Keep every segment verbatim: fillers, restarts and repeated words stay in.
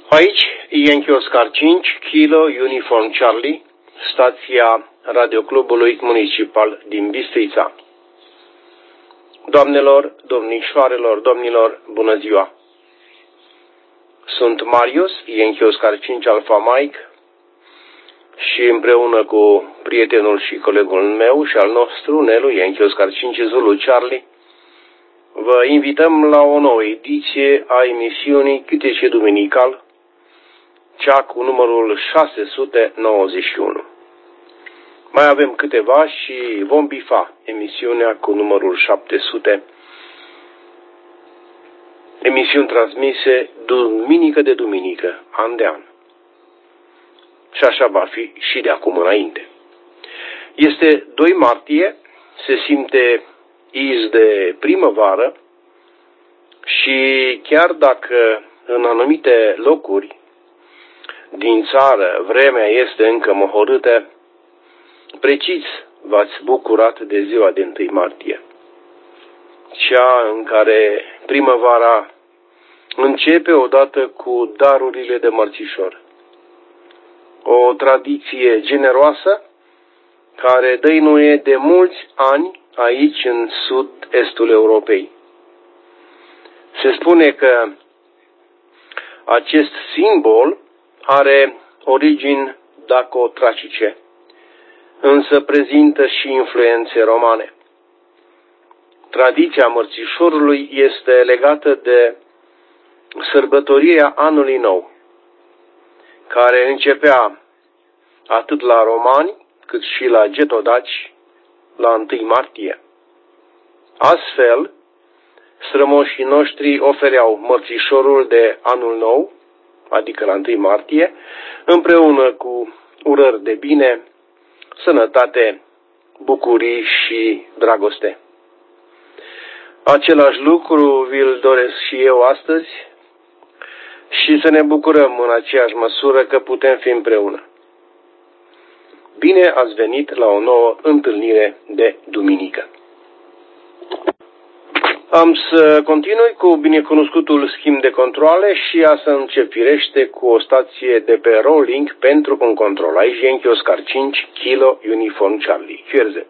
Aici, Yankee Oscar cinci, Kilo Uniform Charlie, stația Radioclubului Municipal din Bistrița. Doamnelor, domnișoarelor, domnilor, bună ziua! Sunt Marius, Yankee Oscar cinci Alpha Mike, și împreună cu prietenul și colegul meu și al nostru, Nelu, Yankee Oscar cinci Zulu Charlie, vă invităm la o nouă ediție a emisiunii Câtece Duminical, cea cu numărul șase sute nouăzeci și unu. Mai avem câteva și vom bifa emisiunea cu numărul șapte sute, emisiuni transmise duminică de duminică, an de an. Și așa va fi și de acum înainte. Este doi martie, se simte iz de primăvară și chiar dacă în anumite locuri din țară vremea este încă mohorâtă, precis v-ați bucurat de ziua de întâi martie, cea în care primăvara începe odată cu darurile de mărțișor. O tradiție generoasă care dăinuie de mulți ani aici în sud-estul Europei. Se spune că acest simbol are origini daco-tracice, însă prezintă și influențe romane. Tradiția mărțișorului este legată de sărbătorirea anului nou, care începea atât la romani cât și la getodaci la întâi martie. Astfel, strămoșii noștri ofereau mărțișorul de anul nou, adică la întâi martie, împreună cu urări de bine, sănătate, bucurii și dragoste. Același lucru vi-l doresc și eu astăzi și să ne bucurăm în aceeași măsură că putem fi împreună. Bine ați venit la o nouă întâlnire de duminică. Am să continui cu binecunoscutul schimb de controle și a să încep firește cu o stație de pe rolling pentru un control. Aici Yankee Oscar cinci, Kilo Uniform Charlie, Q R Z.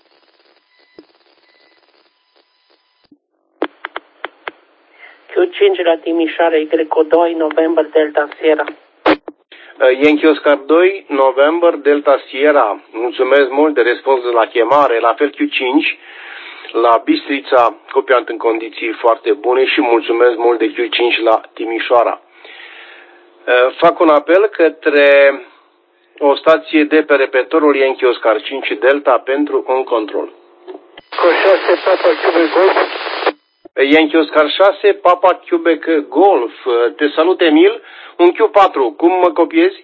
Q cinci la Timișoara, Y doi, November, Delta Sierra. Yankee Oscar doi, November, Delta Sierra. Mulțumesc mult de răspuns la chemare. La fel Q cinci la Bistrița, copiant în condiții foarte bune și mulțumesc mult de Q cinci la Timișoara. Fac un apel către o stație de pe repetorul Yankee Oscar cinci Delta pentru un control. șase Papa Quebec Golf. Yankee Oscar șase Papa Quebec Golf. Te salut, Emil. Un Q patru. Cum mă copiezi?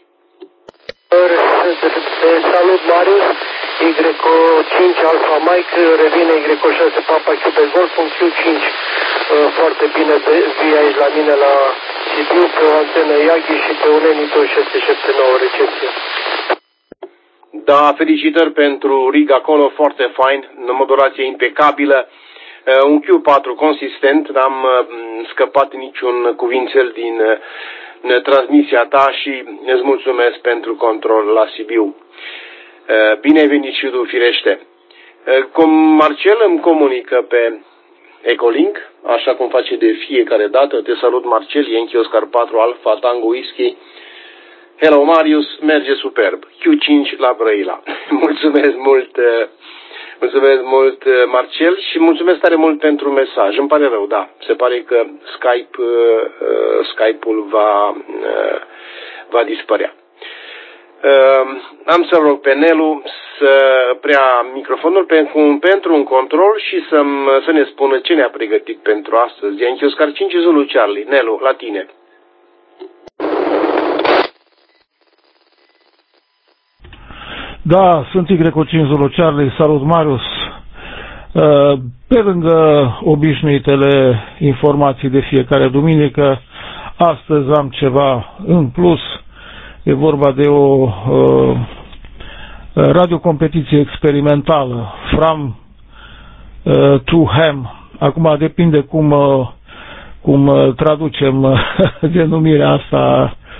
Te salut, Marius. Y cinci Alpha Mike, revine Y șase Papa Quebec Golf, un Q cinci. Foarte bine vii aici la mine la Sibiu, pe o antenă Yagi și pe un Enito șase șapte nouă recepție. Da, felicitări pentru rig acolo, foarte fain, modulație impecabilă. Un Q patru consistent, n-am scăpat niciun cuvințel din transmisia ta și îți mulțumesc pentru control la Sibiu. Bine ai venit și tu, firește. Cum Marcel îmi comunică pe Ecolink, așa cum face de fiecare dată. Te salut, Marcel, Yankee Oscar patru Alpha Tango Whisky. Hello, Marius, merge superb. Q cinci la Brăila. Mulțumesc mult, mulțumesc mult, Marcel, și mulțumesc tare mult pentru mesaj. Îmi pare rău, da, se pare că Skype, uh, Skype-ul va, uh, va dispărea. Uh, am să rog pe Nelu să preia microfonul pentru, pentru un control și să, să ne spună ce ne-a pregătit pentru astăzi. Yankee Oscar cinci Zulu Charlie. Nelu, la tine. Da, sunt Y cinci Zulu Charlie, salut, Marius. Pe lângă obișnuitele informații de fiecare duminică, astăzi am ceva în plus. E vorba de o uh, radiocompetiție experimentală, From uh, to Ham. Acum depinde cum, uh, cum uh, traducem uh, denumirea asta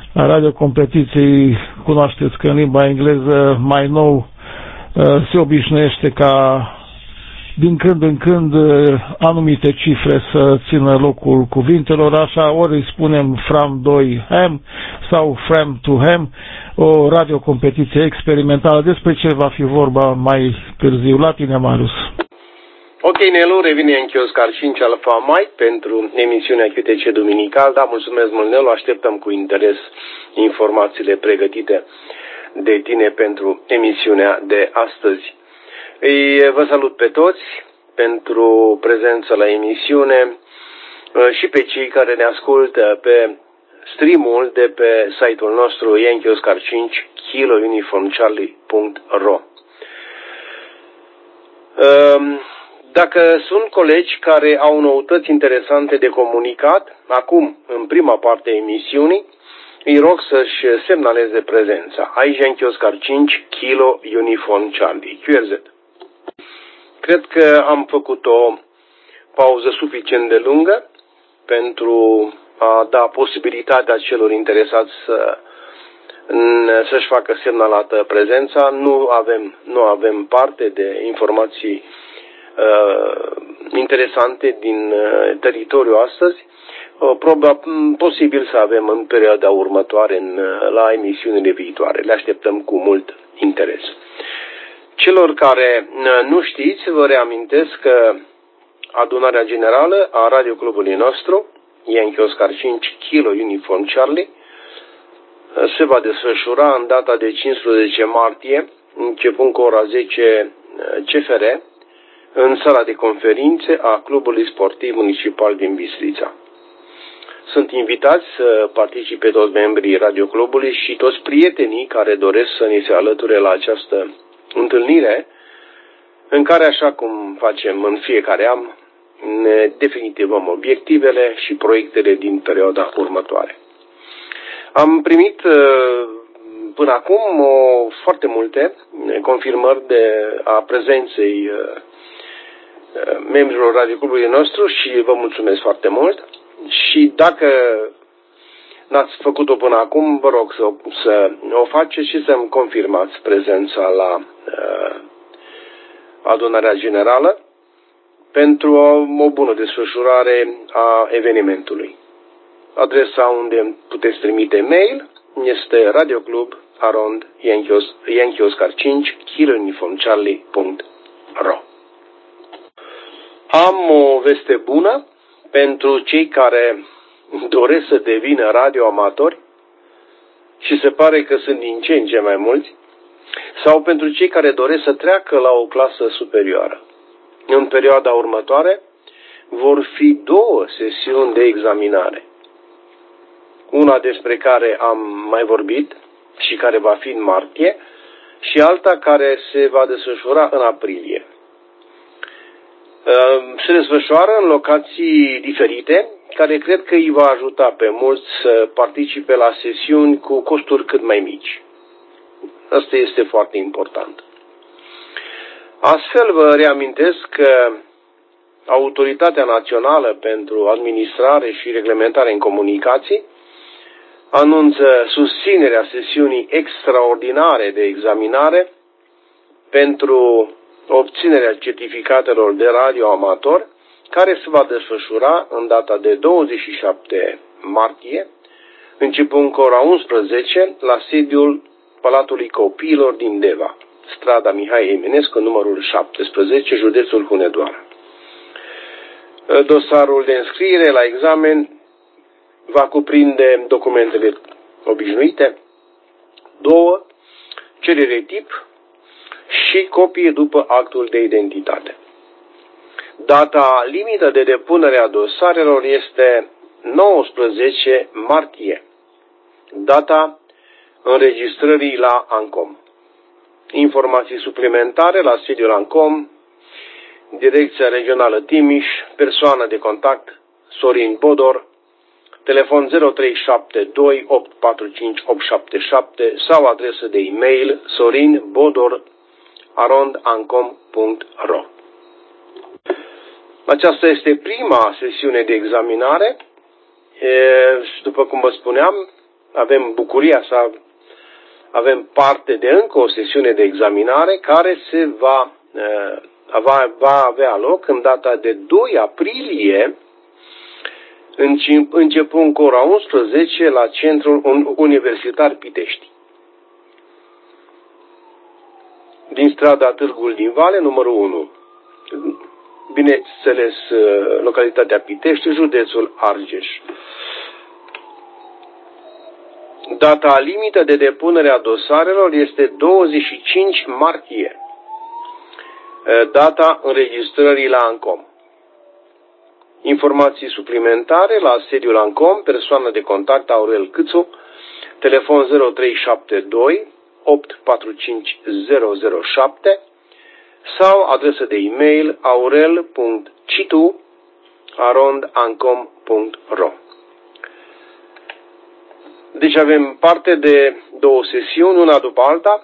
a radiocompetiției, cunoașteți că în limba engleză mai nou se obișnuiește ca din când în când anumite cifre să țină locul cuvintelor, așa ori îi spunem Fram doi Ham sau Fram to Ham, o radiocompetiție experimentală, despre ce va fi vorba mai târziu. La tine, Marius. Ok, Nelu, revine în Chioscar cinci Alfa Mike pentru emisiunea Q T C Duminical. Da, mulțumesc mult, Nelu, așteptăm cu interes informațiile pregătite de tine pentru emisiunea de astăzi. Îi vă salut pe toți pentru prezența la emisiune și pe cei care ne ascultă pe streamul de pe site-ul nostru Yankee Oscar cinci Kilo Uniform Charlie punct ro. Dacă sunt colegi care au noutăți interesante de comunicat, acum, în prima parte a emisiunii, îi rog să-și semnaleze prezența. Aici Yankee Oscar cinci Kilo Uniform Charlie, Q R Z. Cred că am făcut o pauză suficient de lungă pentru a da posibilitatea celor interesați să, să-și facă semnalată prezența. Nu avem, nu avem parte de informații uh, interesante din uh, teritoriul astăzi. Uh, probabil, posibil să avem în perioada următoare în, uh, la emisiunile viitoare. Le așteptăm cu mult interes. Celor care nu știți, vă reamintesc că adunarea generală a radioclubului nostru, Yankee Oscar cinci Kilo Uniform Charlie, se va desfășura în data de cincisprezece martie, începând cu ora zece C F R, în sala de conferințe a Clubului Sportiv Municipal din Bistrița. Sunt invitați să participe toți membrii radioclubului și toți prietenii care doresc să ni se alăture la această întâlnire în care, așa cum facem în fiecare an, ne definitivăm obiectivele și proiectele din perioada următoare. Am primit până acum o, foarte multe confirmări de, a prezenței membrilor radioclubului nostru și vă mulțumesc foarte mult. Și dacă n-ați făcut-o până acum, vă rog să, să o faceți și să-mi confirmați prezența la uh, adunarea generală pentru o, o bună desfășurare a evenimentului. Adresa unde puteți trimite mail este radioclub arond Yankee Oscar cinci Kilo Uniform Charlie punct ro. Am o veste bună pentru cei care doresc să devină radioamatori și se pare că sunt din ce în ce mai mulți, sau pentru cei care doresc să treacă la o clasă superioară. În perioada următoare vor fi două sesiuni de examinare. Una despre care am mai vorbit și care va fi în martie și alta care se va desfășura în aprilie. Se desfășoară în locații diferite, care cred că îi va ajuta pe mulți să participe la sesiuni cu costuri cât mai mici. Asta este foarte important. Astfel vă reamintesc că Autoritatea Națională pentru Administrare și Reglementare în Comunicații anunță susținerea sesiunii extraordinare de examinare pentru obținerea certificatelor de radioamator, care se va desfășura în data de douăzeci și șapte martie, începând cu ora unsprezece, la sediul Palatului Copiilor din Deva, strada Mihai Eminescu, numărul șaptesprezece, județul Hunedoara. Dosarul de înscriere la examen va cuprinde documentele obișnuite, două, cerere tip și copie după actul de identitate. Data limită de depunere a dosarelor este nouăsprezece martie, data înregistrării la ANCOM. Informații suplimentare la sediul ANCOM, Direcția Regională Timiș, persoană de contact Sorin Bodor, telefon zero trei șapte doi opt patru cinci opt șapte șapte sau adresă de e-mail sorinbodor arond ancom punct ro. Aceasta este prima sesiune de examinare. E, după cum vă spuneam, avem bucuria să avem parte de încă o sesiune de examinare care se va, va, va avea loc în data de doi aprilie, începând cu ora unsprezece la Centrul Universitar Pitești, din strada Târgul din Vale, numărul unu. Bineînțeles, localitatea Pitești, județul Argeș. Data limită de depunere a dosarelor este douăzeci și cinci martie, data înregistrării la ANCOM. Informații suplimentare la sediul ANCOM, persoană de contact Aurel Câțu, telefon zero trei șapte doi opt patru cinci zero zero șapte sau adresă de e-mail aurel punct citu arond ancom punct ro. Deci avem parte de două sesiuni, una după alta.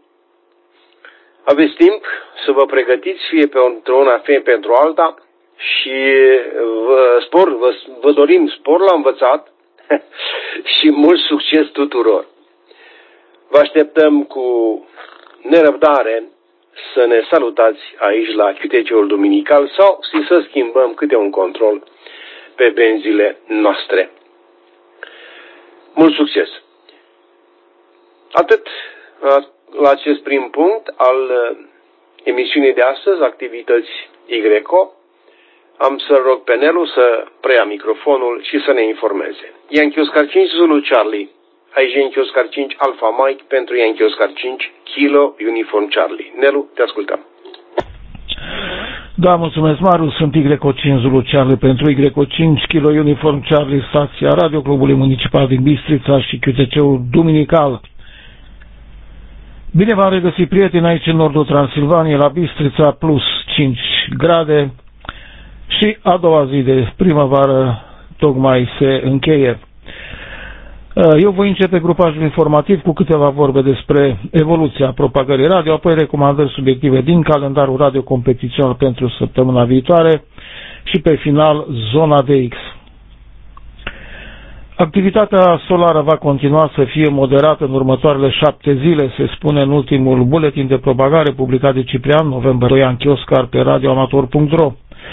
Aveți timp să vă pregătiți fie pentru una, fie pentru alta și vă, spor, vă, vă dorim spor la învățat și mult succes tuturor. Vă așteptăm cu nerăbdare să ne salutați aici la Q T C-ul Duminical sau să schimbăm câte un control pe benzile noastre. Mult succes! Atât la acest prim punct al emisiunii de astăzi, activități Y C O. Am să rog pe Nelu să preia microfonul și să ne informeze. Yankee Oscar cinci Zulu Charlie. Aici Yankee Oscar cinci Alpha Mike pentru Yankee Oscar cinci Kilo Uniform Charlie. Nelu, te ascultăm. Da, mulțumesc, Marius. Sunt Y C O cinci Zulu Charlie pentru Y C O cinci Kilo Uniform Charlie, stația Radio Clubului Municipal din Bistrița și Q T C-ul Duminical. Bine v-am regăsit, prieteni, aici în nordul Transilvaniei, la Bistrița, plus cinci grade și a doua zi de primăvară tocmai se încheie. Eu voi începe grupajul informativ cu câteva vorbe despre evoluția propagării radio, apoi recomandări subiective din calendarul radio competițional pentru săptămâna viitoare și pe final zona D X. Activitatea solară va continua să fie moderată în următoarele șapte zile, se spune în ultimul buletin de propagare publicat de Ciprian, noiembrie doi, Yankee Oscar pe radioamator punct ro.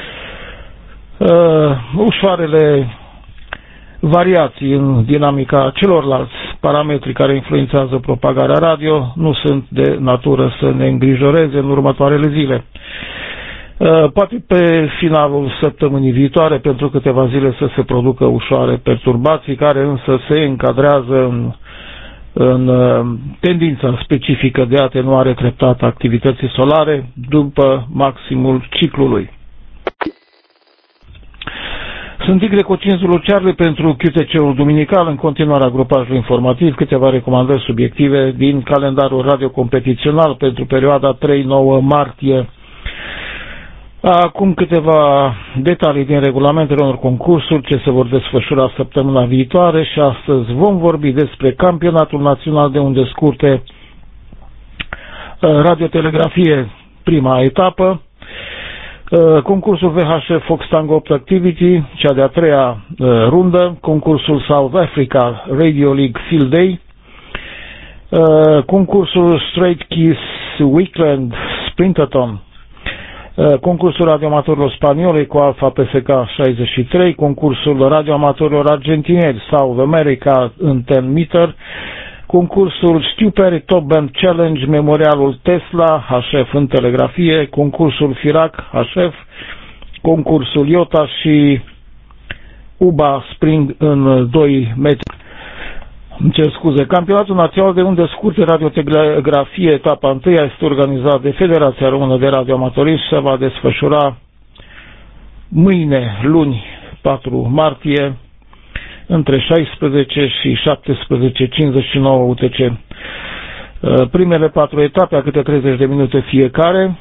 Uh, ușoarele variații în dinamica celorlalți parametri care influențează propagarea radio nu sunt de natură să ne îngrijoreze în următoarele zile. Poate pe finalul săptămânii viitoare, pentru câteva zile, să se producă ușoare perturbații, care însă se încadrează în, în tendința specifică de atenuare treptată a activității solare după maximul ciclului. Sunt Y C O cinci Zulu Charlie pentru Q T C-ul Duminical, în continuarea grupajului informativ, câteva recomandări subiective din calendarul radio competițional pentru perioada trei nouă martie. Acum câteva detalii din regulamentele unor concursuri ce se vor desfășura săptămâna viitoare și astăzi vom vorbi despre Campionatul Național de Unde Scurte, radiotelegrafie, prima etapă, concursul V H F Fox Tango opt Activity, cea de-a treia rundă, concursul South Africa Radio League Field Day, concursul Straight Kiss Weekend Sprintathon, concursul radioamatorilor spanioli cu Alfa P S K șaizeci și trei, concursul radioamatorilor argentineri South America în zece meter, concursul Stu Perry Top Band Challenge, memorialul Tesla H F în telegrafie, concursul Firac H F, concursul Iota și U B A Spring în doi metri. Îmi cer scuze. Campionatul Național de Unde Scurte Radiotelegrafie, etapa întâia, este organizat de Federația Română de Radioamatorism și se va desfășura mâine, luni, patru martie, între șaisprezece și șaptesprezece cincizeci și nouă U T C. Primele patru etape, a câte treizeci de minute fiecare,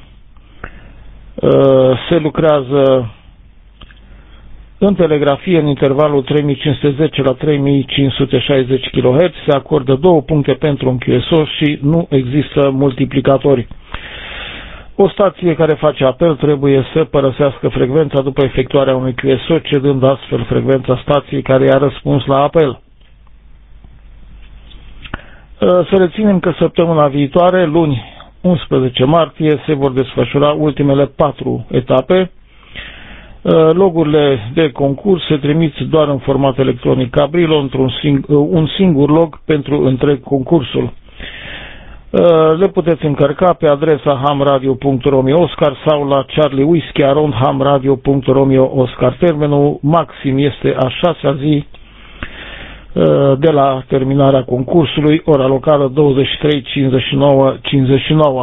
se lucrează în telegrafie în intervalul trei mii cinci sute zece la trei mii cinci sute șaizeci kilohertz, se acordă două puncte pentru un Q S O și nu există multiplicatori. O stație care face apel trebuie să părăsească frecvența după efectuarea unui Q S O, cedând astfel frecvența stației care i-a răspuns la apel. Să reținem că săptămâna viitoare, luni unsprezece martie, se vor desfășura ultimele patru etape. Logurile de concurs se trimit doar în format electronic Cabrilo, într-un sing- un singur log pentru întreg concursul. Le puteți încărca pe adresa hamradio punct romeo oscar sau la charlie whisky arond hamradio punct romeo oscar. Termenul maxim este a șasea zi de la terminarea concursului, ora locală douăzeci și trei cincizeci și nouă cincizeci și nouă.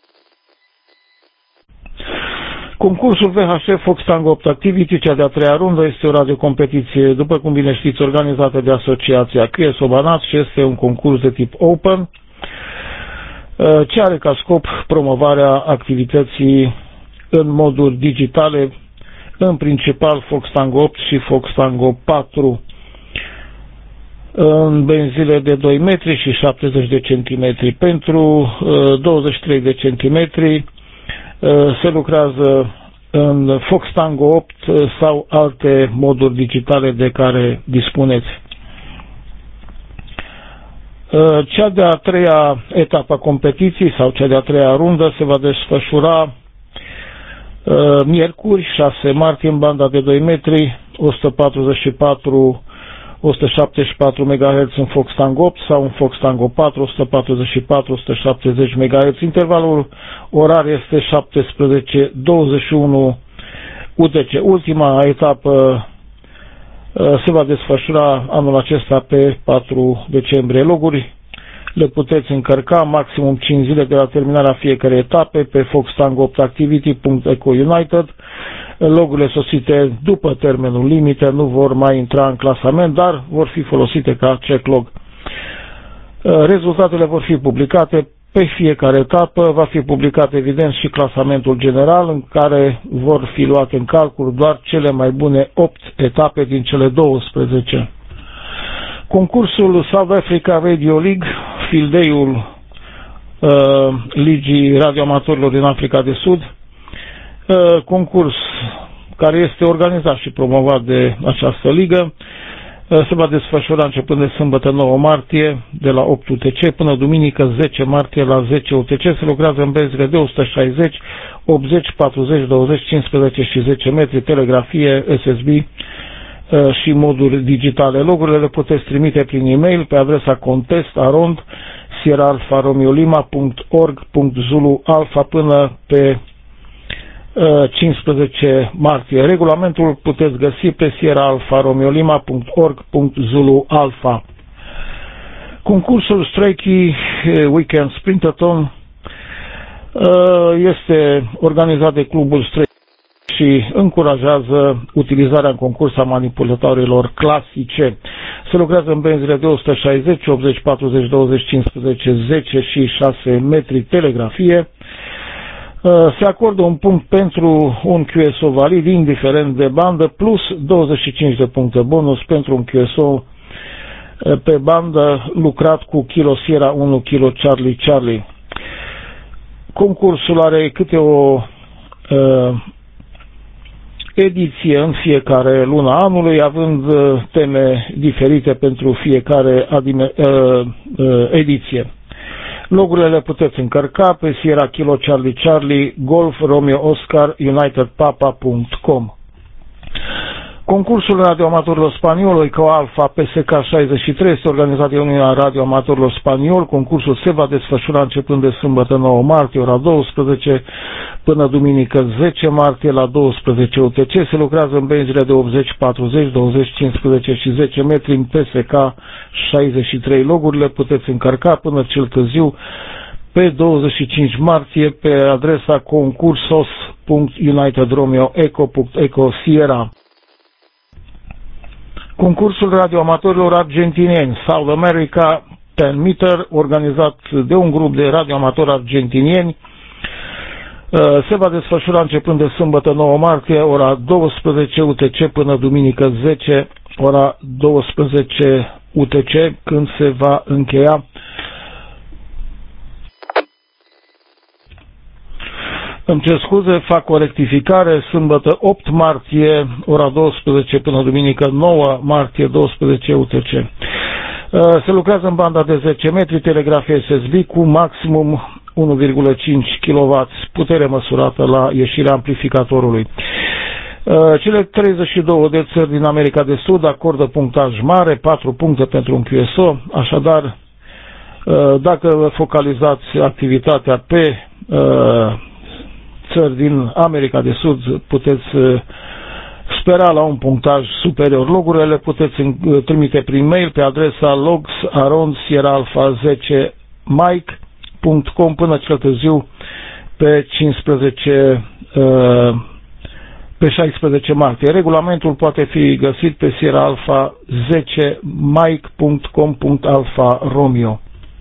Concursul V H F Fox Tango opt Activity, cea de-a treia rundă, este o radiocompetiție, după cum bine știți, organizată de asociația C R I E S Banat și este un concurs de tip Open, ce are ca scop promovarea activității în moduri digitale, în principal Fox Tango opt și Fox Tango patru, în benzile de doi metri și șaptezeci de centimetri. Pentru douăzeci și trei de centimetri se lucrează în Fox Tango opt sau alte moduri digitale de care dispuneți. Cea de-a treia etapă a competiției sau cea de-a treia rundă se va desfășura miercuri, șase martie, în banda de doi metri, o sută patruzeci și patru o sută șaptezeci și patru megahertz în Fox Tango opt sau în Fox Tango patru, o sută patruzeci și patru o sută șaptezeci megahertz. Intervalul orar este șaptesprezece douăzeci și unu U T C. Ultima etapă se va desfășura anul acesta pe patru decembrie. Loguri le puteți încărca maximum cinci zile de la terminarea fiecarei etape pe fox tango opt activity punct eco united. Logurile sosite după termenul limite nu vor mai intra în clasament, dar vor fi folosite ca checklog. Rezultatele vor fi publicate pe fiecare etapă, va fi publicat evident și clasamentul general, în care vor fi luate în calcul doar cele mai bune opt etape din cele douăsprezece. Concursul South Africa Radio League, fildeiul uh, Ligii Radioamatorilor din Africa de Sud, uh, concurs care este organizat și promovat de această ligă, se va desfășura începând de sâmbătă nouă martie de la opt U T C până duminică zece martie la zece U T C. Se lucrează în benzile de o sută șaizeci, optzeci, patruzeci, douăzeci, cincisprezece și zece metri, telegrafie, S S B și moduri digitale. Logurile le puteți trimite prin e-mail pe adresa contest arond sierra alfa romeo lima punct org punct zulu alfa până pe cincisprezece martie. Regulamentul puteți găsi pe sierra alfa romeo lima punct org punct zulu alfa. Concursul Stray Key Weekend Sprintathon este organizat de clubul Stray și încurajează utilizarea în concurs a manipulatorilor clasice. Se lucrează în benzile de o sută șaizeci, optzeci, patruzeci, douăzeci, cincisprezece, zece și șase metri, telegrafie. Se acordă un punct pentru un Q S O valid, indiferent de bandă, plus douăzeci și cinci de puncte bonus pentru un Q S O pe bandă lucrat cu Kilo Sierra unu, Kilo Charlie Charlie. Concursul are câte o uh, ediție în fiecare lună anului, având uh, teme diferite pentru fiecare adime, uh, uh, ediție. Logurile le puteți încărca pe Sierra Kilo Charlie Charlie Golf Romeo Oscar United Papa punct com. Concursul radioamatorilor spaniolului cu Alfa P S K șaizeci și trei este organizat de Uniunea Radioamatorilor Spaniol. Concursul se va desfășura începând de sâmbătă nouă martie, ora douăsprezece, până duminică zece martie la douăsprezece U T C. Se lucrează în benzile de optzeci, patruzeci, douăzeci, cincisprezece și zece metri în P S K șaizeci și trei. Logurile puteți încărca până cel târziu pe douăzeci și cinci martie pe adresa concursos punct united romeo eco punct eco sierra. Concursul radioamatorilor argentinieni South America zece meter, organizat de un grup de radioamatori argentinieni, se va desfășura începând de sâmbătă nouă martie, ora douăsprezece U T C până duminică zece, ora douăsprezece U T C, când se va încheia. Îmi cer scuze, fac o rectificare, sâmbătă opt martie, ora douăsprezece până duminică nouă martie, douăsprezece U T C. Se lucrează în banda de zece metri, telegrafie S S B cu maximum unu virgulă cinci kilowați, putere măsurată la ieșirea amplificatorului. Cele treizeci și două de țări din America de Sud acordă punctaj mare, patru puncte pentru un Q S O, așadar dacă focalizați activitatea pe țări din America de Sud, puteți spera la un punctaj superior. Logurile le puteți trimite prin mail pe adresa logs arond sierra alpha zece mike punct com până cel târziu pe cincisprezece pe șaisprezece martie. Regulamentul poate fi găsit pe sierra alpha zece mike punct com punct alpha romeo.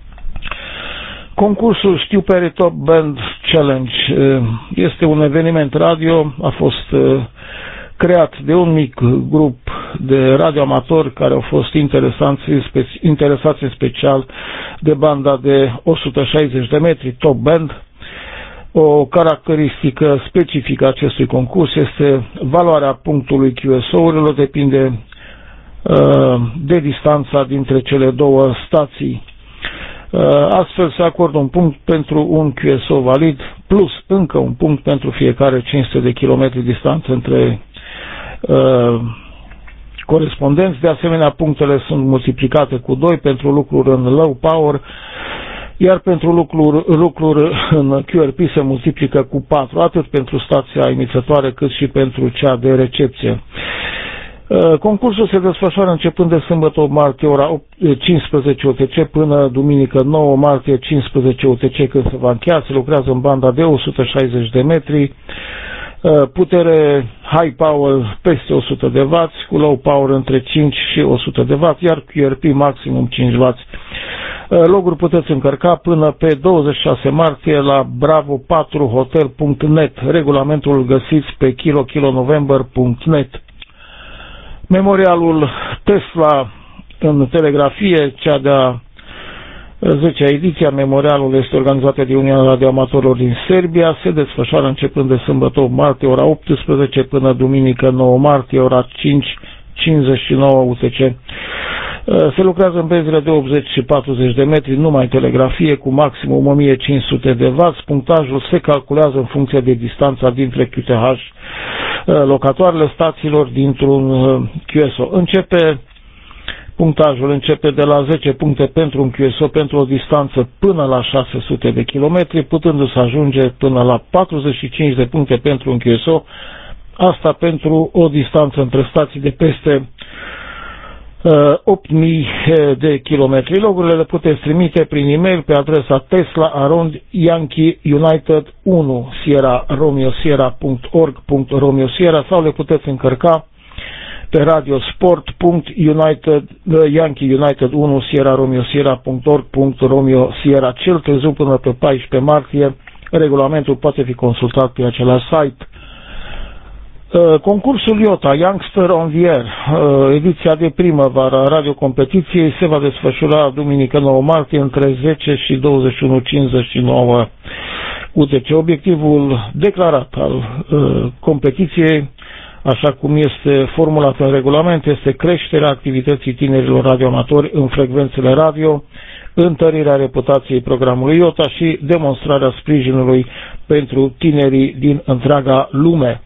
Concursul Stuperi Top Band Challenge este un eveniment radio, a fost creat de un mic grup de radioamatori care au fost interesați, interesați în special de banda de o sută șaizeci de metri Top Band. O caracteristică specifică a acestui concurs este valoarea punctului Q S O-urilor, depinde uh, de distanța dintre cele două stații. Uh, astfel se acordă un punct pentru un Q S O valid, plus încă un punct pentru fiecare cinci sute de kilometri distanță între uh, corespondenți. De asemenea, punctele sunt multiplicate cu doi pentru lucruri în low power, iar pentru lucruri, lucruri în Q R P se multiplică cu patru, atât pentru stația emițătoare cât și pentru cea de recepție. Concursul se desfășoară începând de sâmbătă opt martie ora cincisprezece U T C până duminică nouă martie cincisprezece U T C, când se va încheia. Se lucrează în banda de o sută șaizeci de metri, putere high power peste o sută de wați, cu low power între cinci și o sută de wați, iar Q R P maximum cinci wați. Loguri puteți încărca până pe douăzeci și șase martie la bravo patru hotel punct net. Regulamentul îl găsiți pe kilo kilo november punct net. Memorialul Tesla în telegrafie, cea de-a zecea ediție a memorialului, este organizată de Uniunea Radioamatorilor din Serbia. Se desfășoară începând de sâmbătă opt martie ora optsprezece până duminică nouă martie ora cinci cincizeci și nouă U T C. Se lucrează în benzile de optzeci și patruzeci de metri, numai telegrafie, cu maximum o mie cinci sute de wați. Punctajul se calculează în funcție de distanța dintre Q T H, locatoarele stațiilor dintr-un Q S O. Începe, punctajul începe de la zece puncte pentru un Q S O pentru o distanță până la șase sute de kilometri, putându-se ajunge până la patruzeci și cinci de puncte pentru un Q S O, asta pentru o distanță între stații de peste opt mii de kilometri. Logurile le puteți trimite prin e-mail pe adresa tesla arond yankee united unu sierra romeo sierra punct org punct romeo sierra sau le puteți încărca pe radiosport punct yankee united unu sierra romeo sierra punct org punct romeo sierra, cel târziu până pe paisprezece martie. Regulamentul poate fi consultat pe același site. Concursul IOTA, Youngster on the Air, ediția de primăvară a radiocompetiției, se va desfășura duminică nouă martie între zece și douăzeci și unu cincizeci și nouă U T C. Obiectivul declarat al uh, competiției, așa cum este formulat în regulament, este creșterea activității tinerilor radioamatori în frecvențele radio, întărirea reputației programului IOTA și demonstrarea sprijinului pentru tinerii din întreaga lume.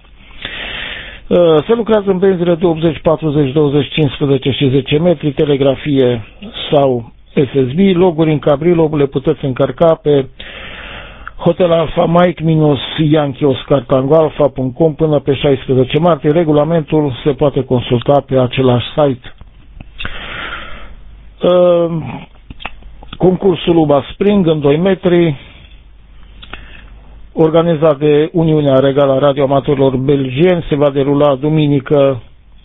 Se lucrează în benzile de optzeci, patruzeci, douăzeci, cincisprezece și zece metri, telegrafie sau S S B. Loguri în Cabrillo le puteți încărca pe Hotel Alpha Mike minus Yankee Oscar Tango Alpha punct com până pe șaisprezece martie. Regulamentul se poate consulta pe același site. Concursul Uba Spring în doi metri, organizat de Uniunea Regală a Radioamatorilor Belgieni, se va derula duminică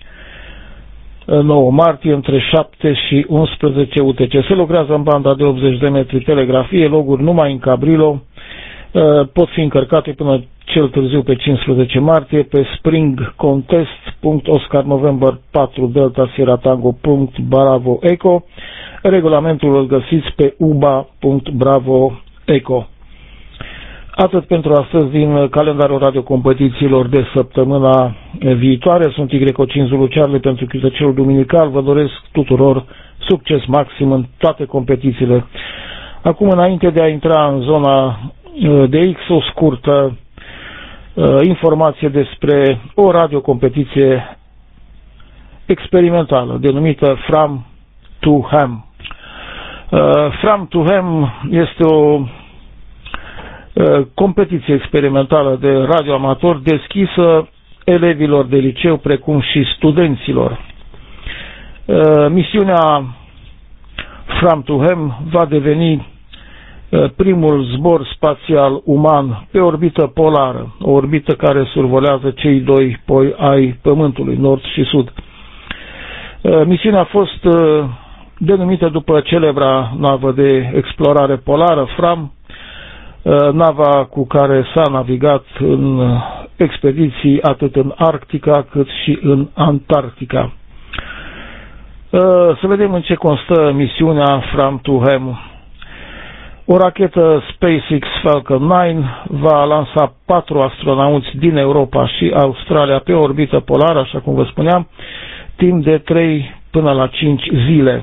nouă martie între șapte și unsprezece U T C. Se lucrează în banda de optzeci de metri, telegrafie, loguri numai în Cabrillo, pot fi încărcate până cel târziu pe cincisprezece martie pe spring contest punct oscar november patru delta sierra tango punct bravo eco. Regulamentul îl găsiți pe uba punct bravo eco. Atât pentru astăzi din calendarul radiocompetițiilor de săptămâna viitoare. Sunt Y O cinci Zulu Charlie pentru cântăcelul duminical. Vă doresc tuturor succes maxim în toate competițiile. Acum, înainte de a intra în zona de X, o scurtă uh, informație despre o radiocompetiție experimentală denumită From to Ham. Uh, From to Ham este o competiție experimentală de radioamator deschisă elevilor de liceu precum și studenților. Misiunea From to Ham va deveni primul zbor spațial uman pe orbită polară, o orbită care survolează cei doi poi ai Pământului, nord și sud. Misiunea a fost denumită după celebra navă de explorare polară Fram, nava cu care s-a navigat în expediții atât în Arctica cât și în Antarctica. Să vedem în ce constă misiunea From to Ham. O rachetă SpaceX Falcon nouă va lansa patru astronauți din Europa și Australia pe orbită polară, așa cum vă spuneam, timp de trei până la cinci zile.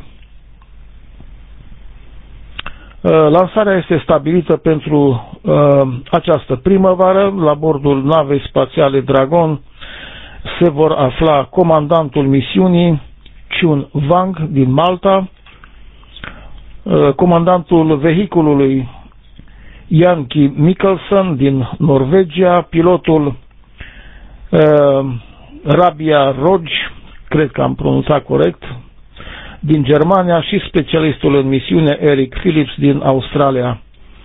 Lansarea este stabilită pentru uh, această primăvară. La bordul navei spațiale Dragon se vor afla comandantul misiunii Chun Wang din Malta, uh, comandantul vehiculului Janki Mikkelsen din Norvegia, pilotul uh, Rabia Roj, cred că am pronunțat corect, din Germania și specialistul în misiune Eric Phillips din Australia.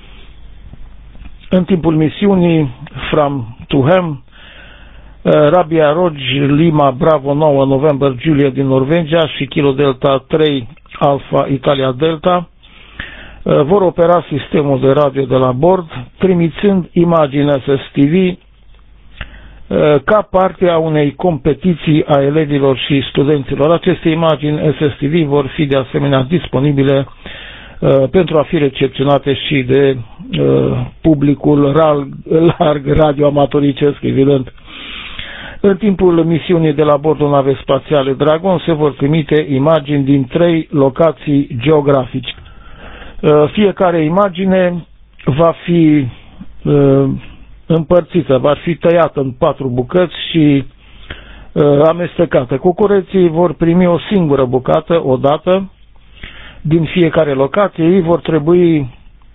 În timpul misiunii From to Ham, Rabia Roj, Lima Bravo nouă November Julia din Norvegia și Kilo Delta trei Alpha Italia Delta vor opera sistemul de radio de la bord, trimițând imagini S S T V ca parte a unei competiții a elevilor și studenților. Aceste imagini S S T V vor fi de asemenea disponibile uh, pentru a fi recepționate și de uh, publicul larg, larg radioamatoricesc, evident. În timpul misiunii de la bordul navei spațiale Dragon se vor trimite imagini din trei locații geografice. Uh, fiecare imagine va fi uh, împărțită, va fi tăiată în patru bucăți și uh, amestecată. Cucureții vor primi o singură bucată odată din fiecare locație. Ei vor trebui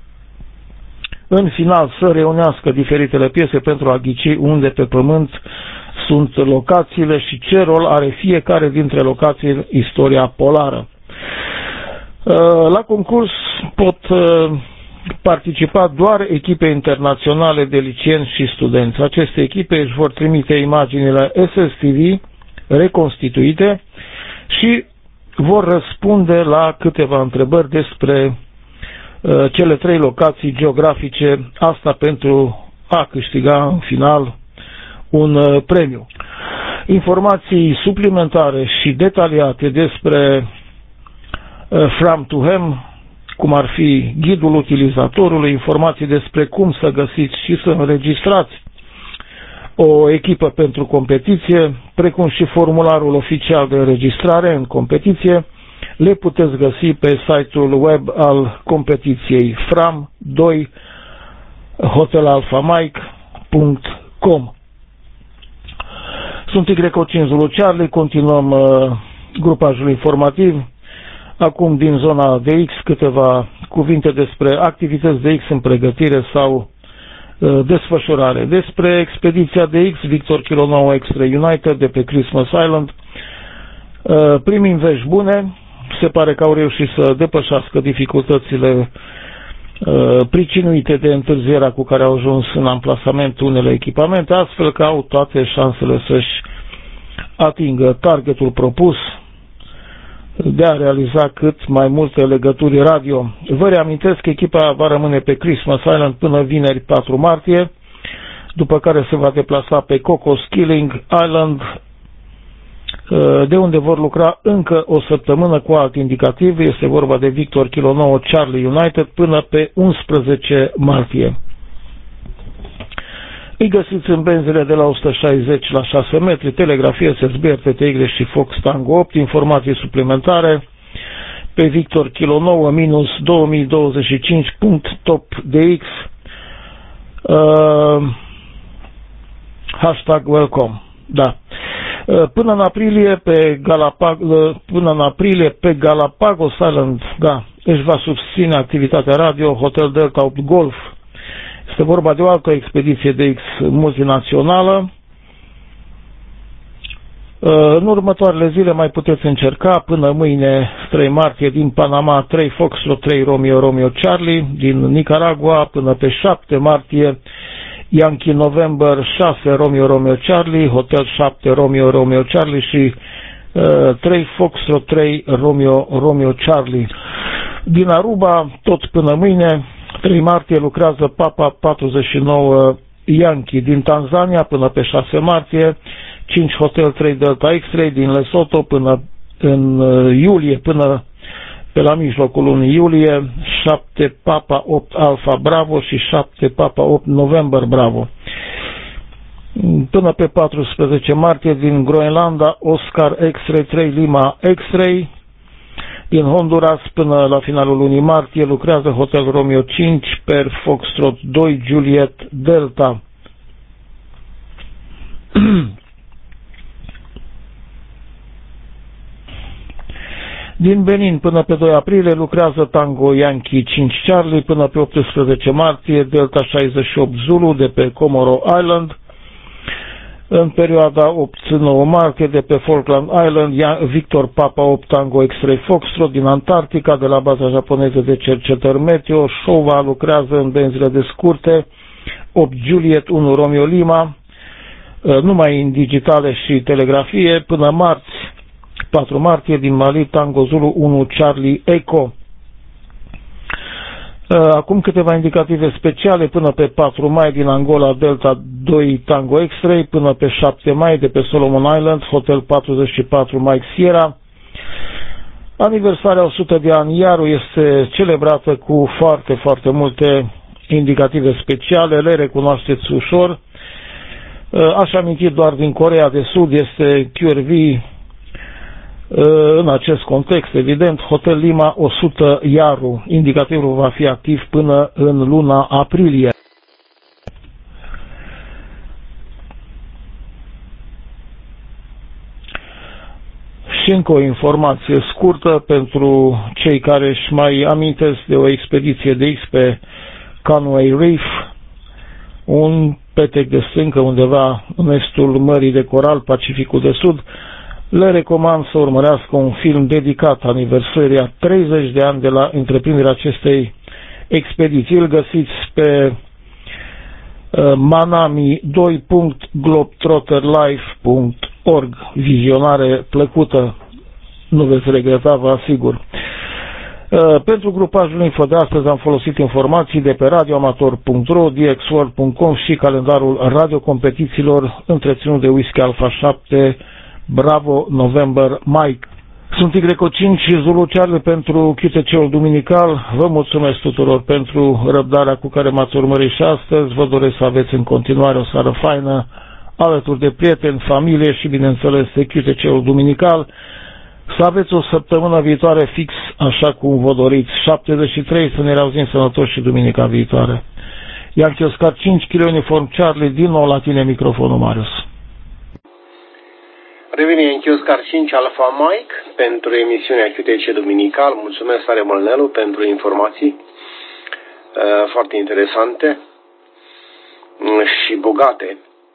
în final să reunească diferitele piese pentru a ghici unde pe pământ sunt locațiile și ce rol are fiecare dintre locații în istoria polară. Uh, la concurs pot uh, participa doar echipe internaționale de liceeni și studenți. Aceste echipe își vor trimite imaginile S S T V reconstituite și vor răspunde la câteva întrebări despre uh, cele trei locații geografice, asta pentru a câștiga în final un uh, premiu. Informații suplimentare și detaliate despre uh, From to Ham, cum ar fi ghidul utilizatorului, informații despre cum să găsiți și să înregistrați o echipă pentru competiție, precum și formularul oficial de înregistrare în competiție, le puteți găsi pe site-ul web al competiției Fram doi hotel alfa mike punct com. Sunt Y O cinci Zulu Charlie, continuăm uh, grupajul informativ. Acum, din zona de X, câteva cuvinte despre activități de X în pregătire sau uh, desfășurare. Despre expediția de X, Victor Kilo nouă Extra United de pe Christmas Island. Uh, primim vești bune, se pare că au reușit să depășească dificultățile uh, pricinuite de întârzierea cu care au ajuns în amplasament unele echipamente, astfel că au toate șansele să-și atingă targetul propus de a realiza cât mai multe legături radio. Vă reamintesc că echipa va rămâne pe Christmas Island până vineri patru martie, după care se va deplasa pe Cocos Keeling Island, de unde vor lucra încă o săptămână cu alt indicativ. Este vorba de Victor Kilo nouă Charlie United până pe unsprezece martie. Îi găsiți în benzile de la o sută șaizeci la șase metri, telegrafie, S S B, R T T Y și Fox Tango opt, informații suplimentare pe Victor Kilo nouă minus două mii douăzeci și cinci punct top d x uh, hashtag welcome. Da. Uh, până în aprilie pe Galapagos, uh, până în aprilie pe Galapagos Island, da, își va susține activitatea radio Hotel Delta opt Golf. Este vorba de o altă expediție de X multinațională. În următoarele zile mai puteți încerca până mâine, trei martie, din Panama, trei Foxtrot, trei Romeo Romeo Charlie, din Nicaragua până pe șapte martie, Yankee November, șase Romeo Romeo Charlie, Hotel șapte Romeo Romeo Charlie și uh, trei Foxtrot, trei Romeo Romeo Charlie. Din Aruba, tot până mâine, trei martie, lucrează Papa patruzeci și nouă Yankee. Din Tanzania până pe șase martie, cinci Hotel trei Delta X-Ray. Din Lesotho până în iulie, până pe la mijlocul lunii iulie, șapte Papa opt Alpha Bravo și șapte Papa opt November Bravo. Până pe paisprezece martie, din Groenlanda, Oscar X-Ray trei Lima X-Ray. Din Honduras până la finalul lunii martie lucrează Hotel Romeo cinci per Foxtrot doi Juliet Delta. Din Benin până pe doi aprilie lucrează Tango Yankee cinci Charlie, până pe optsprezece martie Delta șaizeci și opt Zulu de pe Comoro Island. În perioada opt nouă martie de pe Falkland Island, Victor Papa opt Tango X-Ray Foxtrot. Din Antarctica, de la baza japoneză de cercetări meteo, Showa lucrează în benzile de scurte opt Juliet unu Romeo Lima, numai în digitale și telegrafie, până marți, patru martie, din Mali, Tango Zulu unu Charlie Echo. Acum câteva indicative speciale: până pe patru mai, din Angola, Delta doi Tango X-Ray, până pe șapte mai, de pe Solomon Island, Hotel patruzeci și patru Mike Sierra. Aniversarea o sută de ani Iaru este celebrată cu foarte, foarte multe indicative speciale, le recunoașteți ușor. Aș aminti doar din Coreea de Sud, este Q R V. În acest context, evident, Hotel Lima o sută Iaru. Indicativul va fi activ până în luna aprilie. Și încă o informație scurtă pentru cei care își mai amintesc de o expediție de X pe Conway Reef, un petec de stâncă undeva în estul Mării de Coral, Pacificul de Sud. Le recomand să urmărească un film dedicat aniversării a treizeci de ani de la întreprinderea acestei expediții. Îl găsiți pe uh, manami doi punct globetrotterlife punct org. Vizionare plăcută, nu veți regreta, vă asigur. Uh, pentru grupajul info de astăzi am folosit informații de pe radioamator punct ro, d x world punct com și calendarul radiocompetițiilor întreținut de Whisky Alpha șapte Bravo November Mike. Sunt Y cinci și Zulu Charlie pentru Q T C-ul duminical. Vă mulțumesc tuturor pentru răbdarea cu care m-ați urmărit și astăzi. Vă doresc să aveți în continuare o seară faină, alături de prieteni, familie și, bineînțeles, de Q T C-ul duminical. Să aveți o săptămână viitoare fix așa cum vă doriți. șaptezeci și trei, să ne reauzim sănătoși și duminica viitoare. Yankee Oscar cinci, Kilo Uniform Charlie, din nou la tine microfonul, Marius. Revine Yankee Oscar cinci Alpha Mike pentru emisiunea Q T C duminical. Mulțumesc tare mult, Nelu, pentru informații uh, foarte interesante și bogate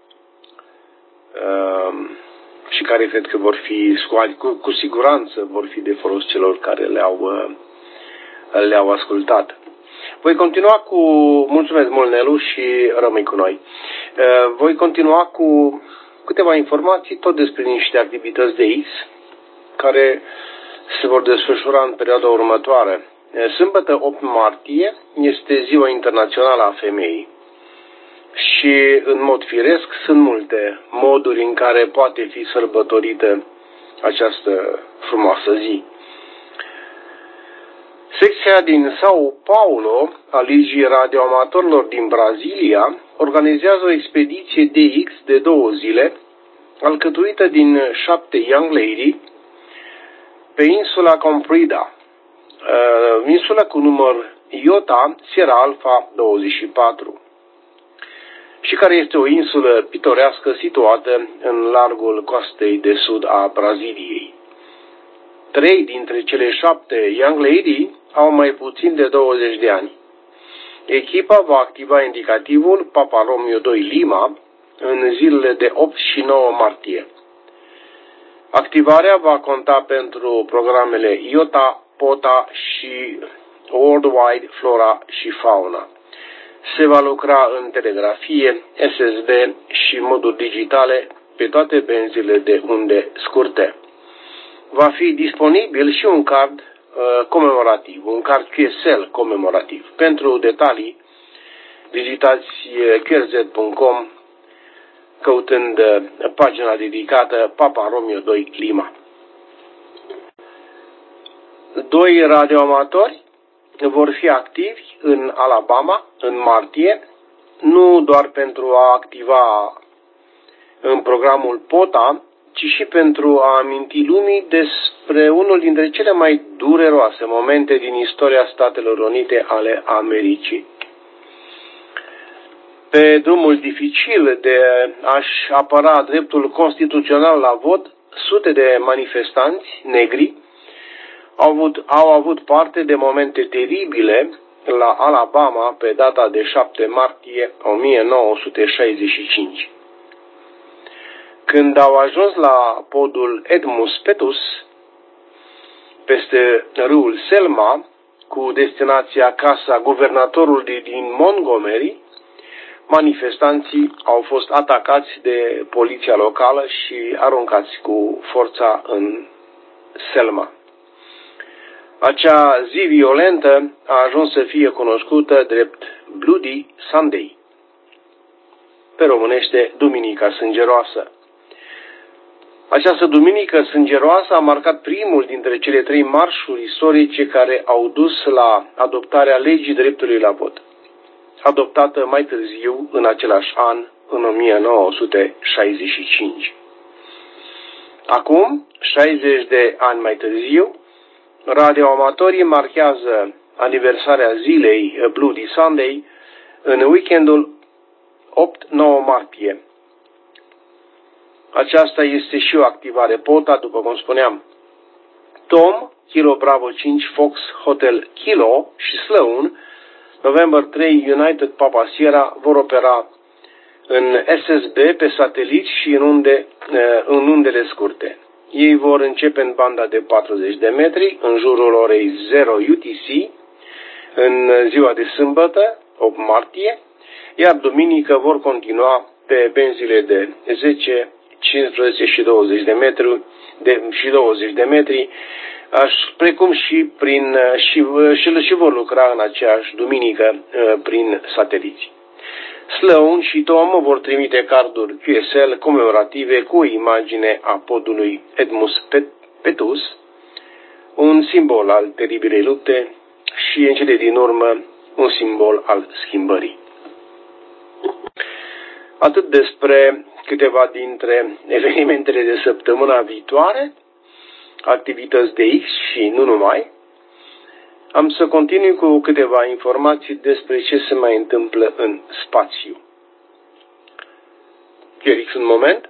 uh, și care cred că vor fi, cu, cu siguranță vor fi de folos celor care le-au uh, le-au ascultat. Voi continua cu, mulțumesc mult, Nelu, și rămâi cu noi. Uh, voi continua cu câteva informații tot despre niște activități de X care se vor desfășura în perioada următoare. Sâmbătă opt martie este Ziua Internațională a Femeii și, în mod firesc, sunt multe moduri în care poate fi sărbătorită această frumoasă zi. Secția din São Paulo a Ligii Radioamatorilor din Brazilia organizează o expediție D X de două zile, alcătuită din șapte Young Lady, pe insula Comprida, uh, insula cu număr Iota Sierra Alpha douăzeci și patru, și care este o insulă pitorească situată în largul coastei de sud a Braziliei. Trei dintre cele șapte Young Lady au mai puțin de douăzeci de ani. Echipa va activa indicativul Papa Romeo doi Lima în zilele de opt și nouă martie. Activarea va conta pentru programele Iota, Pota și Worldwide Flora și Fauna. Se va lucra în telegrafie, S S B și moduri digitale pe toate benzile de unde scurte. Va fi disponibil și un card uh, comemorativ, un card Q S L comemorativ. Pentru detalii, vizitați Q R Z punct com căutând uh, pagina dedicată Papa Romeo doi Lima. Doi radioamatori vor fi activi în Alabama în martie, nu doar pentru a activa în programul POTA, ci și pentru a aminti lumii despre unul dintre cele mai dureroase momente din istoria Statelor Unite ale Americii. Pe drumul dificil de a-și apăra dreptul constituțional la vot, sute de manifestanți negri au avut, au avut parte de momente teribile la Alabama pe data de șapte martie o mie nouă sute șaizeci și cinci. Când au ajuns la podul Edmus Petus, peste râul Selma, cu destinația casa guvernatorului din Montgomery, manifestanții au fost atacați de poliția locală și aruncați cu forța în Selma. Acea zi violentă a ajuns să fie cunoscută drept Bloody Sunday, pe românește Duminica Sângeroasă. Această duminică sângeroasă a marcat primul dintre cele trei marșuri istorice care au dus la adoptarea legii dreptului la vot, adoptată mai târziu în același an, în o mie nouă sute șaizeci și cinci. Acum, șaizeci de ani mai târziu, radioamatorii marchează aniversarea zilei Bloody Sunday în weekendul opt nouă martie. Aceasta este și o activare POTA, după cum spuneam. Tom, Kilo Bravo cinci, Fox, Hotel Kilo și Sloan, November trei, United Papa Sierra, vor opera în S S B, pe sateliți și în, unde, în undele scurte. Ei vor începe în banda de patruzeci de metri, în jurul orei zero U T C, în ziua de sâmbătă, opt martie, iar duminică vor continua pe benzile de zece, cincisprezece și douăzeci de metri, de, și douăzeci de metri, aș, precum și prin și, și, și vor lucra în aceeași duminică prin sateliți. Sloan și Tom vor trimite carduri Q S L comemorative cu o imagine a podului Edmus Petus, un simbol al teribilei lupte și, în cele din urmă, un simbol al schimbării. Atât despre câteva dintre evenimentele de săptămâna viitoare, activități de X și nu numai. Am să continui cu câteva informații despre ce se mai întâmplă în spațiu. Q R X un moment.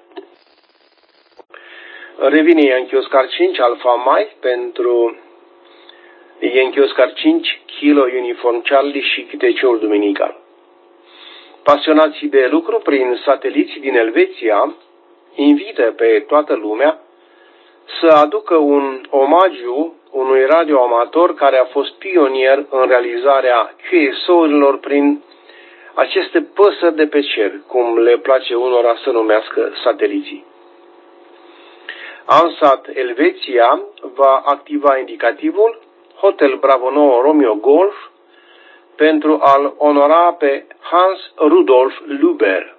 Revine Yankee Oscar cinci Alpha Mike pentru Yankee Oscar cinci Kilo Uniform Charlie și chiteceul duminical. Pasionații de lucru prin sateliți din Elveția invită pe toată lumea să aducă un omagiu unui radioamator care a fost pionier în realizarea Q S O-urilor prin aceste păsări de pe cer, cum le place unora să numească sateliții. ANSAT Elveția va activa indicativul Hotel Bravo nouă Romeo Golf pentru a-l onora pe Hans Rudolf Luber.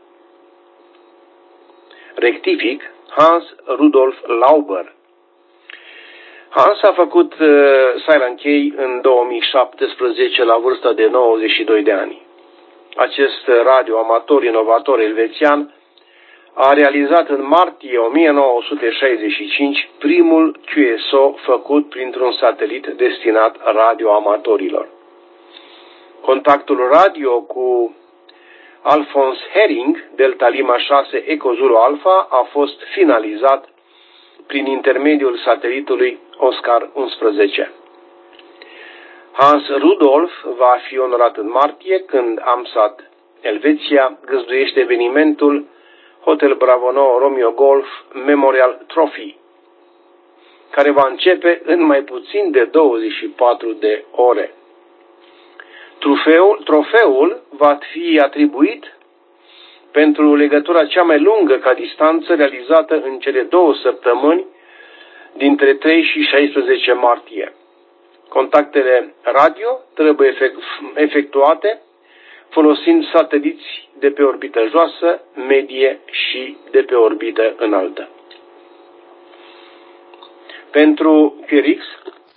Rectific, Hans Rudolf Lauber. Hans a făcut uh, Silent K în două mii șaptesprezece la vârsta de nouăzeci și doi de ani. acest radio amator inovator elvețian a realizat în martie o mie nouă sute șaizeci și cinci primul Q S O făcut printr-un satelit destinat radioamatorilor. Contactul radio cu Alphonse Herring, Delta Lima șase Eco Zulu Alpha, a fost finalizat prin intermediul satelitului Oscar unsprezece. Hans Rudolf va fi onorat în martie când AMSAT Elveția găzduiește evenimentul Hotel Bravo nouă Romeo Golf Memorial Trophy, care va începe în mai puțin de douăzeci și patru de ore. Trofeul, trofeul va fi atribuit pentru legătura cea mai lungă ca distanță realizată în cele două săptămâni dintre trei și șaisprezece martie. Contactele radio trebuie efectuate folosind sateliți de pe orbită joasă, medie și de pe orbită înaltă. Pentru Q R X,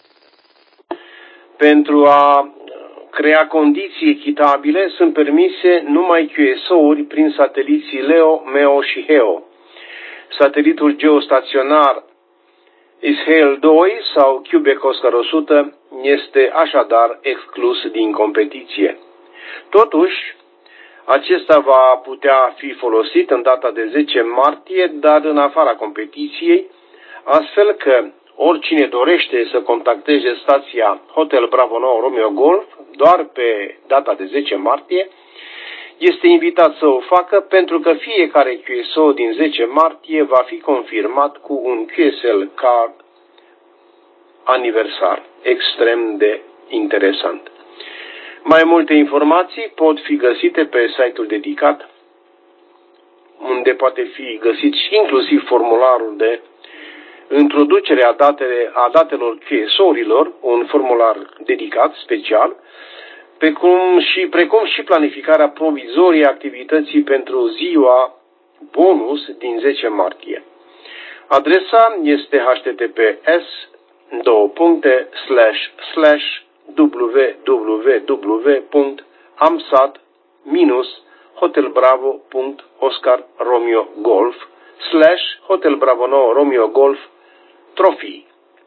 pentru a crea condiții echitabile, sunt permise numai Q S O-uri prin sateliții LEO, MEO și HEO. Satelitul geostaționar Israel doi sau Quebec Oscar o sută este așadar exclus din competiție. Totuși, acesta va putea fi folosit în data de zece martie, dar în afara competiției, astfel că oricine dorește să contacteze stația Hotel Bravo nouă Romeo Golf doar pe data de zece martie, este invitat să o facă pentru că fiecare Q S O din zece martie va fi confirmat cu un Q S L card aniversar, extrem de interesant. Mai multe informații pot fi găsite pe site-ul dedicat, unde poate fi găsit și inclusiv formularul de introducere a, datele, a datelor Q S O-urilor, un formular dedicat, special, precum și, precum și planificarea provizorie a activității pentru ziua bonus din zece martie. Adresa este h t t p s două puncte slash slash w w w punct amsat hotel bravo punct oscar romeo golf slash hotel bravo nouă Romeo Golf Trophy.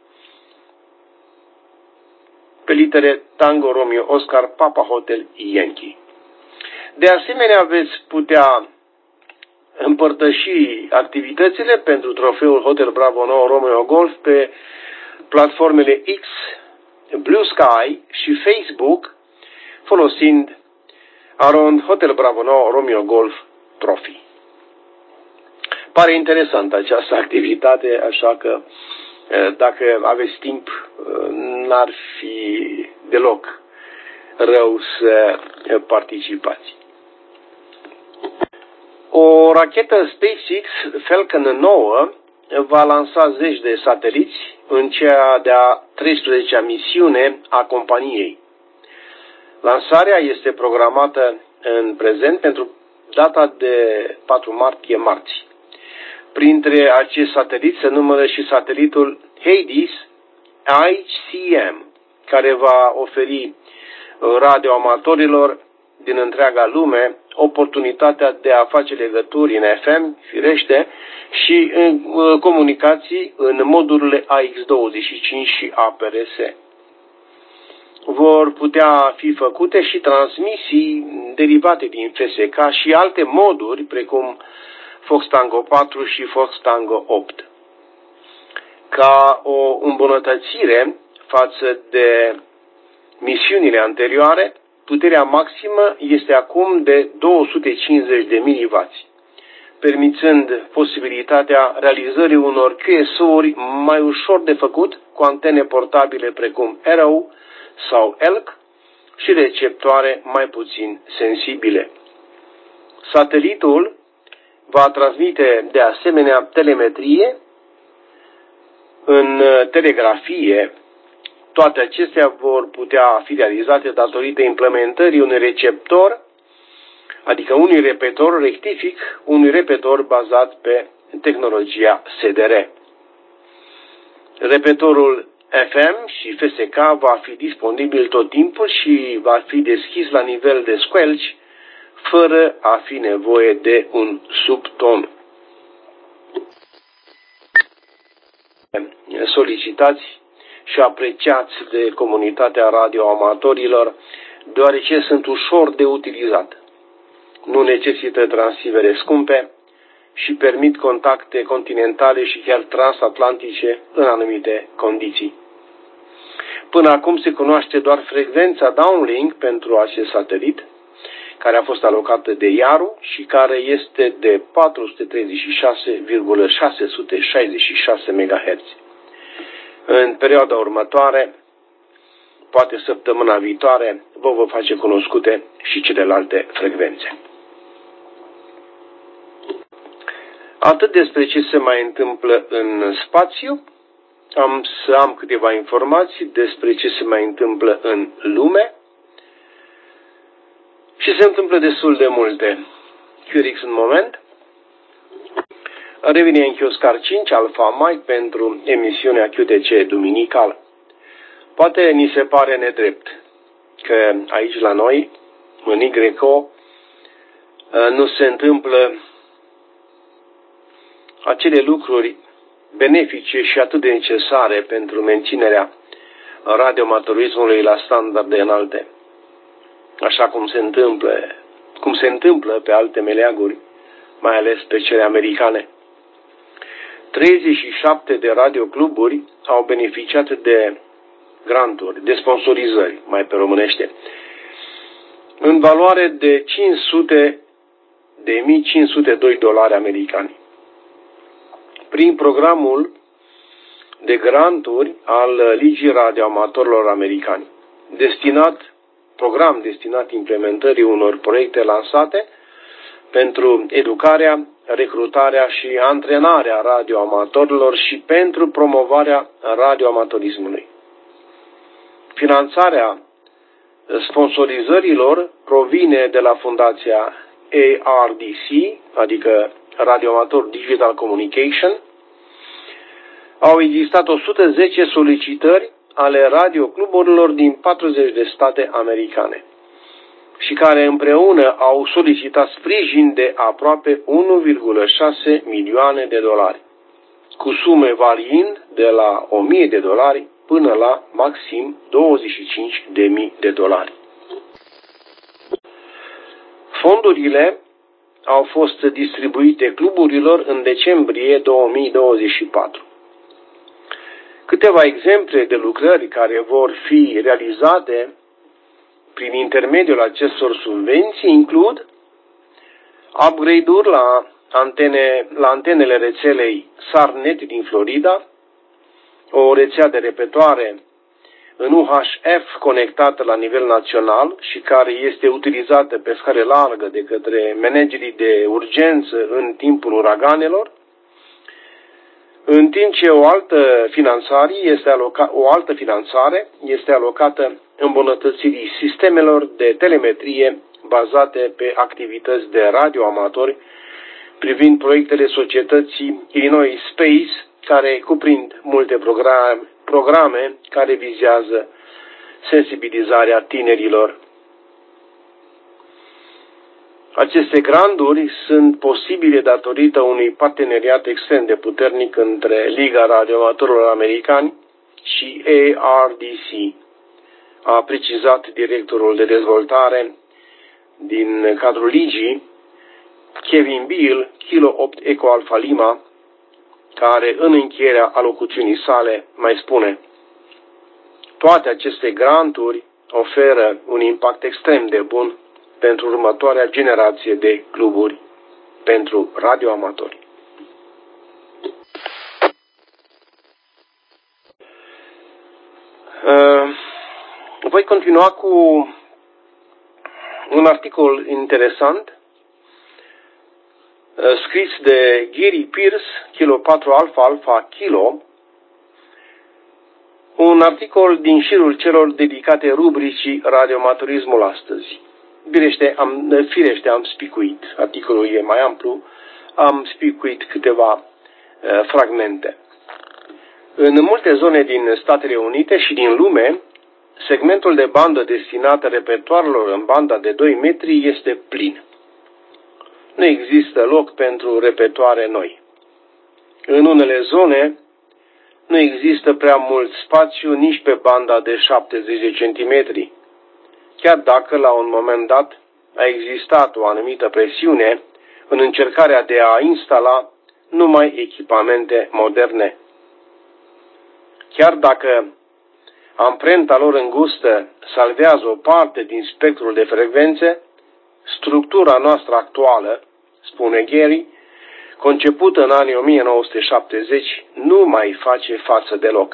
Pe litere Tango Romeo Oscar Papa Hotel Yankee. De asemenea, veți putea împărtăși activitățile pentru trofeul Hotel Bravo nouă Romeo Golf pe platformele X, Blue Sky și Facebook, folosind Around Hotel Bravo nouă Romeo Golf Trophy. Pare interesantă această activitate, așa că dacă aveți timp, n-ar fi deloc rău să participați. O rachetă SpaceX Falcon nouă va lansa zeci de sateliți în cea de-a treisprezecea misiune a companiei. Lansarea este programată în prezent pentru data de patru martie, marți. Printre acești sateliți se numără și satelitul Hades H C M, care va oferi radioamatorilor din întreaga lume oportunitatea de a face legături în F M, firește, și în comunicații în modurile A X douăzeci și cinci și A P R S. Vor putea fi făcute și transmisii derivate din F S K și alte moduri, precum Fox Tango patru și Fox Tango opt. Ca o îmbunătățire față de misiunile anterioare, puterea maximă este acum de două sute cincizeci de miliwați, permițând posibilitatea realizării unor Q S O-uri mai ușor de făcut, cu antene portabile precum Arrow sau Elk și receptoare mai puțin sensibile. Satelitul va transmite de asemenea telemetrie în telegrafie. Toate acestea vor putea fi realizate datorită implementării unui receptor, adică unui repetor rectific, unui repetor bazat pe tehnologia S D R. Repetorul F M și F S K va fi disponibil tot timpul și va fi deschis la nivel de squelch fără a fi nevoie de un subton. Solicitați și apreciați de comunitatea radioamatorilor, deoarece sunt ușor de utilizat. Nu necesită transivere scumpe și permit contacte continentale și chiar transatlantice în anumite condiții. Până acum se cunoaște doar frecvența downlink pentru acest satelit, care a fost alocată de I A R U și care este de patru sute treizeci și șase virgulă șase sute șaizeci și șase megahertz. În perioada următoare, poate săptămâna viitoare, vă vor face cunoscute și celelalte frecvențe. Atât despre ce se mai întâmplă în spațiu. Am să am câteva informații despre ce se mai întâmplă în lume. Și se întâmplă destul de multe. Q R X în moment. Revine în Chioscar cinci Alpha Mike pentru emisiunea Q T C duminicală. Poate ni se pare nedrept că aici la noi, în Y O, nu se întâmplă acele lucruri benefice și atât de necesare pentru menținerea radioamatorismului la standarde înalte, așa cum se întâmplă, cum se întâmplă pe alte meleaguri, mai ales pe cele americane. treizeci și șapte de radiocluburi au beneficiat de granturi, de sponsorizări, mai pe românește, în valoare de cinci sute de mii cinci sute doi dolari americani, prin programul de granturi al Ligii Radioamatorilor Americani, destinat, program destinat implementării unor proiecte lansate pentru educarea, recrutarea și antrenarea radioamatorilor și pentru promovarea radioamatorismului. Finanțarea sponsorizărilor provine de la Fundația A R D C, adică Radioamator Digital Communication. Au existat o sută zece solicitări ale radiocluburilor din patruzeci de state americane și care împreună au solicitat sprijin de aproape unu virgulă șase milioane de dolari, cu sume variind de la o mie de dolari până la maxim douăzeci și cinci de mii de dolari. Fondurile au fost distribuite cluburilor în decembrie două mii douăzeci și patru. Câteva exemple de lucrări care vor fi realizate prin intermediul acestor subvenții includ upgrade-uri la, antene, la antenele rețelei SARNet din Florida, o rețea de repetoare în U H F conectată la nivel național și care este utilizată pe scară largă de către managerii de urgență în timpul uraganelor, în timp ce o altă finanțare este, aloca, o altă finanțare este alocată îmbunătățirii sistemelor de telemetrie bazate pe activități de radioamatori privind proiectele societății Illinois Space, care cuprind multe programe, programe care vizează sensibilizarea tinerilor. Aceste granturi sunt posibile datorită unui parteneriat extrem de puternic între Liga Radioamatorilor Americani și A R D C, a precizat directorul de dezvoltare din cadrul Ligii, Kevin Beal, Kilo opt Eco Alpha Lima, care în încheierea alocuțiunii sale mai spune: toate aceste granturi oferă un impact extrem de bun pentru următoarea generație de cluburi pentru radioamatori. Uh, voi continua cu un articol interesant uh, scris de Gary Pierce, Kilo patru Alpha Alpha Kilo, un articol din șirul celor dedicate rubricii Radioamatorismul astăzi. Firește am, firește, am spicuit, articolul e mai amplu, am spicuit câteva uh, fragmente. În multe zone din Statele Unite și din lume, segmentul de bandă destinată repertoarelor în banda de doi metri este plin. nu există loc pentru repetoare noi. În unele zone nu există prea mult spațiu nici pe banda de șaptezeci de centimetri, chiar dacă la un moment dat a existat o anumită presiune în încercarea de a instala numai echipamente moderne. Chiar dacă amprenta lor îngustă salvează o parte din spectrul de frecvențe, structura noastră actuală, spune Gary, concepută în anii o mie nouă sute șaptezeci, nu mai face față deloc.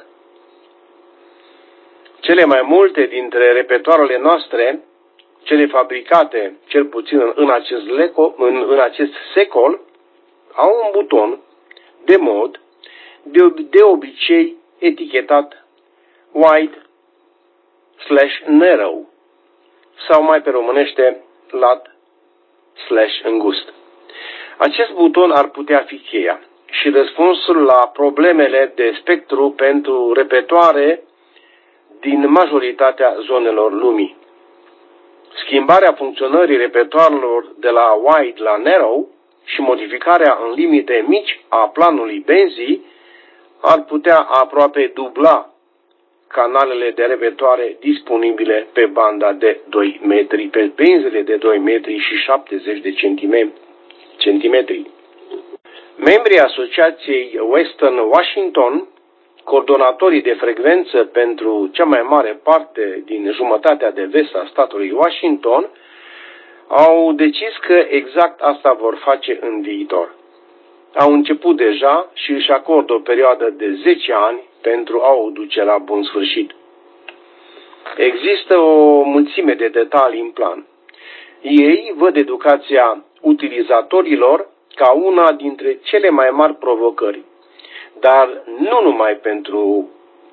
Cele mai multe dintre repetoarele noastre, cele fabricate cel puțin în acest, leco, în, în acest secol, au un buton de mod de, de obicei etichetat wide slash narrow sau mai pe românește lat slash îngust. Acest buton ar putea fi cheia și răspunsul la problemele de spectru pentru repetoare din majoritatea zonelor lumii. Schimbarea funcționării repetoarelor de la wide la narrow și modificarea în limite mici a planului benzii ar putea aproape dubla canalele de repetoare disponibile pe banda de doi metri, pe benzile de doi metri și șaptezeci de centimetri. Membrii Asociației Western Washington, coordonatorii de frecvență pentru cea mai mare parte din jumătatea de vest a statului Washington, au decis că exact asta vor face în viitor. Au început deja și își acordă o perioadă de zece ani pentru a o duce la bun sfârșit. Există o mulțime de detalii în plan. Ei văd educația utilizatorilor ca una dintre cele mai mari provocări, dar nu numai pentru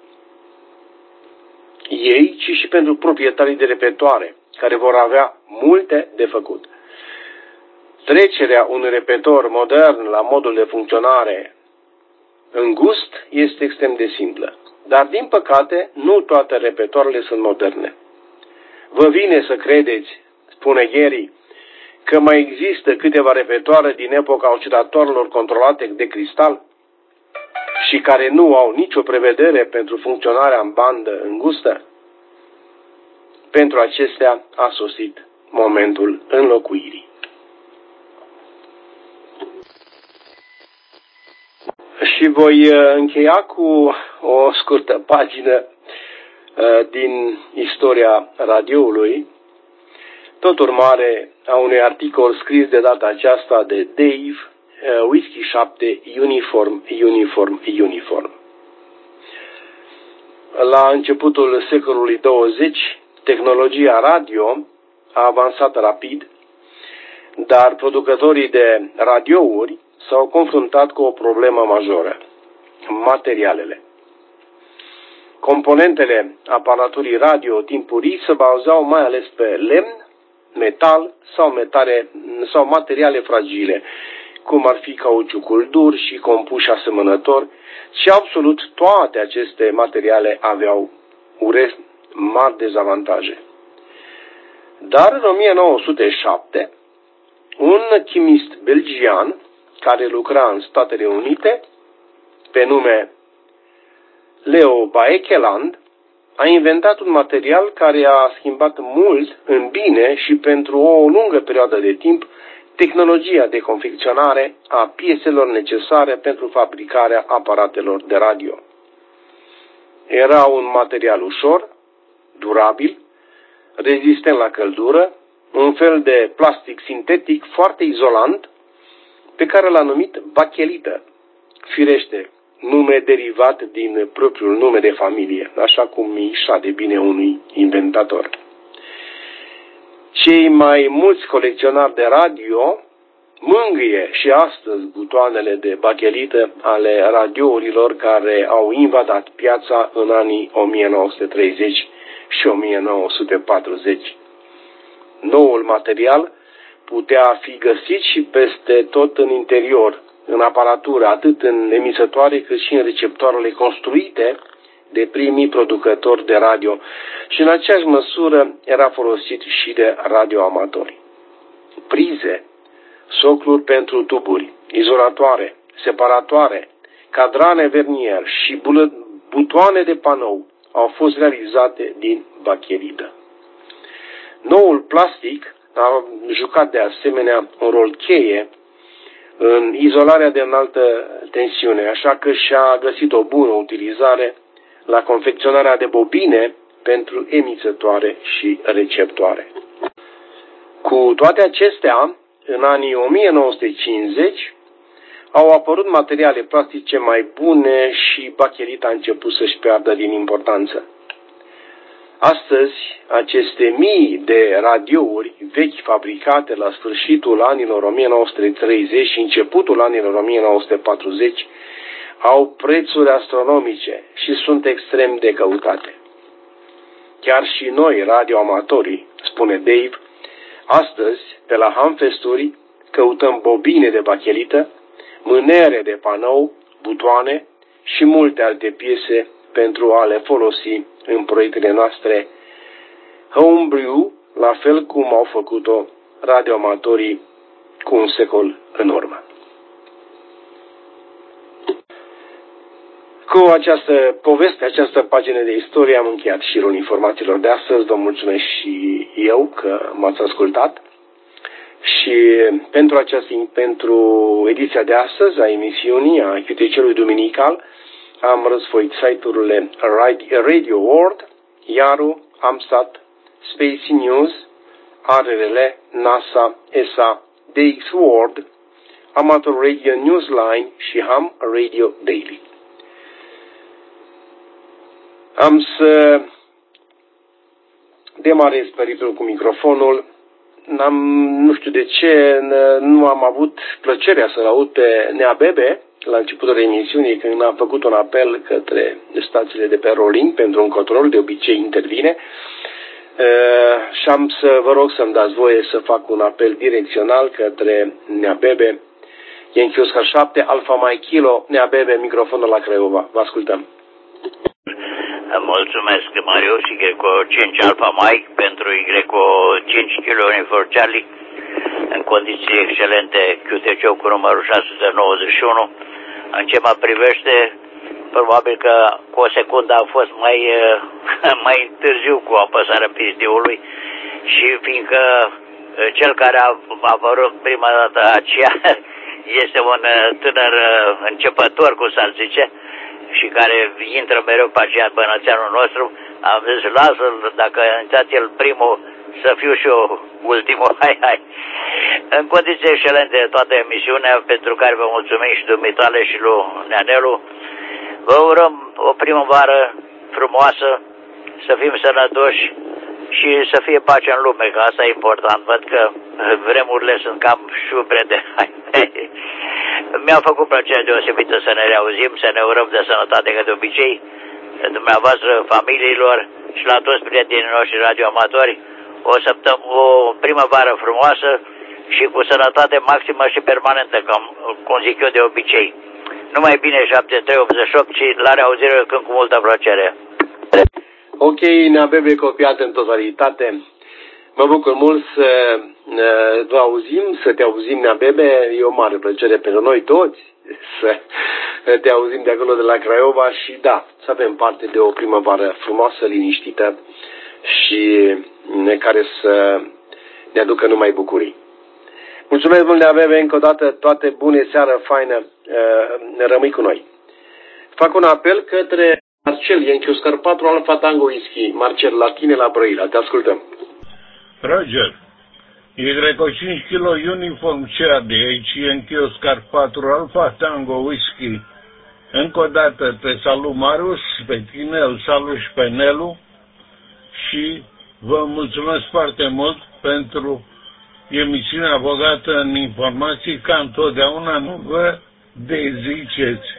ei, ci și pentru proprietarii de repetoare, care vor avea multe de făcut. Trecerea unui repetor modern la modul de funcționare îngust este extrem de simplă, dar din păcate nu toate repetoarele sunt moderne. Vă vine să credeți, spune Gary, că mai există câteva repetoare din epoca oscilatoarelor controlate de cristal și care nu au nicio prevedere pentru funcționarea în bandă îngustă? Pentru acestea a sosit momentul înlocuirii. Și voi încheia cu o scurtă pagină din istoria radioului, tot urmare a unui articol scris de data aceasta de Dave, Whiskey șapte, Uniform, Uniform, Uniform. La începutul secolului douăzeci, tehnologia radio a avansat rapid, dar producătorii de radiouri s-au confruntat cu o problemă majoră: materialele. Componentele aparaturii radio timpurii se bazau mai ales pe lemn, metal sau, metale, sau materiale fragile, cum ar fi cauciucul dur și compuși asemănători, și absolut toate aceste materiale aveau ure mari dezavantaje. Dar în o mie nouă sute șapte, un chimist belgian care lucra în Statele Unite, pe nume Leo Baekeland, a inventat un material care a schimbat mult în bine și pentru o lungă perioadă de timp tehnologia de confecționare a pieselor necesare pentru fabricarea aparatelor de radio. Era un material ușor, durabil, rezistent la căldură, un fel de plastic sintetic foarte izolant, pe care l-a numit bachelită, firește, nume derivat din propriul nume de familie, așa cum îi șade bine unui inventator. Cei mai mulți colecționari de radio mângâie și astăzi butoanele de bachelită ale radiourilor care au invadat piața în anii o mie nouă sute treizeci și o mie nouă sute patruzeci. Noul material putea fi găsit și peste tot în interior, în aparatură, atât în emisătoare cât și în receptoarele construite de primii producători de radio și în aceeași măsură era folosit și de radioamatori. Prize, socluri pentru tuburi, izolatoare, separatoare, cadrane vernier și butoane de panou au fost realizate din bachelită. Noul plastic a jucat de asemenea un rol cheie în izolarea de înaltă tensiune, așa că și-a găsit o bună utilizare la confecționarea de bobine pentru emițătoare și receptoare. Cu toate acestea, în anii o mie nouă sute cincizeci au apărut materiale plastice mai bune și bachelita a început să-și piardă din importanță. Astăzi, aceste mii de radiouri vechi fabricate la sfârșitul anilor o mie nouă sute treizeci și începutul anilor o mie nouă sute patruzeci au prețuri astronomice și sunt extrem de căutate. Chiar și noi, radioamatorii, spune Dave, astăzi, pe la Hamfesturi, căutăm bobine de bachelită, mânere de panou, butoane și multe alte piese pentru a le folosi în proiectele noastre homebrew, la fel cum au făcut-o radioamatorii cu un secol în urmă. Cu această poveste, această pagină de istorie, am încheiat șirul informațiilor de astăzi. Vă mulțumesc și eu că m-ați ascultat. Și pentru, această, pentru ediția de astăzi a emisiunii, a Chiutecelui Duminical, am răsfoit site-urile Radio World, Iaru, Amsat, Space News, R R L, NASA, E S A, D X World, Amateur Radio Newsline și Ham Radio Daily. Am să demarez periplul cu microfonul. N-am, nu știu de ce, nu am avut plăcerea să-l aud pe Nea Bebe la începutul emisiunii, când am făcut un apel către stațiile de pe rolling pentru un control, de obicei intervine. Uh, și am să vă rog să-mi dați voie să fac un apel direcțional către Nea Bebe. Yankee Oscar șapte, Alfa Mike Kilo, Nea Bebe, microfonul la Craiova. Vă ascultăm. Mulțumesc, Mario, și Greco cinci Alfa Mike pentru Greco cinci Kilo Unifor Charlie în condiții excelente, Q T C cu numărul șase sute nouăzeci și unu. În ce mă privește, probabil că cu o secundă a fost mai, mai târziu cu apăsarea pizdiului și fiindcă cel care a apărut prima dată aceea este un tânăr începător, cum s-ar zice, și care intră mereu pe aceea bănățeanul nostru, am zis, lasă-l, dacă a intrat el primul, să fiu și eu ultimul, hai, hai. În condiții excelente toată emisiunea, pentru care vă mulțumim și dumitale și lui Neanelu, vă urăm o primăvară frumoasă, să fim sănătoși și să fie pace în lume, că asta e important. Văd că vremurile sunt cam șubrede. Mi-a făcut plăcere deosebită să ne reauzim, să ne urăm de sănătate ca de obicei, dumneavoastră, familiilor și la toți prietenii noștri radioamatori, o săptămână, o primăvară frumoasă și cu sănătate maximă și permanentă, cum, cum zic eu de obicei. Numai bine, șapte trei optzeci și opt, și la reauzire când cu multă plăcere. Ok, Nea Bebe, copiat în totalitate. Mă bucur mult să vă auzim, să te auzim, Nea Bebe. E o mare plăcere pentru noi toți să te auzim de acolo de la Craiova și da, să avem parte de o primăvară frumoasă, liniștită și care să ne aducă numai bucurii. Mulțumesc mult, Nea Bebe, încă o dată, toate bune, seară faină, rămâi cu noi. Fac un apel către Marcel, Yankee Oscar patru, Alfa Tango Whisky. Marcel, la tine la Brăila, te ascultăm. Roger, Y cinci Kilo Uniform C A D, aici Yankee Oscar patru, Alfa Tango Whisky. Încă o dată te salut, Marius, pe tine îl salut și pe Nelu și vă mulțumesc foarte mult pentru emisiunea bogată în informații, ca întotdeauna nu vă deziceți.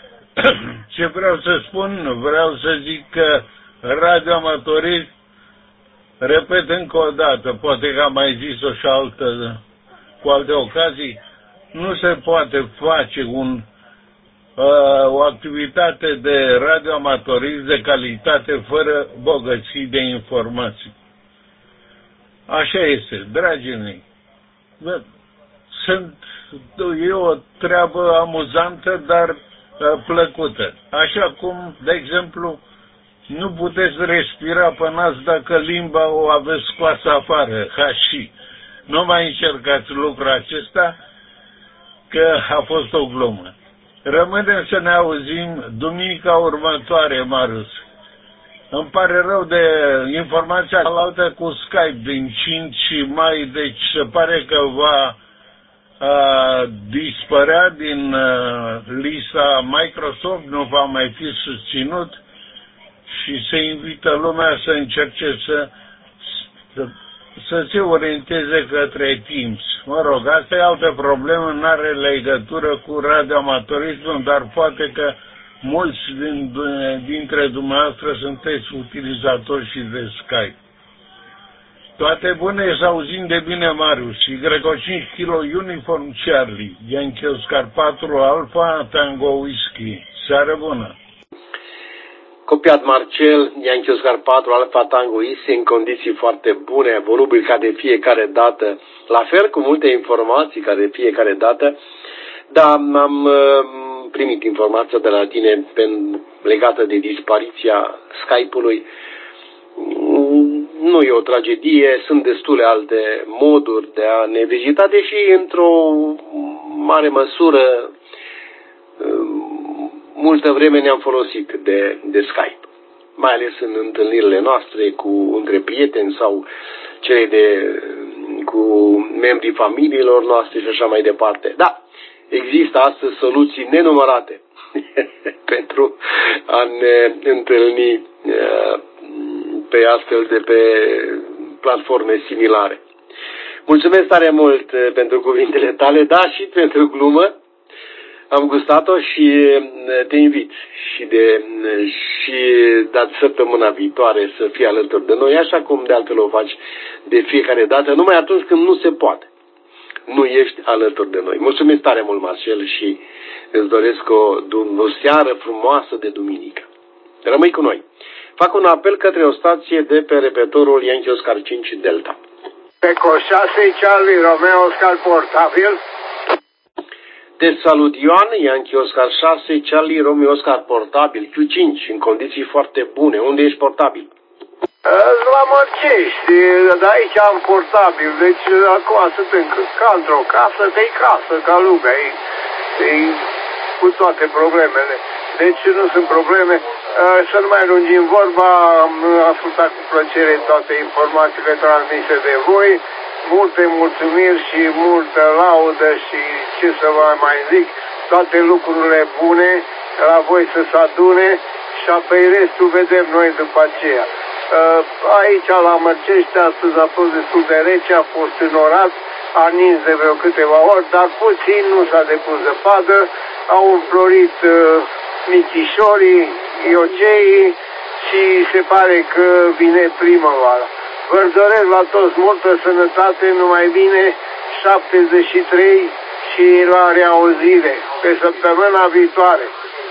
Ce vreau să spun? Vreau să zic că radioamatorii, repet încă o dată, poate că am mai zis-o și altă, cu alte ocazii, nu se poate face un, uh, o activitate de radioamatorism de calitate fără bogății de informații. Așa este, dragii mei. sunt, e o treabă amuzantă, dar plăcută. Așa cum, de exemplu, nu puteți respira pe nas dacă limba o aveți scoasă afară, ca și. Nu mai încercați lucrul acesta, că a fost o glumă. Rămânem să ne auzim duminica următoare, Marius. Îmi pare rău de informația altă cu Skype din cinci mai, deci se pare că va a, dispărea din a, lista Microsoft, nu va mai fi susținut și se invită lumea să încerce să, să, să se orienteze către Teams. Mă rog, asta e altă problemă, nu are legătură cu radioamatorismul, dar poate că mulți din, dintre dumneavoastră sunteți utilizatori și de Skype. Toate bune, să auzim de bine, Marius. Y cinci kilo Uniform Charlie, Yankee Oscar patru Alpha Tango Whisky. Seară bună! Copiat Marcel, Yankee Oscar patru Alpha Tango Whisky, în condiții foarte bune, volubil ca de fiecare dată, la fel cu multe informații ca de fiecare dată, dar am primit informația de la tine legată de dispariția Skype-ului. Nu e o tragedie, sunt destule alte moduri de a ne vizita, deși într-o mare măsură multă vreme ne-am folosit de, de Skype, mai ales în întâlnirile noastre cu între prieteni sau cele de, cu membrii familiilor noastre și așa mai departe. Da, există astăzi soluții nenumărate pentru a ne întâlni pe astfel de pe platforme similare. Mulțumesc tare mult pentru cuvintele tale, da, și pentru glumă. Am gustat-o și te invit și de și de săptămâna viitoare să fii alături de noi, așa cum de altfel o faci de fiecare dată, numai atunci când nu se poate. Nu ești alături de noi. Mulțumesc tare mult, Marcel, și îți doresc o, o seară frumoasă de duminică. Rămâi cu noi. Fac un apel către o stație de pe repetorul Yankee Oscar cinci Delta. Eco șase Charlie Romeo Oscar portabil. Te salut, Ioan, Yankee Oscar șase Charlie Romeo Oscar portabil Q cinci, în condiții foarte bune. Unde ești portabil? La Mărcești, de aici am portabil, deci acum sunt în, ca într-o casă, de-i casă, ca lumea, e, e, cu toate problemele. Deci nu sunt probleme. Să nu mai lungim vorba, am ascultat cu plăcere toate informațiile transmise de voi. Multe mulțumiri și multă laudă și ce să vă mai zic, toate lucrurile bune la voi să se adune și apoi restul vedem noi după aceea. Aici la Mărcești astăzi a fost destul de rece, a fost înorat, a nins de vreo câteva ori, dar puțin nu s-a depus zăpadă, au înflorit michișorii, ioceii și se pare că vine primăvara. Vă doresc la toți multă sănătate, numai bine, șaptezeci și trei și la reauzire pe săptămâna viitoare.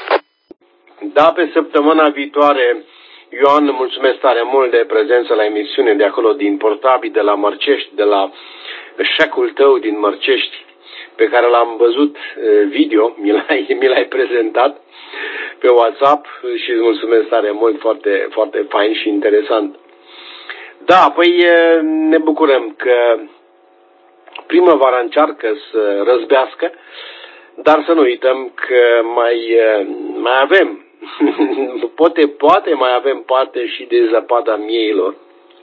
Da, pe săptămâna viitoare. Ioan, mulțumesc tare mult de prezență la emisiune de acolo din Portabil, de la Mărcești, de la șecul tău din Mărcești, pe care l-am văzut video, mi l-ai, mi l-ai prezentat pe WhatsApp și îți mulțumesc tare mult, foarte, foarte fain și interesant. Da, păi ne bucurăm că primăvara încearcă să răzbească, dar să nu uităm că mai, mai avem, poate, poate mai avem parte și de zăpada mieilor.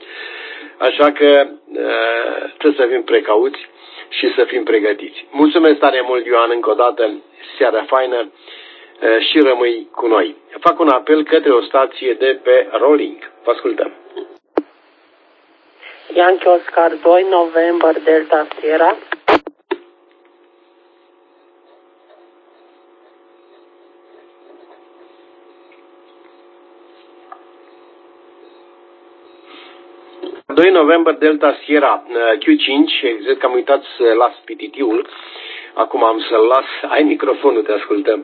Așa că trebuie să fim precauți și să fim pregătiți. Mulțumesc tare mult, Ioan, încă o dată, seara faină și rămâi cu noi. Fac un apel către o stație de pe Rolling. Vă ascultăm. Yankee Oscar doi, November, Delta Sierra. doi November, Delta Sierra, Q cinci, exact că am uitat să las pititiul. Acum am să-l las. Ai microfonul, te ascultăm.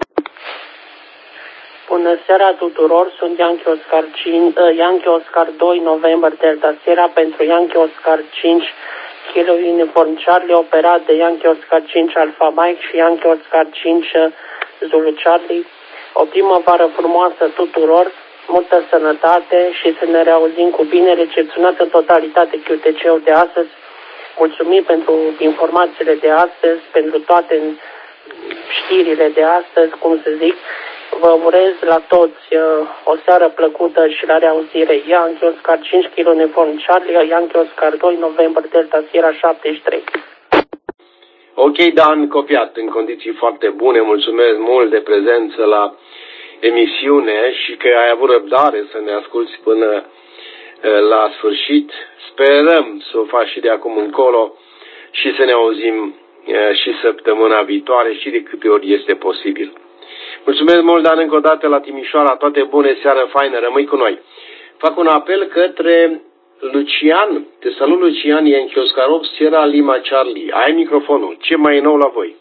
Bună seara tuturor, sunt Yankee Oscar, cinci, uh, Yankee Oscar doi, November, Delta Sierra pentru Yankee Oscar cinci, Kilo Uniform Charlie, operat de Yankee Oscar cinci Alpha Mike și Yankee Oscar cinci Zulu Charlie. O primăvară frumoasă tuturor, multă sănătate și să ne reauzim cu bine, recepționat în totalitate Q T C-ul de astăzi. Mulțumim pentru informațiile de astăzi, pentru toate știrile de astăzi, cum să zic. Vă urez la toți uh, o seară plăcută și la reauzire. Yankee Oscar cinci Kilo Uniform Charlie, Yankee Oscar doi November Delta Sierra șaptezeci și trei. Ok, Dan, copiat, în condiții foarte bune. Mulțumesc mult de prezență la emisiune și că ai avut răbdare să ne asculți până uh, la sfârșit. Sperăm să o faci și de acum încolo și să ne auzim uh, și săptămâna viitoare și de câte ori este posibil. Mulțumesc mult, Dan, încă o dată la Timișoara, toate bune, seară faină, rămâi cu noi. Fac un apel către Lucian. Te salut, Lucian, Yankee Oscar opt, Sierra Lima Charlie. Ai microfonul, ce mai e nou la voi?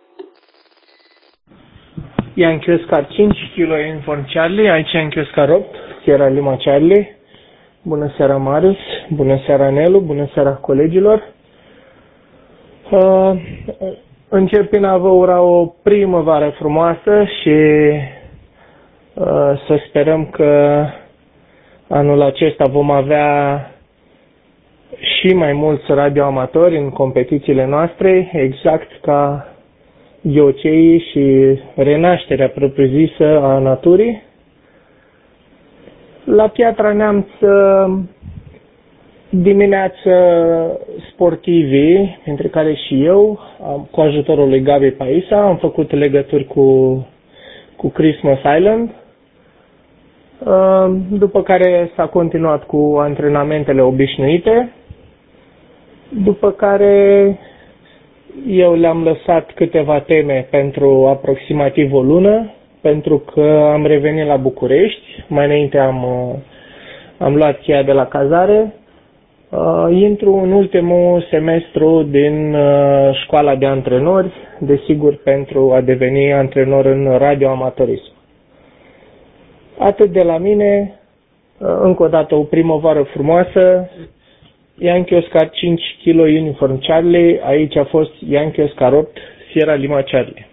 Yankee Oscar cinci, Kilo Uniform Charlie, aici Yankee Oscar opt, Sierra Lima Charlie. Bună seara, Marius, bună seara, Nelu, bună seara, colegilor. Uh, Încep prin a vă ura o primăvară frumoasă și uh, să sperăm că anul acesta vom avea și mai mulți radioamatori în competițiile noastre, exact ca ghioceii și renașterea propriu-zisă a naturii. La Piatra Neamț, dimineață, sportivii, între care și eu, cu ajutorul lui Gabi Paisa, am făcut legături cu, cu Christmas Island, după care s-a continuat cu antrenamentele obișnuite, după care eu le-am lăsat câteva teme pentru aproximativ o lună, pentru că am revenit la București, mai înainte am, am luat cheia de la cazare. Uh, intru în ultimul semestru din uh, școala de antrenori, desigur pentru a deveni antrenor în radioamatorism. Atât de la mine, uh, încă o dată o primăvară frumoasă, Yankee Oscar cinci Kilo Uniform Charlie, aici a fost Yankee Oscar opt Sierra Lima Charlie.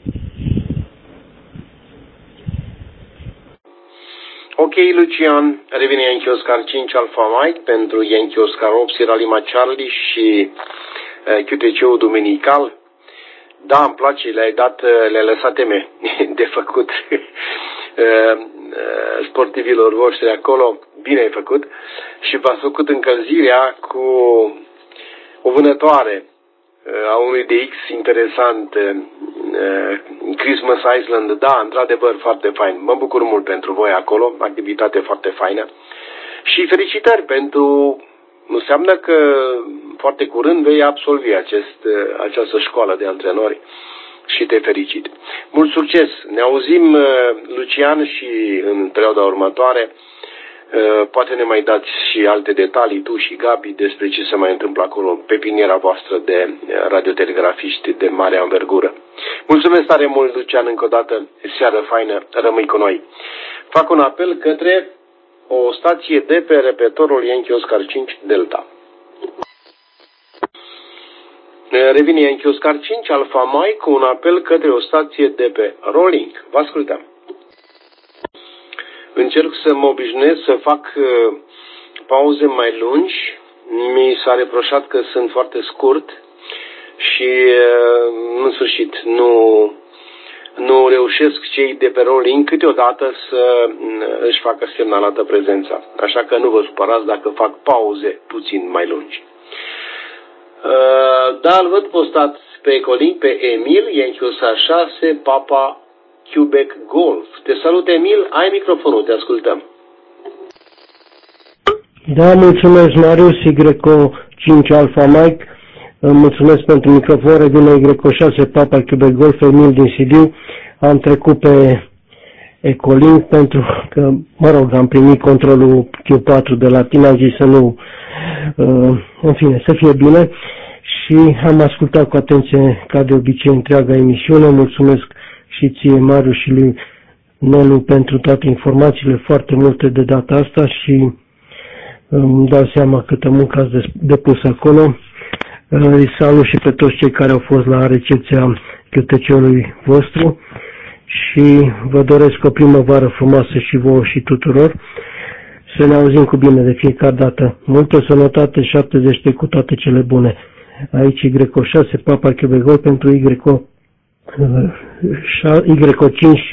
Ok, Lucian, revine Yankee Oscar cinci Alpha Mike pentru Yankee Oscar opt Sierra Lima Charlie și uh, Q T C-ul duminical. Da, îmi place, le-ai dat, le-ai lăsat teme de făcut uh, uh, sportivilor voștri acolo. Bine ai făcut și v-ați făcut încălzirea cu o vânătoare uh, a unui D X interesant, uh, Christmas Island. Da, într-adevăr, foarte fain. Mă bucur mult pentru voi acolo, activitate foarte faină. Și felicitări pentru... Înseamnă că foarte curând vei absolvi acest, această școală de antrenori și te felicit. Mult succes! Ne auzim, Lucian, și în perioada următoare. Poate ne mai dați și alte detalii, tu și Gabi, despre ce se mai întâmplă acolo, pe piniera voastră de radiotelegrafiști de mare anvergură. Mulțumesc tare mult, Lucian, încă o dată, seară faină, rămâi cu noi. Fac un apel către o stație de pe repetorul Yankee Oscar cinci Delta. Revine Yankee Oscar cinci Alpha Mike cu un apel către o stație de pe Rolling. Vă ascultăm. Încerc să mă obișnuiesc să fac uh, pauze mai lungi. Mi s-a reproșat că sunt foarte scurt și uh, în sfârșit nu, nu reușesc cei de pe Rolling câteodată să uh, își facă semnalată prezența. Așa că nu vă supărați dacă fac pauze puțin mai lungi. Uh, da, îl văd postat pe Ecolink pe Emil, Yankee Oscar șase, Papa Quebec Golf. Te salut, Emil, ai microfonul, te ascultăm. Da, mulțumesc, Marius, Y cinci Alpha Mike, mulțumesc pentru microfon, revine Y șase, Papa Quebec Golf, Emil din Sibiu. Am trecut pe Ecolink pentru că, mă rog, am primit controlul Q patru de la tine, am zis să nu, în fine, să fie bine și am ascultat cu atenție, ca de obicei, întreaga emisiune. Mulțumesc și ție, Marius, și lui Nelu pentru toate informațiile, foarte multe de data asta și îmi dau seama câtă muncă ați depus acolo. Îi salut și pe toți cei care au fost la recepția cânteceului vostru și vă doresc o primăvară frumoasă și vouă și tuturor. Să ne auzim cu bine de fiecare dată. Multă sănătate, șaptezeci cu toate cele bune. Aici Y șase, Papa Quebec Golf pentru Y, Y cinci,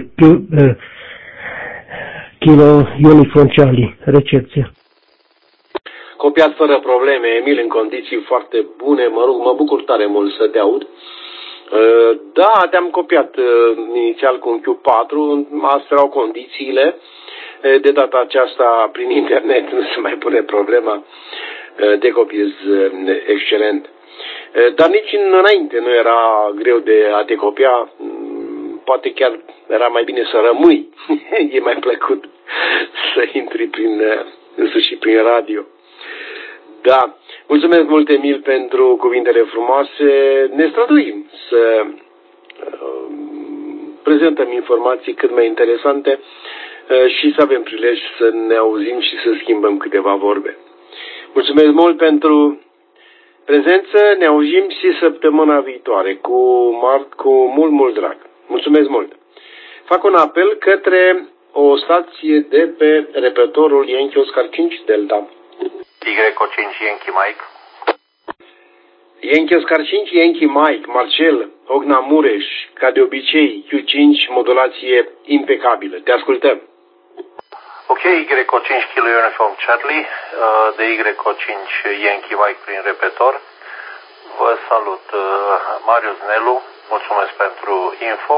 Kilo Uniform Charlie. Recepție. Copiat fără probleme, Emil, în condiții foarte bune. Mă rog, mă bucur tare mult să te aud. Da, te-am copiat inițial cu un Q patru, astea erau condițiile. De data aceasta, prin internet, nu se mai pune problema, te copiezi excelent. Dar nici înainte nu era greu de a te copia, poate chiar era mai bine să rămâi. E mai plăcut să intri prin, însuși prin radio. Da, mulțumesc mult, Emil, pentru cuvintele frumoase. Ne străduim să uh, prezentăm informații cât mai interesante uh, și să avem prilej să ne auzim și să schimbăm câteva vorbe. Mulțumesc mult pentru prezență, ne auzim și săptămâna viitoare cu, cu mult, mult drag. Mulțumesc mult! Fac un apel către o stație de pe repertorul Yankee Oscar cinci Delta. Y cinci Yankee Mike. Yankee Oscar cinci Yankee Mike, Marcel, Ogna Mureș, ca de obicei, Q cinci, modulație impecabilă. Te ascultăm. Ok, Y cinci Kilo Uniform Charlie, de Y cinci Yankee Mike prin repetor. Vă salut, Marius Nelu, mulțumesc pentru info.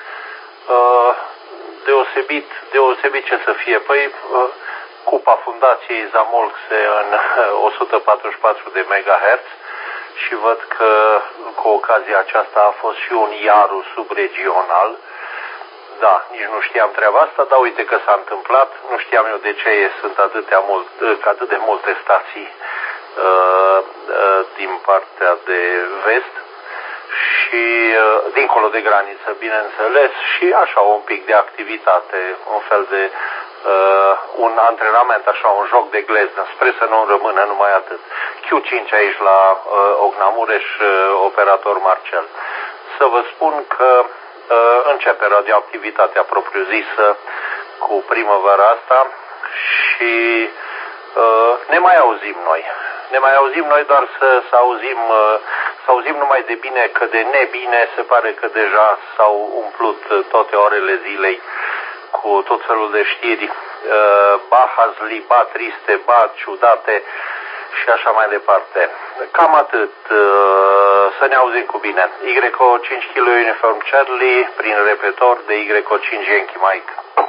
Deosebit, deosebit ce să fie, păi cupa fundației Zamolxe în o sută patruzeci și patru de megahertz și văd că cu ocazia aceasta a fost și un Iaru subregional. Da, nici nu știam treaba asta, dar uite că s-a întâmplat. Nu știam eu de ce sunt atâtea mult, atât de multe stații uh, uh, din partea de vest și uh, dincolo de graniță, bineînțeles, și așa un pic de activitate, un fel de uh, un antrenament, așa un joc de gleznă. Sper să nu rămână numai atât. Q cinci aici la uh, Ogna Mureș, uh, operator Marcel. Să vă spun că uh, începe radioactivitatea propriu-zisă cu primăvara asta și uh, ne mai auzim noi. Ne mai auzim noi doar să, să auzim uh, să auzim numai de bine, că de nebine se pare că deja s-au umplut toate orele zilei cu tot felul de știri, uh, ba hazli, ba triste, ba ciudate și așa mai departe. Cam atât. Uh, să ne auzim cu bine. Y cinci Kilo Uniform Charlie prin repetor de Y cinci Yankee Mike.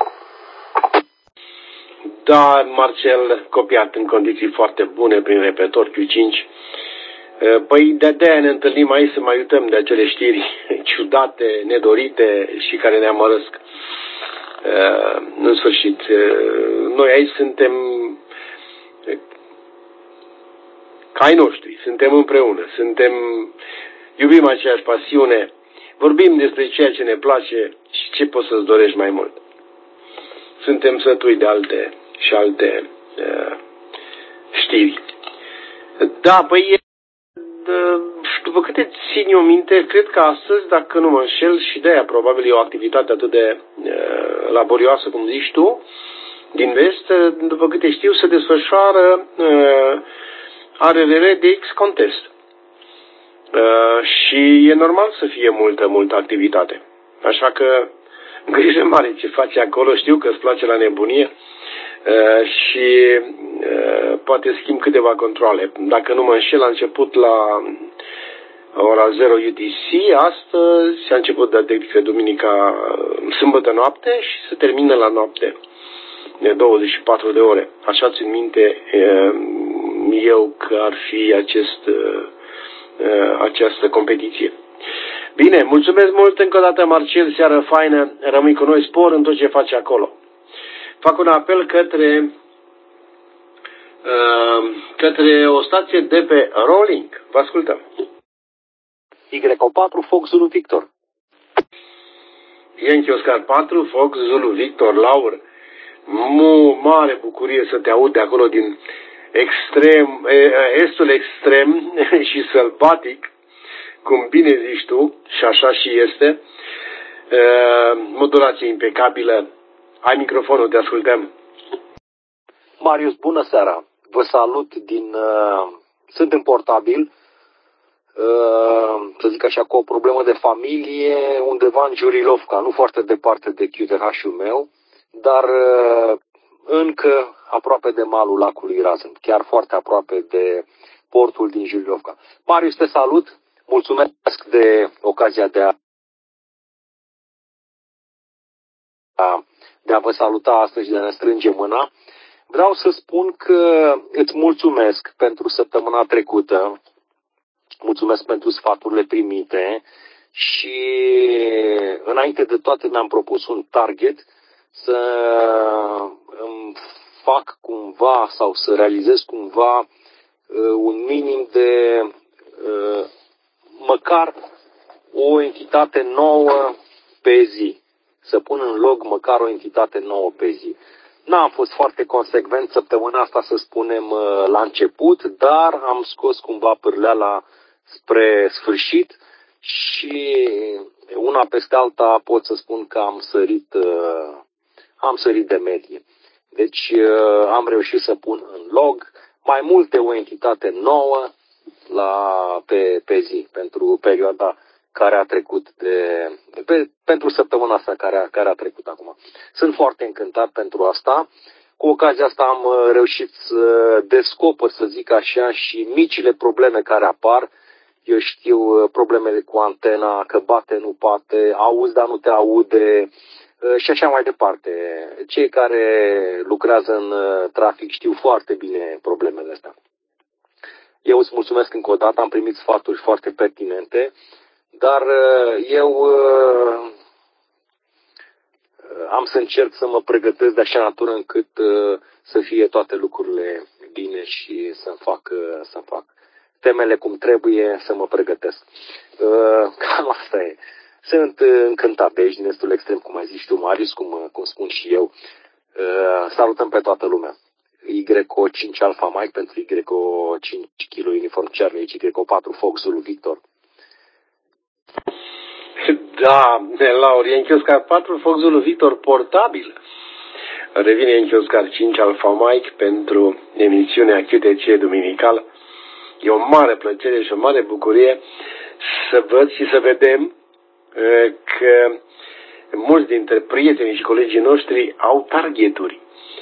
Da, Marcel, copiat în condiții foarte bune prin repetor Q cinci. Păi de-aia ne întâlnim aici să mai uităm de acele știri ciudate, nedorite și care ne amărăsc. În sfârșit, noi aici suntem ca ai noștri, suntem împreună, suntem, iubim aceeași pasiune, vorbim despre ceea ce ne place și ce poți să-ți dorești mai mult. Suntem sătui de alte și alte uh, știri. Da, păi, după câte țin eu minte, cred că astăzi, dacă nu mă înșel, și de-aia probabil e o activitate atât de uh, laborioasă, cum zici tu, din vest, după câte știu, se desfășoară uh, R R R D X Contest. Uh, și e normal să fie multă, multă activitate. Așa că grijă mare ce faci acolo, știu că îți place la nebunie uh, și uh, poate schimb câteva controle. Dacă nu mă înșel, a început la ora zero U T C, astăzi a început de adică duminica, sâmbătă noapte și se termină la noapte, de douăzeci și patru de ore. Așa țin minte uh, eu că ar fi acest, uh, această competiție. Bine, mulțumesc mult încă o dată, Marcel, seară faină, rămâi cu noi, spor în tot ce faci acolo. Fac un apel către uh, către o stație de pe Rolling. Vă ascultăm. Y patru Fox Zulu Victor. Yankee Oscar patru, Fox Zulu Victor, Laur. Mu, mare bucurie să te aud de acolo din extrem, estul extrem și sălbatic, cum bine zici tu, și așa și este, modulație impecabilă. Ai microfonul, te ascultăm. Marius, bună seara! Vă salut din... Uh, sunt în Portabil, uh, să zic așa, cu o problemă de familie, undeva în Jurilovca, nu foarte departe de Q T H-ul meu, dar uh, încă aproape de malul lacului Razân, chiar foarte aproape de portul din Jurilovca. Marius, te salut! Mulțumesc de ocazia de a de a vă saluta astăzi și de a ne strânge mâna. Vreau să spun că îți mulțumesc pentru săptămâna trecută, mulțumesc pentru sfaturile primite și înainte de toate mi-am propus un target să îmi fac cumva sau să realizez cumva un minim de măcar o entitate nouă pe zi. Să pun în log măcar o entitate nouă pe zi. N-am fost foarte consecvent săptămâna asta, să spunem, la început, dar am scos cumva pârleala spre sfârșit și una peste alta pot să spun că am sărit, am sărit de medie. Deci am reușit să pun în log mai multe o entitate nouă la, pe, pe zi, pentru perioada care a trecut de, pe, pentru săptămâna asta care a, care a trecut acum. Sunt foarte încântat pentru asta. Cu ocazia asta am reușit să descoper, să zic așa, și micile probleme care apar. Eu știu problemele cu antena, că bate, nu bate, auzi, dar nu te aude și așa mai departe. Cei care lucrează în trafic știu foarte bine problemele astea. Eu îți mulțumesc încă o dată, am primit sfaturi foarte pertinente. Dar eu am să încerc să mă pregătesc de așa natură încât să fie toate lucrurile bine și să-mi fac, să fac temele cum trebuie, să mă pregătesc. Cam asta e. Sunt încântat de aici, din estul extrem, cum ai zis tu, Marius, cum, cum spun și eu. Salutăm pe toată lumea. Y O cinci Alpha Mike pentru Y O cinci Kilo Uniform Charlie, Y O patru Fox Zulu Victor. Da, Laur, Yankee Oscar patru, Fox Zulu Victor portabil. Revine Yankee Oscar cinci Alpha Mike pentru emisiunea Q T C duminical. E o mare plăcere și o mare bucurie să văd și să vedem că mulți dintre prietenii și colegii noștri au targeturi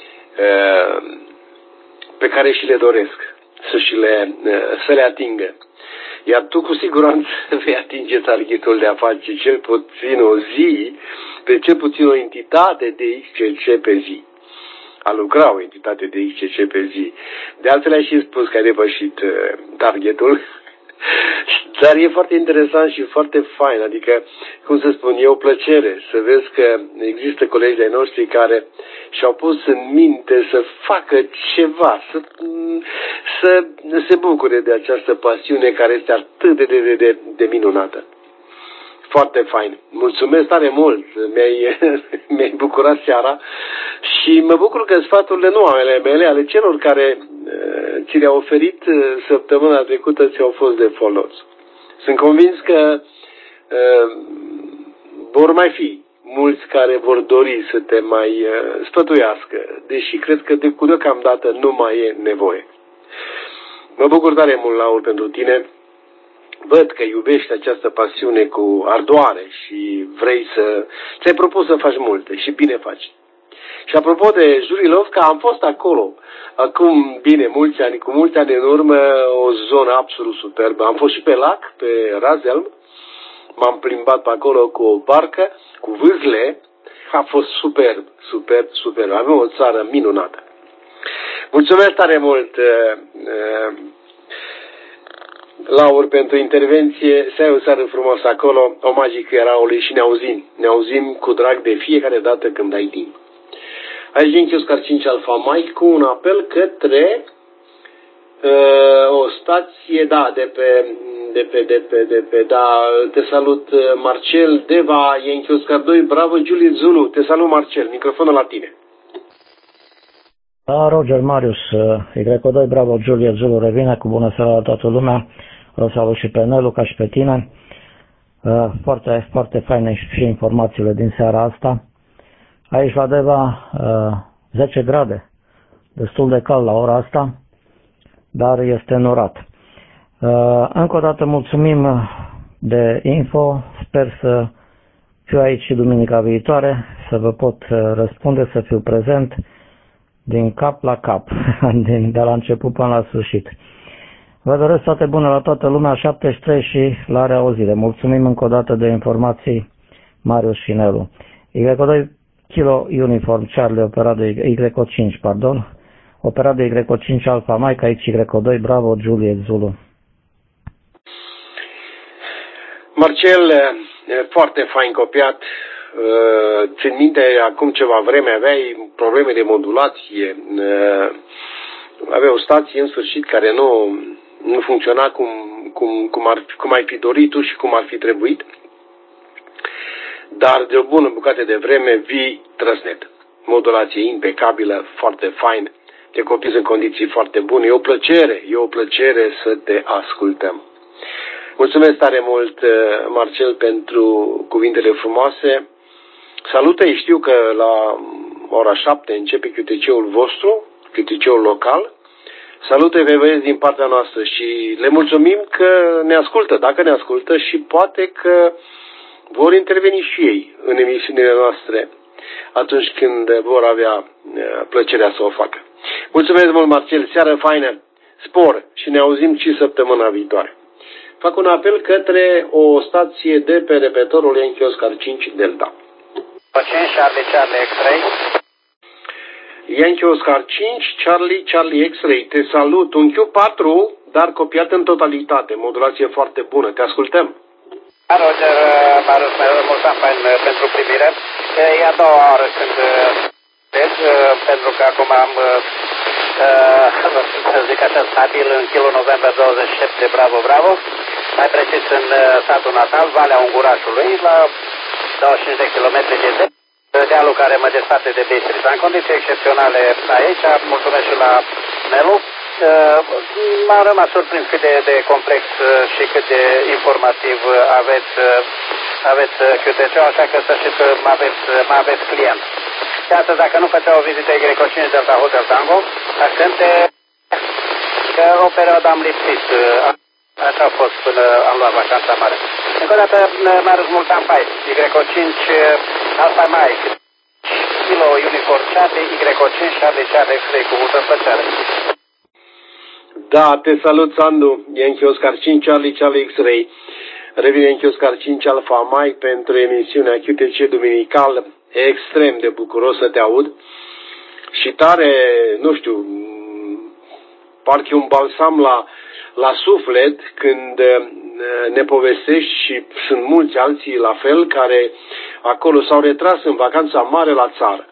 pe care și le doresc să, și le, să le atingă. Iar tu cu siguranță vei atinge targetul de a face cel puțin o zi, pe cel puțin o entitate de X C C pe zi. A lucra o entitate de X C C pe zi. De altfel ai și spus că ai depășit targetul. Dar e foarte interesant și foarte fain, adică, cum să spun, e o plăcere să vezi că există colegi de-ai noștri care și-au pus în minte să facă ceva, să, să se bucure de această pasiune care este atât de, de, de, de minunată. Foarte fain. Mulțumesc tare mult. Mi-ai, mi-ai bucurat seara și mă bucur că sfaturile nu ale mele, ale celor care uh, ți le-au oferit săptămâna trecută ți-au fost de folos. Sunt convins că uh, vor mai fi mulți care vor dori să te mai uh, sfătuiască, deși cred că de deocamdată nu mai e nevoie. Mă bucur tare mult, Laur, pentru tine. Văd că iubești această pasiune cu ardoare și vrei să... ți-ai propus să faci multe și bine faci. Și apropo de Jurilovca, am fost acolo. Acum, bine, mulți ani, cu mulți ani în urmă, o zonă absolut superbă. Am fost și pe lac, pe Razelm. M-am plimbat pe acolo cu o barcă, cu vâzle. A fost superb, superb, superb. Avem o țară minunată. Mulțumesc tare mult, Laur, pentru intervenție. Să ai o seară frumoasă acolo, o magică eraului și ne auzim. Ne auzim cu drag de fiecare dată când ai timp. Aici Yankee Oscar cinci Alpha Mike cu un apel către uh, o stație, da, de pe, de pe, de pe, de pe, da, te salut Marcel, Deva, Yankee Oscar doi, bravo Juliet Zulu, te salut Marcel, microfonul la tine. Da, Roger Marius, Y doi Bravo Juliet Zulu revine cu bună seara la toată lumea. Vreau să salut și pe Nelu ca și pe tine. Foarte, foarte faine și informațiile din seara asta. Aici la Deva zece grade, destul de cald la ora asta, dar este înorat. Încă o dată mulțumim de info, sper să fiu aici și duminica viitoare, să vă pot răspunde, să fiu prezent din cap la cap, din, de la început până la sfârșit. Vă doresc toate bune la toată lumea, șaptezeci și trei și la reauzire. Mulțumim încă o dată de informații, Marius și Nelu. Y doi Kilo Uniform Charlie, operat de Y cinci, pardon, operat de Y cinci Alpha Mike, aici Y doi Bravo Juliet Zulu. Marcel, foarte fain copiat. Țin minte, acum ceva vreme aveai probleme de modulație. Avea o stație în sfârșit care nu, nu funcționa cum, cum, cum, ar, cum ai fi dorit tu și cum ar fi trebuit. Dar de o bună bucată de vreme vii trăsnet. Modulație impecabilă, foarte fain. Te copizi în condiții foarte bune. E o plăcere, e o plăcere să te ascultăm. Mulțumesc tare mult, Marcel, pentru cuvintele frumoase. Salută-i, știu că la ora șapte începe Q T C-ul vostru, Q T C-ul local. Salută-i pe băieți din partea noastră și le mulțumim că ne ascultă, dacă ne ascultă, și poate că vor interveni și ei în emisiunile noastre atunci când vor avea plăcerea să o facă. Mulțumesc mult, Marcel, seară faină, spor și ne auzim și săptămâna viitoare. Fac un apel către o stație de pe repetorul Yankee Oscar cinci Delta. cinci Charlie Charlie X-Ray. Yankee Oscar cinci Charlie Charlie X-Ray. Te salut. Un Q patru, dar copiat în totalitate. Modulație foarte bună. Te ascultăm. Roger, Marius, mulțumesc pentru primire. E a doua oră când deci, pentru că acum am, să zic așa, stabil în kilo November douăzeci și șapte Bravo Bravo, mai precis în satul natal, Valea Ungurașului, la douăzeci și cinci de kilometri de zi, dealul care mă desparte de Bistrița. În condiții excepționale aici, mulțumesc și la Nelu. M-am rămas surprins cât de, de complex și cât de informativ aveți, aveți Q T C, așa că să știți că mă aveți, mă aveți client. Iată, dacă nu făcea o vizită Y cinci Delta Hotel Tango, aștepte că o perioadă am lipsit. Așa a fost până am luat vacanța mare. Încă o dată, Marius, mult am pai. Y cinci Alpha Mike, Kilo Uniform Charlie, Y cinci Charlie Charlie X-Ray, cu multă plăcere. Da, te salut, Sandu. Yankee Oscar cinci Charlie Charlie X-Ray. Revine Yankee Oscar cinci Alpha Mike pentru emisiunea Q T C duminical. Extrem de bucuros să te aud și tare, nu știu, parcă e un balsam la, la suflet când ne povestești, și sunt mulți alții la fel care acolo s-au retras în vacanța mare la țară.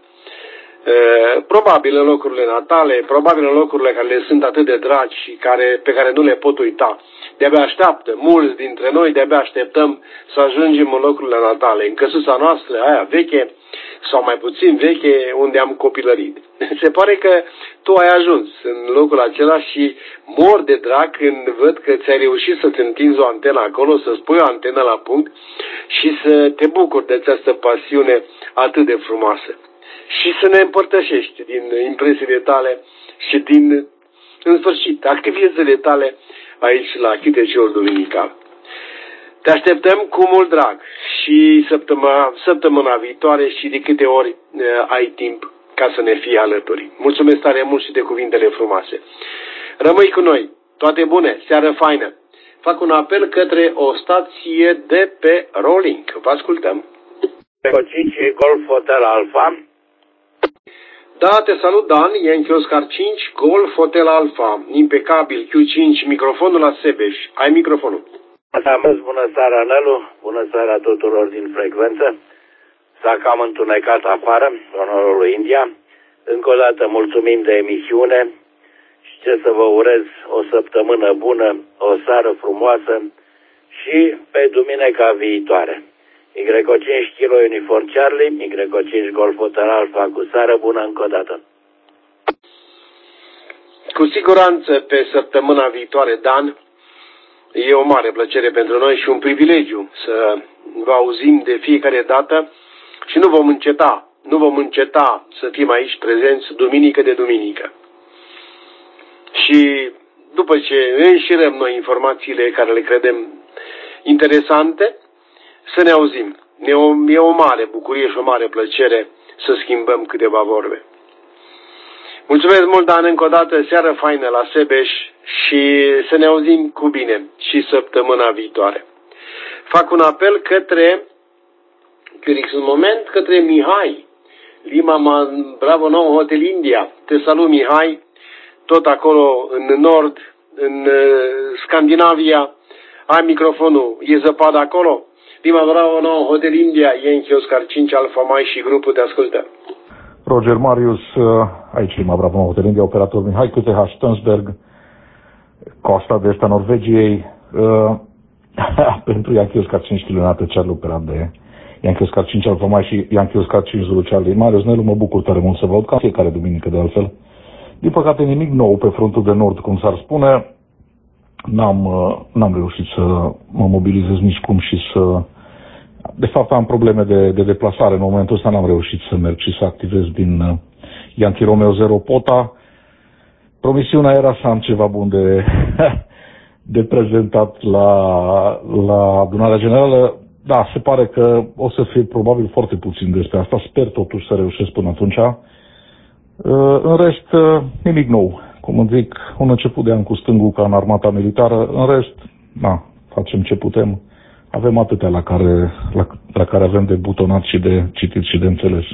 Probabil în locurile natale, probabil în locurile care le sunt atât de dragi și care, pe care nu le pot uita. De-abia așteaptă, mulți dintre noi de-abia așteptăm să ajungem în locurile natale, în căsuța noastră, aia veche sau mai puțin veche, unde am copilărit. Se pare că tu ai ajuns în locul acela și mor de drag când văd că ți-ai reușit să-ți întinzi o antenă acolo, să-ți pui o antenă la punct și să te bucuri de această pasiune atât de frumoasă. Și să ne împărtășești din impresiile tale și din, în sfârșit, activitățile tale aici la Q T C-ul duminical. Te așteptăm cu mult drag și săptămâna, săptămâna viitoare și de câte ori uh, ai timp ca să ne fii alături. Mulțumesc tare mult și de cuvintele frumoase. Rămâi cu noi. Toate bune, seară faină. Fac un apel către o stație de pe Rolling. Vă ascultăm. cinci Golf Hotel Alpha. Da, te salut, Dan. Yankee Oscar cinci Golf Hotel Alpha. Impecabil, Q cinci, microfonul la Sebeș. Ai microfonul. Bună seara, Nelu. Bună seara tuturor din frecvență. S-a cam întunecat afară, onorul lui India. Încă o dată mulțumim de emisiune și ce să vă urez o săptămână bună, o seară frumoasă și pe duminica viitoare. Y cinci Kilo Uniform Charlie, Y cinci Golf Hotel Alpha, cu seară bună încă o dată. Cu siguranță pe săptămâna viitoare, Dan, e o mare plăcere pentru noi și un privilegiu să vă auzim de fiecare dată și nu vom înceta, nu vom înceta să fim aici prezenți duminică de duminică. Și după ce înșirăm noi informațiile care le credem interesante, să ne auzim. E o, e o mare bucurie și o mare plăcere să schimbăm câteva vorbe. Mulțumesc mult, Dan, încă o dată, seară faină la Sebeș și să ne auzim cu bine și săptămâna viitoare. Fac un apel către, Curix, un moment, către Mihai, Lima Bravo nouă Hotel India. Te salut, Mihai, tot acolo în nord, în Scandinavia. Ai microfonul, e zăpadă acolo? Lima Bravo nouă Hotel India, Yankee Oscar cinci Alfa Mike și grupul te ascultă. Roger Marius, aici Lima Bravo nouă Hotel India, operator Mihai Q T H Stensberg, coasta de est a Norvegiei, uh, pentru Yankee Oscar cinci kilometri Charlie operat de Yankee Oscar cinci Alfa Mike și Yankee Oscar cinci Zulu Charlie. Marius Nelu, mă bucur tare mult să vă aud ca fiecare duminică de altfel. Din păcate nimic nou pe frontul de nord, cum s-ar spune. N-am, n-am reușit să mă mobilizez nici cum și să... De fapt am probleme de, de deplasare. În momentul ăsta n-am reușit să merg și să activez din Yankee Romeo zero Pota. Promisiunea era să am ceva bun de, de prezentat la, la adunarea generală. Da, se pare că o să fie probabil foarte puțin despre asta. Sper totuși să reușesc până atunci. În rest, nimic nou. Cum îmi zic, un început de an cu stângul ca în armata militară. În rest, na, facem ce putem. Avem atâtea la care, la, la care avem de butonat și de citit și de înțeles.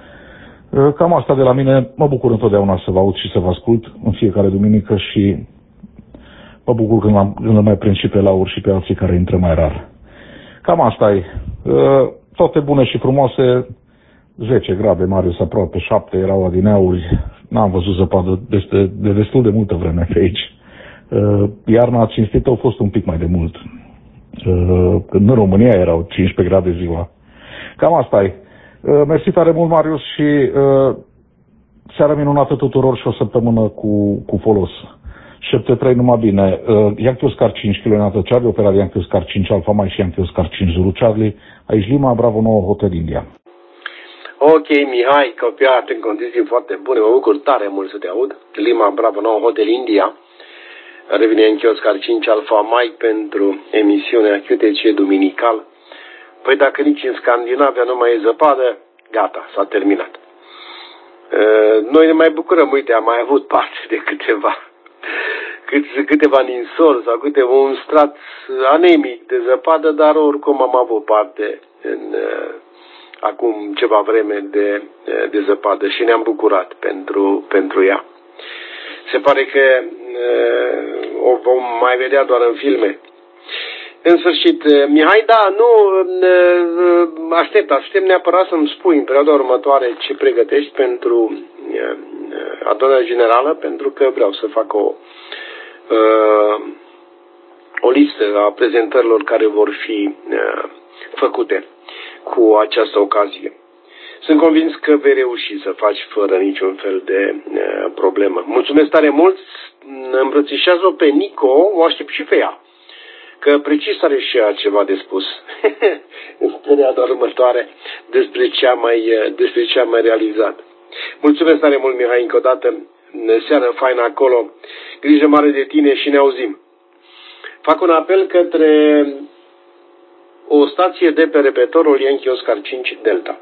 Cam asta de la mine. Mă bucur întotdeauna să vă aud și să vă ascult în fiecare duminică și mă bucur când, am, când mai prind și pe Laur și pe alții care intră mai rar. Cam asta e. Toate bune și frumoase. zece grade, Marius, aproape șapte erau adineauri. N-am văzut zăpadă de, de destul de multă vreme pe aici. Iarna cinstită a fost un pic mai de mult. Când în România erau cincisprezece grade ziua. Cam asta e. Mersi tare mult, Marius, și seara minunată tuturor și o săptămână cu, cu folos. șapte trei numai bine. Yankee Oscar cinci kilometri Charlie, operat Yankee Oscar cinci Alfa Mike și Yankee Oscar cinci Zulu Charlie. Aici Lima Bravo nouă Hotel India. Ok, Mihai, copiat în condiții foarte bune, mă bucur tare mult să te aud. Lima Bravo nouă Hotel India. Revine Yankee Oscar cinci Alfa Mike pentru emisiunea Q T C duminical. Păi dacă nici în Scandinavia nu mai e zăpadă, gata, s-a terminat. Noi ne mai bucurăm, uite, am mai avut parte de câteva, câteva ninsori sau câteva un strat anemic de zăpadă, dar oricum am avut parte în acum ceva vreme de, de zăpadă și ne-am bucurat pentru, pentru ea. Se pare că uh, o vom mai vedea doar în filme. În sfârșit, Mihai, da, nu, uh, aștept, aștept neapărat să-mi spui în perioada următoare ce pregătești pentru uh, adunarea generală, pentru că vreau să fac o, uh, o listă a prezentărilor care vor fi uh, făcute cu această ocazie. Sunt convins că vei reuși să faci fără niciun fel de uh, problemă. Mulțumesc tare mult, îmbrățișează-o pe Nico, o aștept și pe ea, că precis are și ea ceva de spus în perioada următoare despre ce, am mai, despre ce am mai realizat. Mulțumesc tare mult, Mihai, încă o dată, seară faină acolo, grijă mare de tine și ne auzim. Fac un apel către o stație de pe repetorul Yankee Oscar cinci Delta.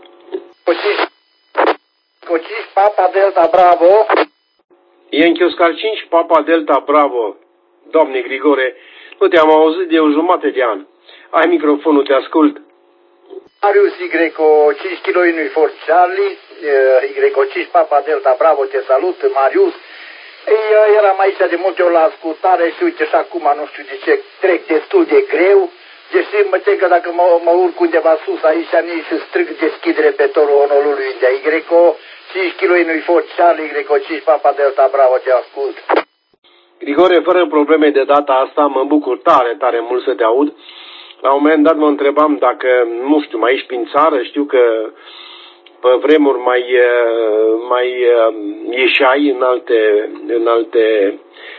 cinci Papa Delta Bravo. Yankee Oscar cinci Papa Delta Bravo. Doamne Grigore, nu te-am auzit de o jumătate de an. Ai microfonul, te ascult. Marius Y cinci Kilo Uniform Charlie, Y cinci Papa Delta Bravo, te salut, Marius. Eu eram aici de multe ori la ascultare și uite și acum nu știu de ce trec destul de greu. Deși mă tem că dacă mă, mă urc undeva sus aici, nici să strâng deschidere pe torul Honolului India. Y cinci Kilo Uniform Charlie, Y cinci Papa Delta Bravo, te ascult. Grigore, fără probleme de data asta, mă bucur tare, tare mult să te aud. La un moment dat mă întrebam dacă, nu știu, mai ești prin țară, știu că pe vremuri mai, mai ieșai în alte, în alte,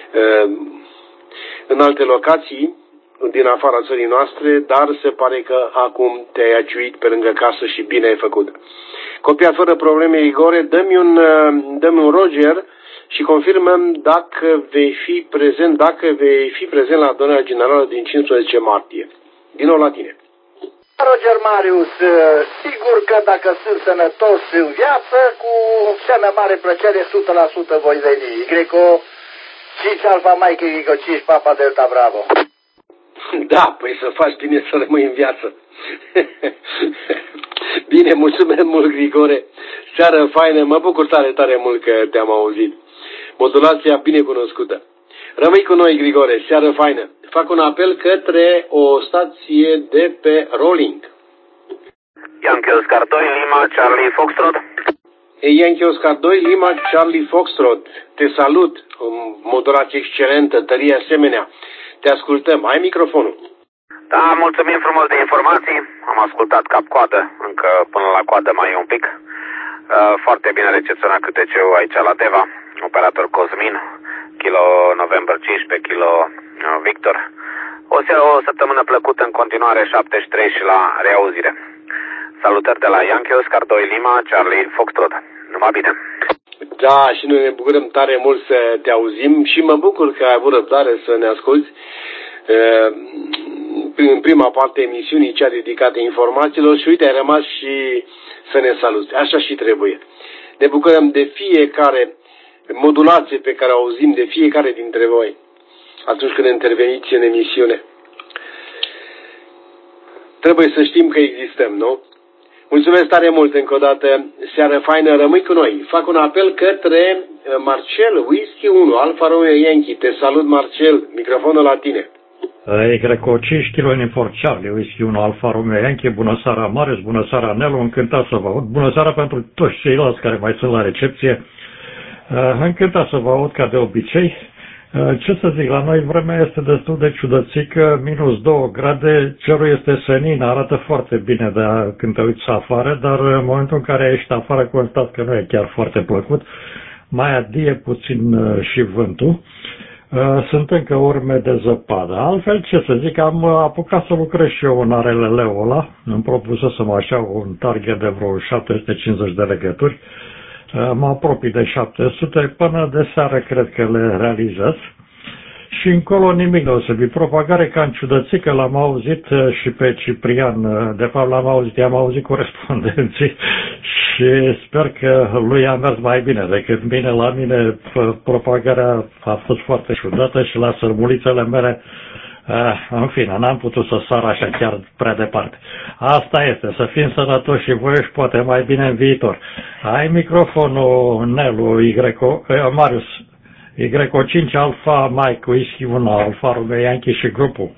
în alte locații din afara țării noastre, dar se pare că acum te-ai aciuit pe lângă casă și bine ai făcut. Copia fără probleme, Igore, dă-mi un, dă-mi un Roger și confirmăm dacă vei fi prezent, dacă vei fi prezent la adunarea generală din cincisprezece martie. Din nou la tine. Roger Marius, sigur că dacă sunt sănătos în viață, cu cea mai mare plăcere, o sută la sută voi veni. Greco cinci Alfa Mike, Greco cinci Papa Delta Bravo. Da, păi să faci bine să rămâi în viață. Bine, mulțumesc mult, Grigore. Seară faină, mă bucur tare, tare mult că te-am auzit. Modulația bine cunoscută. Rămâi cu noi, Grigore, seară faină. Fac un apel către o stație de pe Rolling. Yankee Oscar doi, Lima, Charlie Foxtrot. Yankee Oscar doi, Lima, Charlie Foxtrot. Te salut, o modulație excelentă, tărie asemenea. Te ascultăm, ai microfonul. Da, mulțumim frumos de informații. Am ascultat cap-coadă, încă până la coadă mai e un pic. Foarte bine recepționat Q T C-ul aici la Deva. Operator Cosmin, Kilo November cincisprezece, Kilo Victor. O, să, o săptămână plăcută în continuare, șaptezeci și trei și la reauzire. Salutări de la Yankee Oscar doi, Lima, Charlie Foxtrot. Numai bine! Da, și noi ne bucurăm tare mult să te auzim și mă bucur că ai avut răbdare să ne asculți în prima parte a emisiunii, cea dedicată informațiilor, și uite, ai rămas și să ne saluți. Așa și trebuie. Ne bucurăm de fiecare modulație pe care o auzim de fiecare dintre voi atunci când interveniți în emisiune. Trebuie să știm că existăm, nu? Mulțumesc tare mult încă o dată. Seară faină, rămâi cu noi. Fac un apel către Marcel, Whisky unu, Alfa Romeo Yankee. Te salut, Marcel. Microfonul la tine. Greco cinci Kilo Uniform Charlie, Whisky unu, Alfa Romeo Yankee. Bună seara, Marius. Bună seara, Nelu. Încântat să vă aud. Bună seara pentru toți ceilalți care mai sunt la recepție. Încântat să vă aud ca de obicei. Ce să zic, la noi vremea este destul de ciudățică, minus două grade, cerul este senin, arată foarte bine de a, când te uiți afară, dar în momentul în care ești afară constat că nu e chiar foarte plăcut, mai adie puțin și vântul. Sunt încă urme de zăpadă. Altfel, ce să zic, am apucat să lucrez și eu în R L L-ul ăla, îmi propusesem așa un target de vreo șapte sute cincizeci de legături. Mă apropii de șapte sute, până de seară cred că le realizez. Și încolo nimic deosebit. Propagare cam ciudățică, l-am auzit și pe Ciprian, de fapt l-am auzit, i-am auzit corespondenții și sper că lui a mers mai bine decât mine. La mine propagarea a fost foarte ciudată și la sărmulițele mele, în fine, n-am putut să sar așa chiar prea departe. Asta este, să fim sănătoși și voioși, poate mai bine în viitor. Ai microfonul, Nelu, Y, Marius, Y cinci Alfa Mike, Whisky unu, Alfa Romeo Yankee și grupul.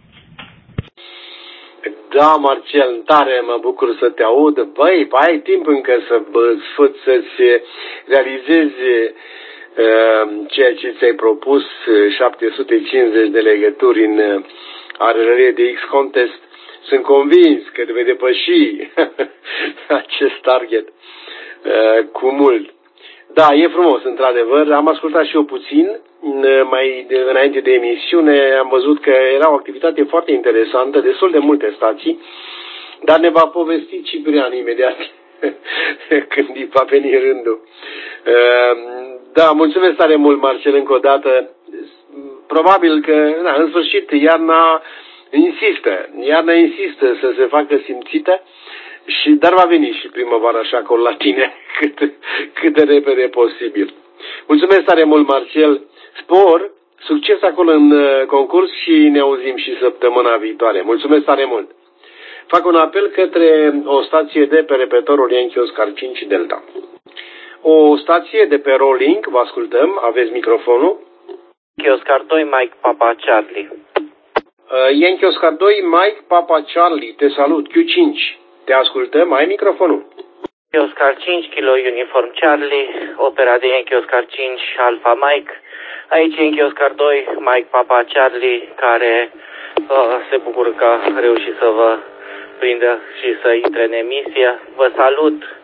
Da, Marcel, tare mă bucur să te aud. Băi, ai timp încă să să-ți realizezi ceea ce ți-ai propus, șapte sute cincizeci de legături în R L L de X Contest. Sunt convins că te vei depăși acest target cu mult. Da, e frumos, într-adevăr. Am ascultat și eu puțin mai de, înainte de emisiune. Am văzut că era o activitate foarte interesantă, destul de multe stații, dar ne va povesti Ciprian imediat când îi va veni rândul. Da, mulțumesc tare mult, Marcel, încă o dată. Probabil că, na, în sfârșit, iarna insistă. Iarna insistă să se facă simțită, și, dar va veni și primăvara așa acolo la tine, cât, cât de repede posibil. Mulțumesc tare mult, Marcel. Spor, succes acolo în concurs și ne auzim și săptămâna viitoare. Mulțumesc tare mult. Fac un apel către o stație de pe repetorul Yankee Oscar cinci Delta. O stație de pe Rolling, vă ascultăm, aveți microfonul. Yankee Oscar doi, Mike Papa Charlie. Uh, Yankee Oscar doi, Mike Papa Charlie, te salut, Q cinci. Te ascultăm, ai microfonul. Yankee Oscar cinci, Kilo Uniform Charlie, opera de Yankee Oscar cinci, Alpha Mike. Aici Yankee Oscar doi, Mike Papa Charlie, care uh, se bucură că a reușit să vă prindă și să intre în emisie. Vă salut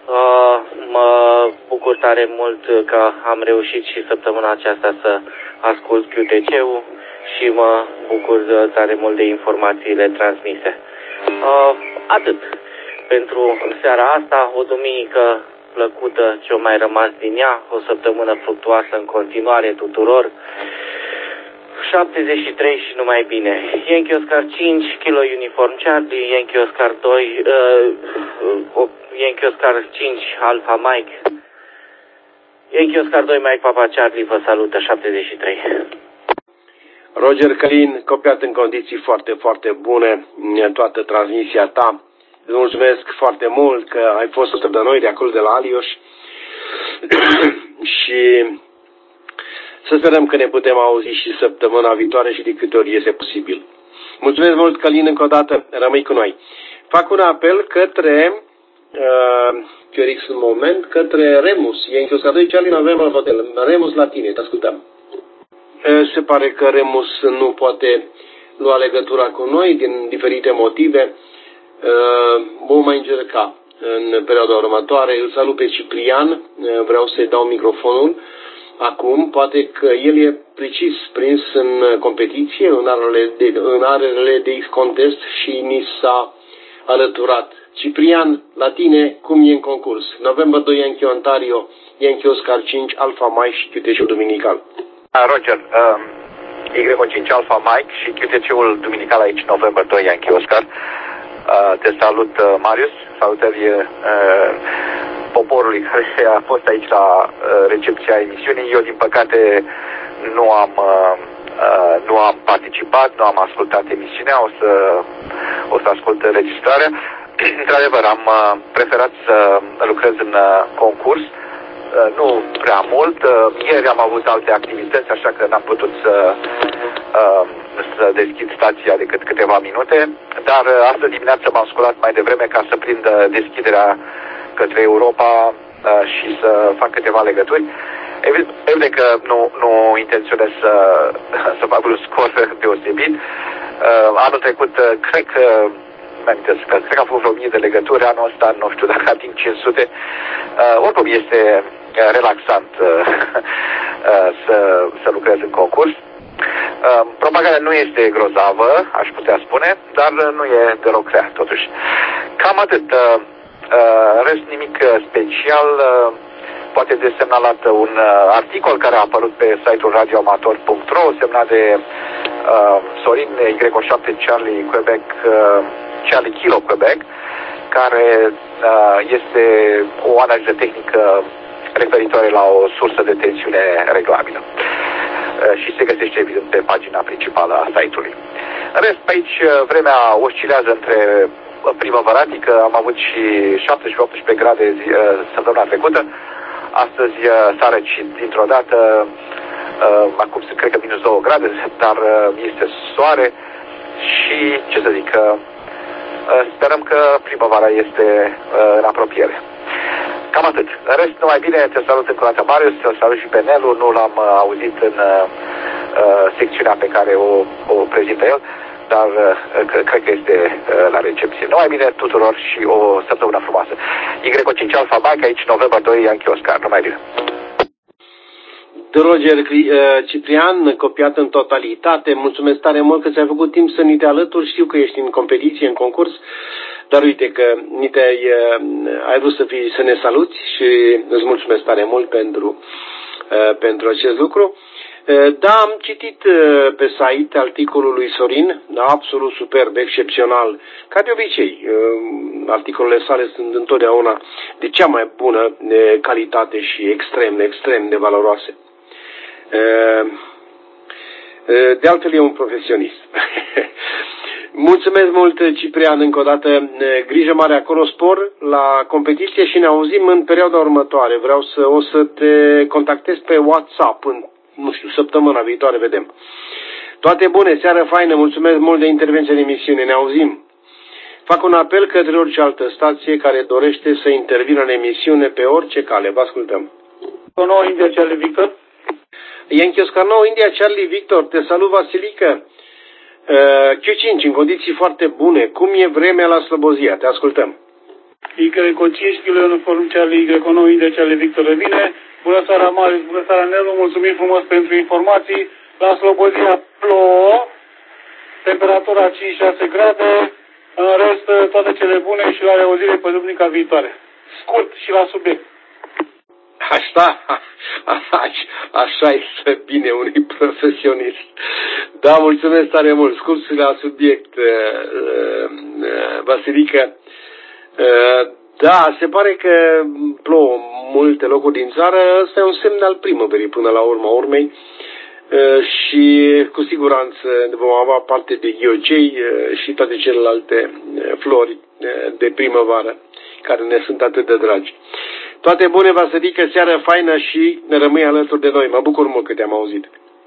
Uh, mă bucur tare mult că am reușit și săptămâna aceasta să ascult Q T C-ul și mă bucur tare mult de informațiile transmise. Uh, atât. Pentru seara asta, o duminică plăcută ce-o mai rămas din ea, o săptămână fructuoasă în continuare tuturor. șaptezeci și trei și numai bine. Yankee Oscar cinci, Kilo Uniform Charlie, Yankee Oscar doi, uh, uh, Yankee Oscar cinci, Alpha Mike. Yankee Oscar doi, Mike Papa Charlie, vă salută, șaptezeci și trei. Roger Călin, copiat în condiții foarte, foarte bune în toată transmisia ta. Îți mulțumesc foarte mult că ai fost de noi, de acolo, de la Alioș. Și să sperăm că ne putem auzi și săptămâna viitoare și de câte ori este posibil. Mulțumesc mult, Călin, încă o dată. Rămâi cu noi. Fac un apel către uh, Chiorix un moment, către Remus. E în doi Charlie November Hotel. Remus, la tine, te ascultăm. Uh, se pare că Remus nu poate lua legătura cu noi din diferite motive. Uh, vom mai încerca în perioada următoare. Îl salut pe Ciprian. Uh, vreau să-i dau microfonul. Acum, poate că el e precis prins în competiție, în arele de, în arele de X-Contest și ni s-a alăturat. Ciprian, la tine, cum e în concurs? November doi, Yankee Ontario, Yankee Oscar cinci, Alpha Mike și Q T C-ul duminical. Roger, um, Y cinci Alpha Mike și Q T C-ul duminical aici, November doi, Yankee Oscar. Uh, te salut, uh, Marius, salutări uh, poporului care a fost aici la uh, recepția emisiunii. Eu, din păcate, nu am, uh, uh, nu am participat, nu am ascultat emisiunea, o să, o să ascult înregistrarea. Într-adevăr, am uh, preferat să lucrez în uh, concurs, uh, nu prea mult. Uh, ieri am avut alte activități, așa că n-am putut să, uh, să deschid stația decât câteva minute, dar uh, astăzi dimineață m-am sculat mai devreme ca să prind deschiderea către Europa uh, și să fac câteva legături. Evident că nu, nu intenționez să, să fac un scor deosebit. Uh, anul trecut, uh, cred că, că, cred că am făcut vreo o mie de legături, anul ăsta nu știu dacă ating cinci sute. Uh, oricum este uh, relaxant uh, uh, să, să lucrez în concurs. Uh, propaganda nu este grozavă, aș putea spune, dar nu e deloc rea, totuși. Cam atât. Uh, Uh, în rest, nimic special. Uh, poate de semnalat un uh, articol care a apărut pe site-ul radioamator punct ro, semnat de uh, Sorin Y șapte Charlie Quebec, uh, Charlie Kilo Quebec, care uh, este o analiză tehnică referitoare la o sursă de tensiune reglabilă. Uh, și se găsește evident pe pagina principală a site-ului. În rest, pe aici vremea oscilează între primăvaratică, am avut și șaptesprezece optsprezece grade zi, săptămâna trecută. Astăzi s-a răcit dintr-o dată, acum cred că minus două grade, dar este soare și, ce să zic, sperăm că primăvara este în apropiere. Cam atât. În rest, numai bine, te salut încă o dată, Marius, te salut și pe Nelu, nu l-am auzit în secțiunea pe care o, o prezintă el, dar uh, cred că este uh, la recepție. Numai bine tuturor și o săptămână frumoasă. Y cinci Alpha Mike, aici November doi, Yankee Oscar. Numai bine. Roger Ciprian, copiat în totalitate, mulțumesc tare mult că ți-ai făcut timp să ni te alături. Știu că ești în competiție, în concurs, dar uite că ni te-ai, ai vrut să, fii, să ne saluți și îți mulțumesc tare mult pentru, pentru acest lucru. Da, am citit pe site articolul lui Sorin, da, absolut superb, excepțional. Ca de obicei, articolele sale sunt întotdeauna de cea mai bună calitate și extrem, extrem de valoroase. De altfel e un profesionist. Mulțumesc mult, Ciprian, încă o dată. Grijă mare acolo, spor la competiție și ne auzim în perioada următoare. Vreau să o să te contactez pe WhatsApp în nu știu, săptămâna viitoare, vedem. Toate bune, seară faină, mulțumesc mult de intervenție în emisiune, ne auzim. Fac un apel către orice altă stație care dorește să intervină în emisiune pe orice cale, vă ascultăm. nouă India Charlie Victor. Yankee Oscar nouă India Charlie Victor, te salut, Vasilică. Uh, Q cinci, în condiții foarte bune, cum e vremea la Slobozia, te ascultăm. Y cinci kilo uniform Charlie, Y nouă India Charlie Victor revine. Bună seara, Marius, bună seara, Nelu, mulțumim frumos pentru informații. La Slobozia plouă, temperatura cinci șase grade, în rest toate cele bune și la reauzire pe duminica viitoare. Scurt și la subiect. Așa, așa este bine unui profesionist. Da, mulțumesc tare mult. Scurt și la subiect, Vasilică. Da, se pare că plouă multe locuri din țară. Ăsta e un semn al primăverii până la urma urmei. Și cu siguranță vom avea parte de ghiocei și toate celelalte flori de primăvară care ne sunt atât de dragi. Toate bune, Vasilică, seară faină și ne rămâi alături de noi. Mă bucur mult că te-am auzit.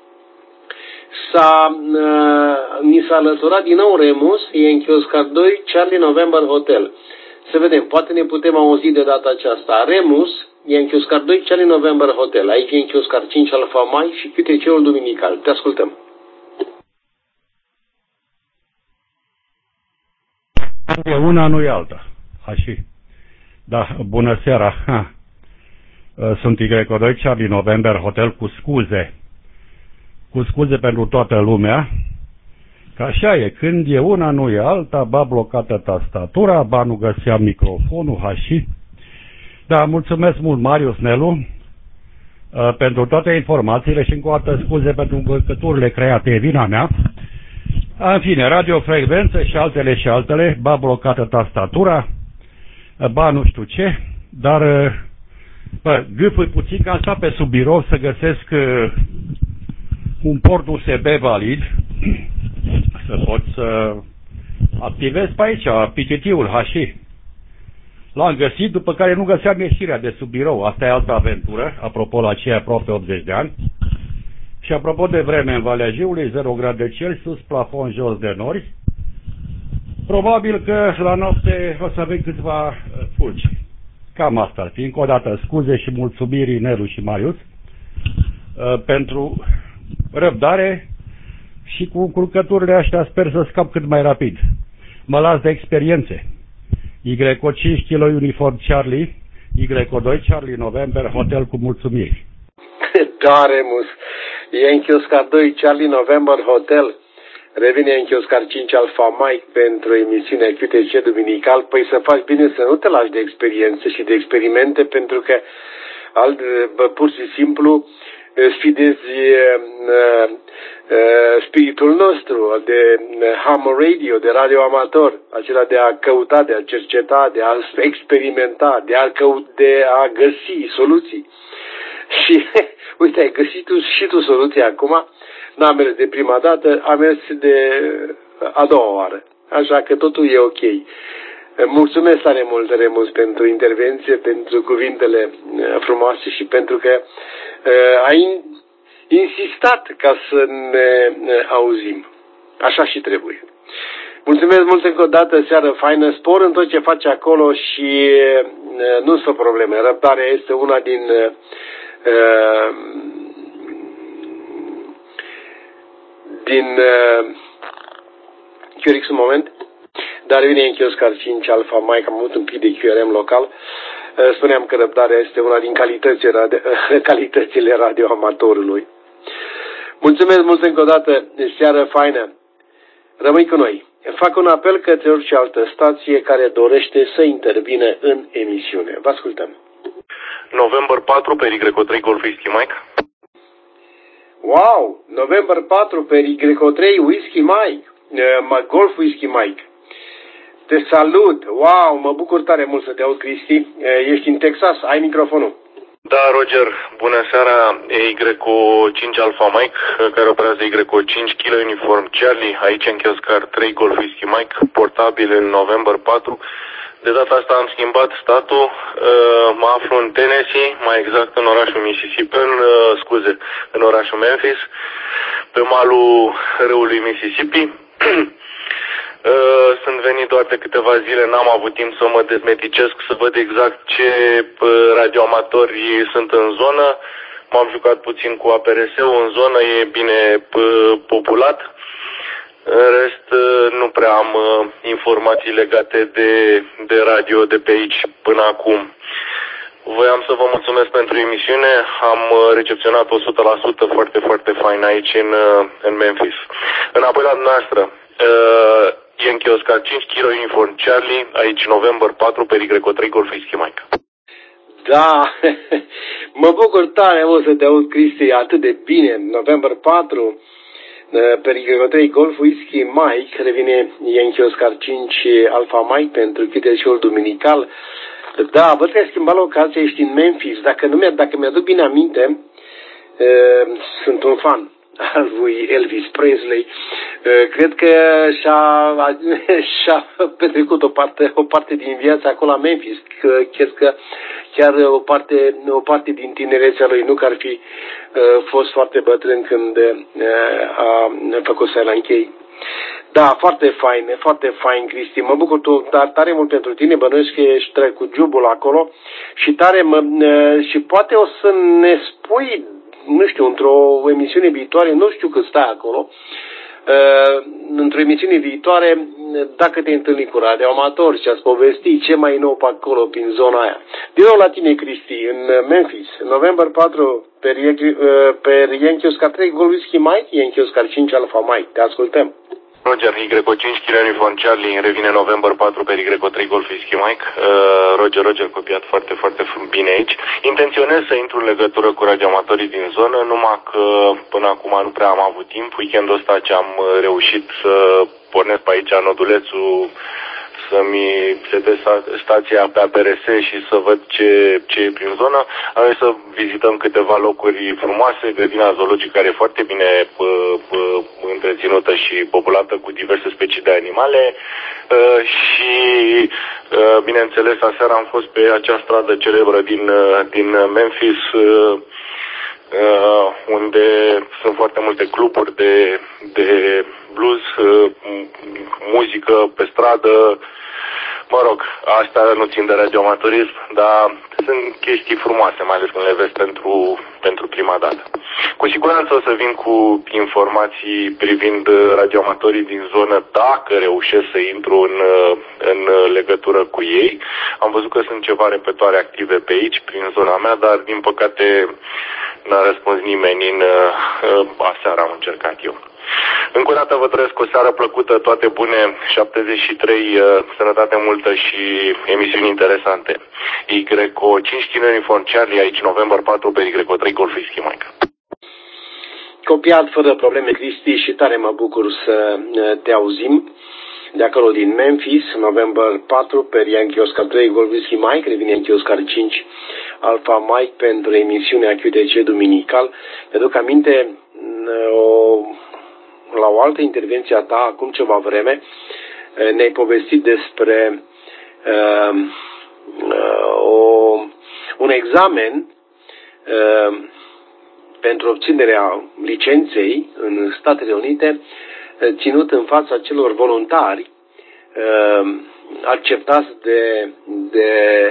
S-a, uh, ni s-a alăturat din nou Remus, e în Chioscar doi, Charlie November Hotel. Să vedem, poate ne putem auzi de data aceasta. Remus e în Chioscar doi, Charlie November Hotel. Aici e în Chioscar cinci Alfa Mike și Q T C-ul duminical. Te ascultăm. E una, nu e alta. Așa. Da, bună seara. Ha. Sunt Y doi, Charlie November Hotel, cu scuze. Cu scuze pentru toată lumea. Că așa e, când e una, nu e alta, ba blocată tastatura, ba nu găseam microfonul, hași. Da, mulțumesc mult, Marius Nelu, pentru toate informațiile și încă o dată scuze pentru încărcăturile create, e vina mea. În fine, radiofrecvență și altele și altele, ba blocată tastatura, ba nu știu ce, dar bă, gâfâi puțin că am stat pe sub birou să găsesc uh, un port U S B valid să pot să activez pe aici P T T-ul H I. L-am găsit, după care nu găseam ieșirea de sub birou. Asta e altă aventură, apropo la cei aproape optzeci de ani. Și apropo de vreme în Valea Jiului, zero grade Celsius, plafon jos de nori. Probabil că la noapte o să avem câțiva fulgi. Cam asta ar fi. Încă o dată scuze și mulțumiri Nelu și Marius pentru răbdare și cu încurcăturile astea sper să scap cât mai rapid. Mă las de experiențe. Y cinci kilo uniform Charlie, Y doi Charlie November Hotel cu mulțumiri. Da, Remus. E în Chioscar doi Charlie November Hotel. Revine în Chioscar cinci Alfa Mike pentru emisiunea Q T C duminical. Păi să faci bine să nu te lași de experiențe și de experimente, pentru că alt, bă, pur și simplu sfidezi uh, uh, spiritul nostru de ham radio, de radio amator, acela de a căuta, de a cerceta, de a experimenta, de a, căut, de a găsi soluții. Și uite, ai găsit tu și tu soluția acum. N-a mers de prima dată, a mers de a doua oară. Așa că totul e ok. Mulțumesc tare mult, Remus, pentru intervenție, pentru cuvintele frumoase și pentru că uh, ai insistat ca să ne auzim. Așa și trebuie. Mulțumesc mult încă o dată, seară faină, spor în tot ce faci acolo și uh, nu sunt probleme. Răbdarea este una din... Uh, din uh, Chiorix un moment, dar vine în Chioscar cinci Alfa Mike, am avut un pic de Q R M local. Uh, spuneam că răbdarea este una din calitățile, radio, calitățile radioamatorului. Mulțumesc mult încă o dată, seară faină. Rămâi cu noi. Fac un apel către orice altă stație care dorește să intervine în emisiune. Vă ascultăm. November patru pe Y trei Golf Whisky Mike. Wow! November patru pe Y trei Whisky Mike. Uh, Golf Whisky Mike. Te salut! Wow! Mă bucur tare mult să te aud, Cristi. Uh, ești în Texas? Ai microfonul. Da, Roger. Bună seara. E Y cinci Alpha Mike, care operează Y cinci Kilo Uniform Charlie, aici în Chioscar trei Golf Whisky Mike, portabil în November patru. De data asta am schimbat statul, mă aflu în Tennessee, mai exact în orașul Mississippi, în, scuze, în orașul Memphis, pe malul râului Mississippi. Sunt venit doar de câteva zile, n-am avut timp să mă dezmeticesc, să văd exact ce radioamatori sunt în zonă. M-am jucat puțin cu A P R S-ul în zonă, e bine populat. În rest, nu prea am uh, informații legate de, de radio de pe aici până acum. Voiam să vă mulțumesc pentru emisiune, am recepționat o sută la sută foarte, foarte fain aici în, în Memphis. Înapoi la dumneavoastră, uh, Yankee Oscar cinci kilo Uniform Charlie, aici November patru, pe Y trei Golf Whisky Mike. Da, mă bucur tare o să te aud, Cristi, atât de bine. November patru, pe Y trei Golf Whisky Mike, revine Yankee Oscar cinci Alpha Mike pentru Q T C-ul duminical. Da, văd că ai schimbat locația, ești în Memphis. Dacă, nu mi-a, dacă mi-aduc bine aminte, uh, sunt un fan al lui Elvis Presley. Uh, cred că și-a, și-a petrecut o parte, o parte din viața acolo la Memphis. Cred că chiar o parte, o parte din tinerețea lui, nu că ar fi uh, fost foarte bătrân când uh, a făcut Silent K. Da, foarte fain, foarte fain, Cristi. Mă bucur tu, dar tare mult pentru tine, bănuiesc că ești cu jubul acolo și tare mă, și poate o să ne spui, nu știu, într-o emisiune viitoare, nu știu cât stai acolo, într-o emisiune viitoare, dacă te întâlni cu radioamatori și ați povesti ce mai nou pe acolo, prin zona aia. Din nou la tine, Cristi, în Memphis, November patru, pe Yankee Oscar trei Golf Whisky Mike, Yankee Oscar cinci Alpha Mike. Te ascultăm. Roger, Y cinci kilo Uniform Charlie, revine November patru pe Y trei Golf Whisky Mike. Uh, Roger, Roger, copiat foarte, foarte bine aici. Intenționez să intru în legătură cu radioamatorii din zonă, numai că până acum nu prea am avut timp. Weekendul ăsta ce am reușit să pornesc pe aici nodulețul, să-mi setez stația pe A P R S și să văd ce, ce e prin zonă. Am vrut să vizităm câteva locuri frumoase, grădina zoologică care e foarte bine pă, pă, întreținută și populată cu diverse specii de animale uh, și uh, bineînțeles aseară am fost pe acea stradă celebră din, din Memphis uh, Uh, unde sunt foarte multe cluburi de, de blues, uh, muzică pe stradă, mă rog, asta nu țin de radioamatorism, dar sunt chestii frumoase, mai ales când le vezi pentru, pentru prima dată. Cu siguranță o să vin cu informații privind radioamatorii din zonă, dacă reușesc să intru în, în legătură cu ei. Am văzut că sunt ceva repetoare active pe aici, prin zona mea, dar din păcate n-a răspuns nimeni în uh, aseară am încercat eu. Încă o dată vă trăiesc o seară plăcută, toate bune, șaptezeci și trei, uh, sănătate multă și emisiuni interesante. Y cinci kilo Uniform Charlie, aici November patru pe Y trei Golf Whisky Mike. Copiat fără probleme, Cristi, și tare mă bucur să te auzim. De acolo din Memphis, November patru, pe Yankee Oscar trei Golf Whisky Mike, revine Yankee Oscar cinci Alpha Mike pentru emisiunea Q T C duminical. Mi-aduc aminte o, la o altă intervenție a ta, acum ceva vreme, ne-ai povestit despre uh, uh, o, un examen uh, pentru obținerea licenței în Statele Unite, ținut în fața celor voluntari uh, acceptați de, de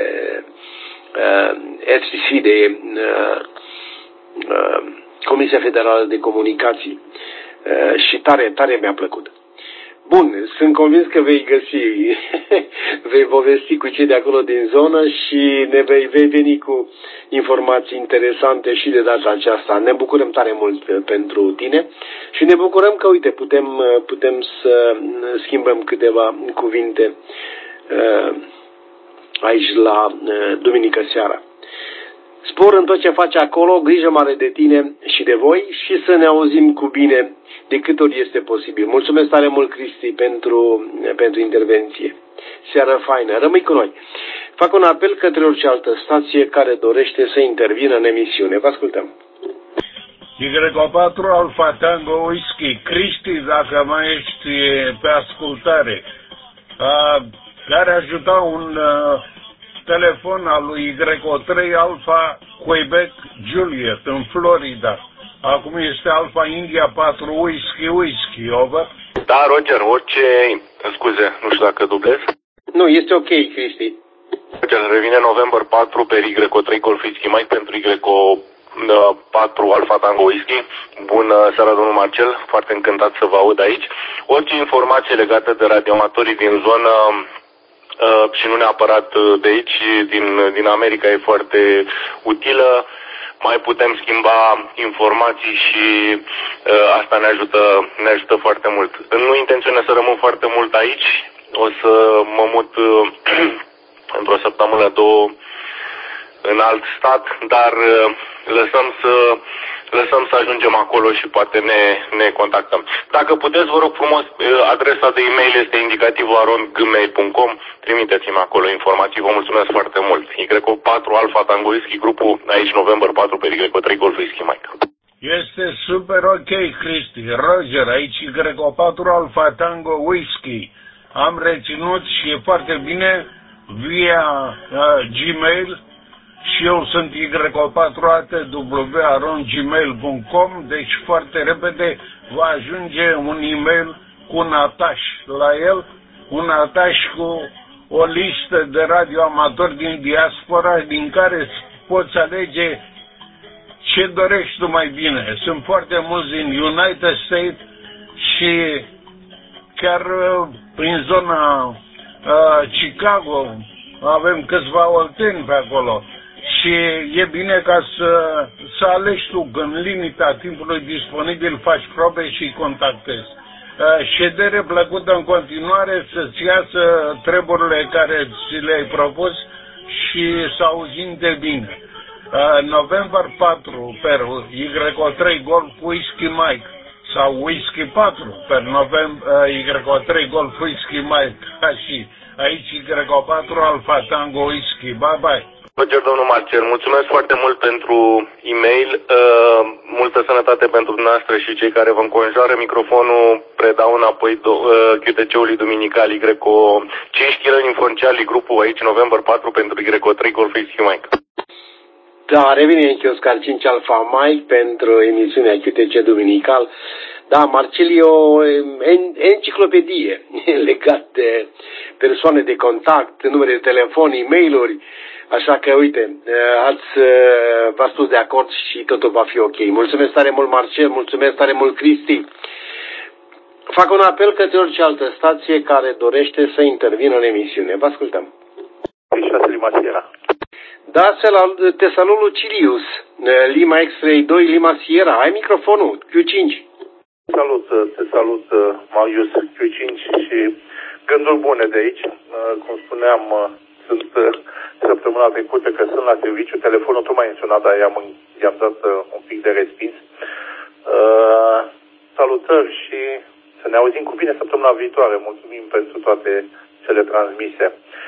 uh, F C C, de uh, uh, Comisia Federală de Comunicații, uh, și tare, tare mi-a plăcut. Bun, sunt convins că vei găsi, vei povesti cu cei de acolo din zonă și ne vei, vei veni cu informații interesante și de data aceasta. Ne bucurăm tare mult pentru tine și ne bucurăm că, uite, putem, putem să schimbăm câteva cuvinte aici la duminică seara. Spor în tot ce faci acolo, grijă mare de tine și de voi și să ne auzim cu bine de câte ori este posibil. Mulțumesc tare mult, Cristi, pentru, pentru intervenție. Seară faină. Rămâi cu noi. Fac un apel către orice altă stație care dorește să intervină în emisiune. Vă ascultăm. Y patru Alpha Tango Whisky. Cristi, dacă mai ești pe ascultare, a, care ajuta un a, telefon al lui Y trei Alpha Quebec Juliet în Florida. Acum este Alpha India patru Whisky Whisky, over? Da, Roger, orice... Scuze, nu știu dacă dublez. Nu, este ok, Cristi. Roger, revine November patru pe Y trei Golf Whisky Mike pentru Y patru Alfa Tango Whisky. Bună seara, domnul Marcel, foarte încântat să vă aud aici. Orice informație legată de radioamatorii din zonă și nu neapărat de aici, din, din America, e foarte utilă. Mai putem schimba informații și uh, asta ne ajută, ne ajută foarte mult. Nu intenționez să rămân foarte mult aici. O să mă mut uh, într-o săptămână, două în alt stat, dar uh, lăsăm să lăsăm să ajungem acolo și poate ne, ne contactăm. Dacă puteți, vă rog frumos, adresa de e-mail este indicativ arond gmail punct com. Trimiteți-mi acolo informații, vă mulțumesc foarte mult. Y patru Alfa Tango Whisky, grupul aici November patru pe Y trei Golf Whisky Mike. Este super ok, Cristi. Roger, aici Y patru Alfa Tango Whisky. Am reținut și e foarte bine via uh, Gmail. Și eu sunt Y patru A T W arond gmail punct com, deci foarte repede va ajunge un e-mail cu un ataș la el, un ataș cu o listă de radioamatori din diaspora din care poți alege ce dorești tu mai bine. Sunt foarte mulți din United States și chiar prin zona uh, Chicago avem câțiva olteni pe acolo. Și e bine ca să, să alegi tu, în limita timpului disponibil, faci probe și îi contactezi. Uh, ședere plăcută în continuare, să-ți iasă treburile care ți le-ai propus și să auzim de bine. Uh, November patru per Y trei Golf Whisky Mike sau Whisky patru per November uh, Y trei Golf Whisky Mike, ca și aici Y patru Alfa Tango Whisky. Bye bye! Roger, domnul Marcel, mulțumesc foarte mult pentru e-mail, uh, multă sănătate pentru dumneavoastră și cei care vă înconjoară. Microfonul predau înapoi uh, Q T C-ului duminical Y cinci kilograme Uniform Charlie, grupul aici November patru pentru Y trei Golf Whisky Mike. Da, revine în Oscar cinci Alfa Mike pentru emisiunea Q T C duminical. Da, Marcel e o enciclopedie legat de persoane de contact, numere de telefon, e-mail-uri. Așa că, uite, ați, v-ați spus de acord și totul va fi ok. Mulțumesc tare mult, Marcel, mulțumesc tare mult, Cristi. Fac un apel către orice altă stație care dorește să intervină în emisiune. Vă ascultăm. șase Lima Sierra. Da, te salut, Lucilius. Lima X-Ray doi, Lima Sierra. Ai microfonul, Q cinci. Salut, te salut, Marius, Q cinci și gânduri bune de aici. Cum spuneam, sunt săptămâna trecută că sunt la serviciu, telefonul tot mai sunat, dar i-am, i-am dat un pic de respins. Uh, salutări și să ne auzim cu bine săptămâna viitoare. Mulțumim pentru toate cele transmise.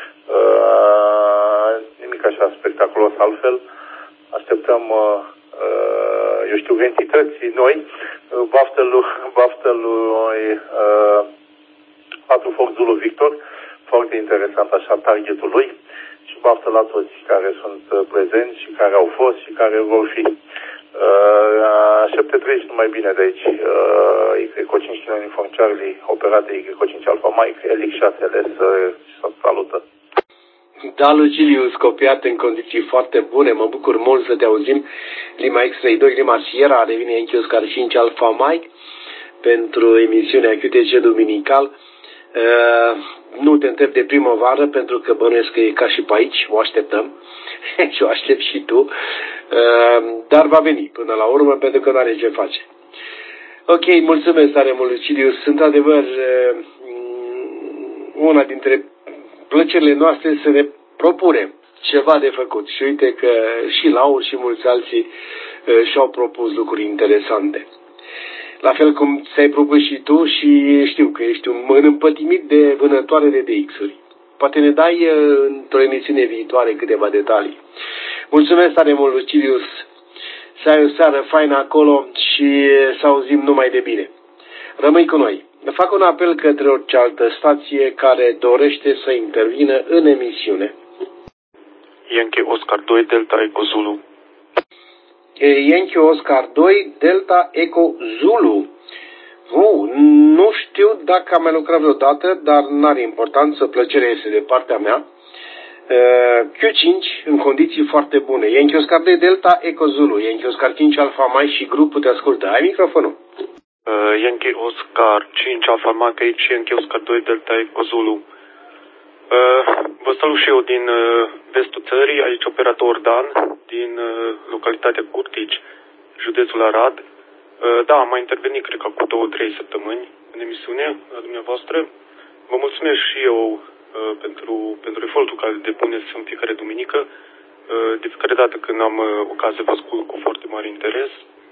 Uh, nimic așa spectaculos altfel. Așteptăm, uh, eu știu, entități noi, baftă lui, baftă lui uh, patru Fox Zulu Victor, foarte interesant așa targetul lui, și baftă la toți care sunt prezenți și care au fost și care vor fi. Uh, șapte treizeci numai bine de aici, uh, Y cinci Uniform Charlie, operat de Y cinci Alfa Mike, Elix șase L S, uh, salută. Da, Lucilius, copiat în condiții foarte bune, mă bucur mult să te auzim. Lima X-Ray doi, Lima Sierra, revine în Oscar cinci Alfa Mike pentru emisiunea Q T C duminical. Uh, nu te întreb de primăvară, pentru că bănuiesc că e ca și pe aici, o așteptăm și o aștept și tu, uh, dar va veni până la urmă, pentru că nu are ce face. Ok, mulțumesc tare mult, Lucilius. Într-adevăr, uh, una dintre plăcerile noastre să ne propunem ceva de făcut. Și uite că și Laur și mulți alții uh, și-au propus lucruri interesante. La fel cum ți-ai propus și tu, și știu că ești un împătimit de vânătoare de D X-uri. Poate ne dai uh, într-o emisiune viitoare câteva detalii. Mulțumesc tare mult, Lucilius. Să ai o seară faină acolo și să auzim numai de bine. Rămâi cu noi. Fac un apel către orice altă stație care dorește să intervină în emisiune. Yankee Oscar doi, Delta Eco Zulu. Yankee Oscar doi, Delta Eco Zulu. Oh, nu știu dacă am mai lucrat vreodată, dar n-are importanță, plăcerea este de partea mea. Q cinci în condiții foarte bune. Yankee Oscar doi Delta Eco Zulu, Yankee Oscar cinci Alpha Mike și grupul te ascultă. Ai microfonul. Uh, Yankee Oscar cinci Alpha Mike aici, Yankee Oscar doi Delta Eco Zulu. Uh, vă salut și eu din uh, vestul țării, aici operator Dan, din uh, localitatea Curtici, județul Arad. Uh, da, am mai intervenit, cred că cu două, trei săptămâni în emisiune la dumneavoastră. Vă mulțumesc și eu uh, pentru, pentru efortul care depuneți în fiecare duminică. Uh, de fiecare dată când am uh, ocazie vă ascult cu foarte mare interes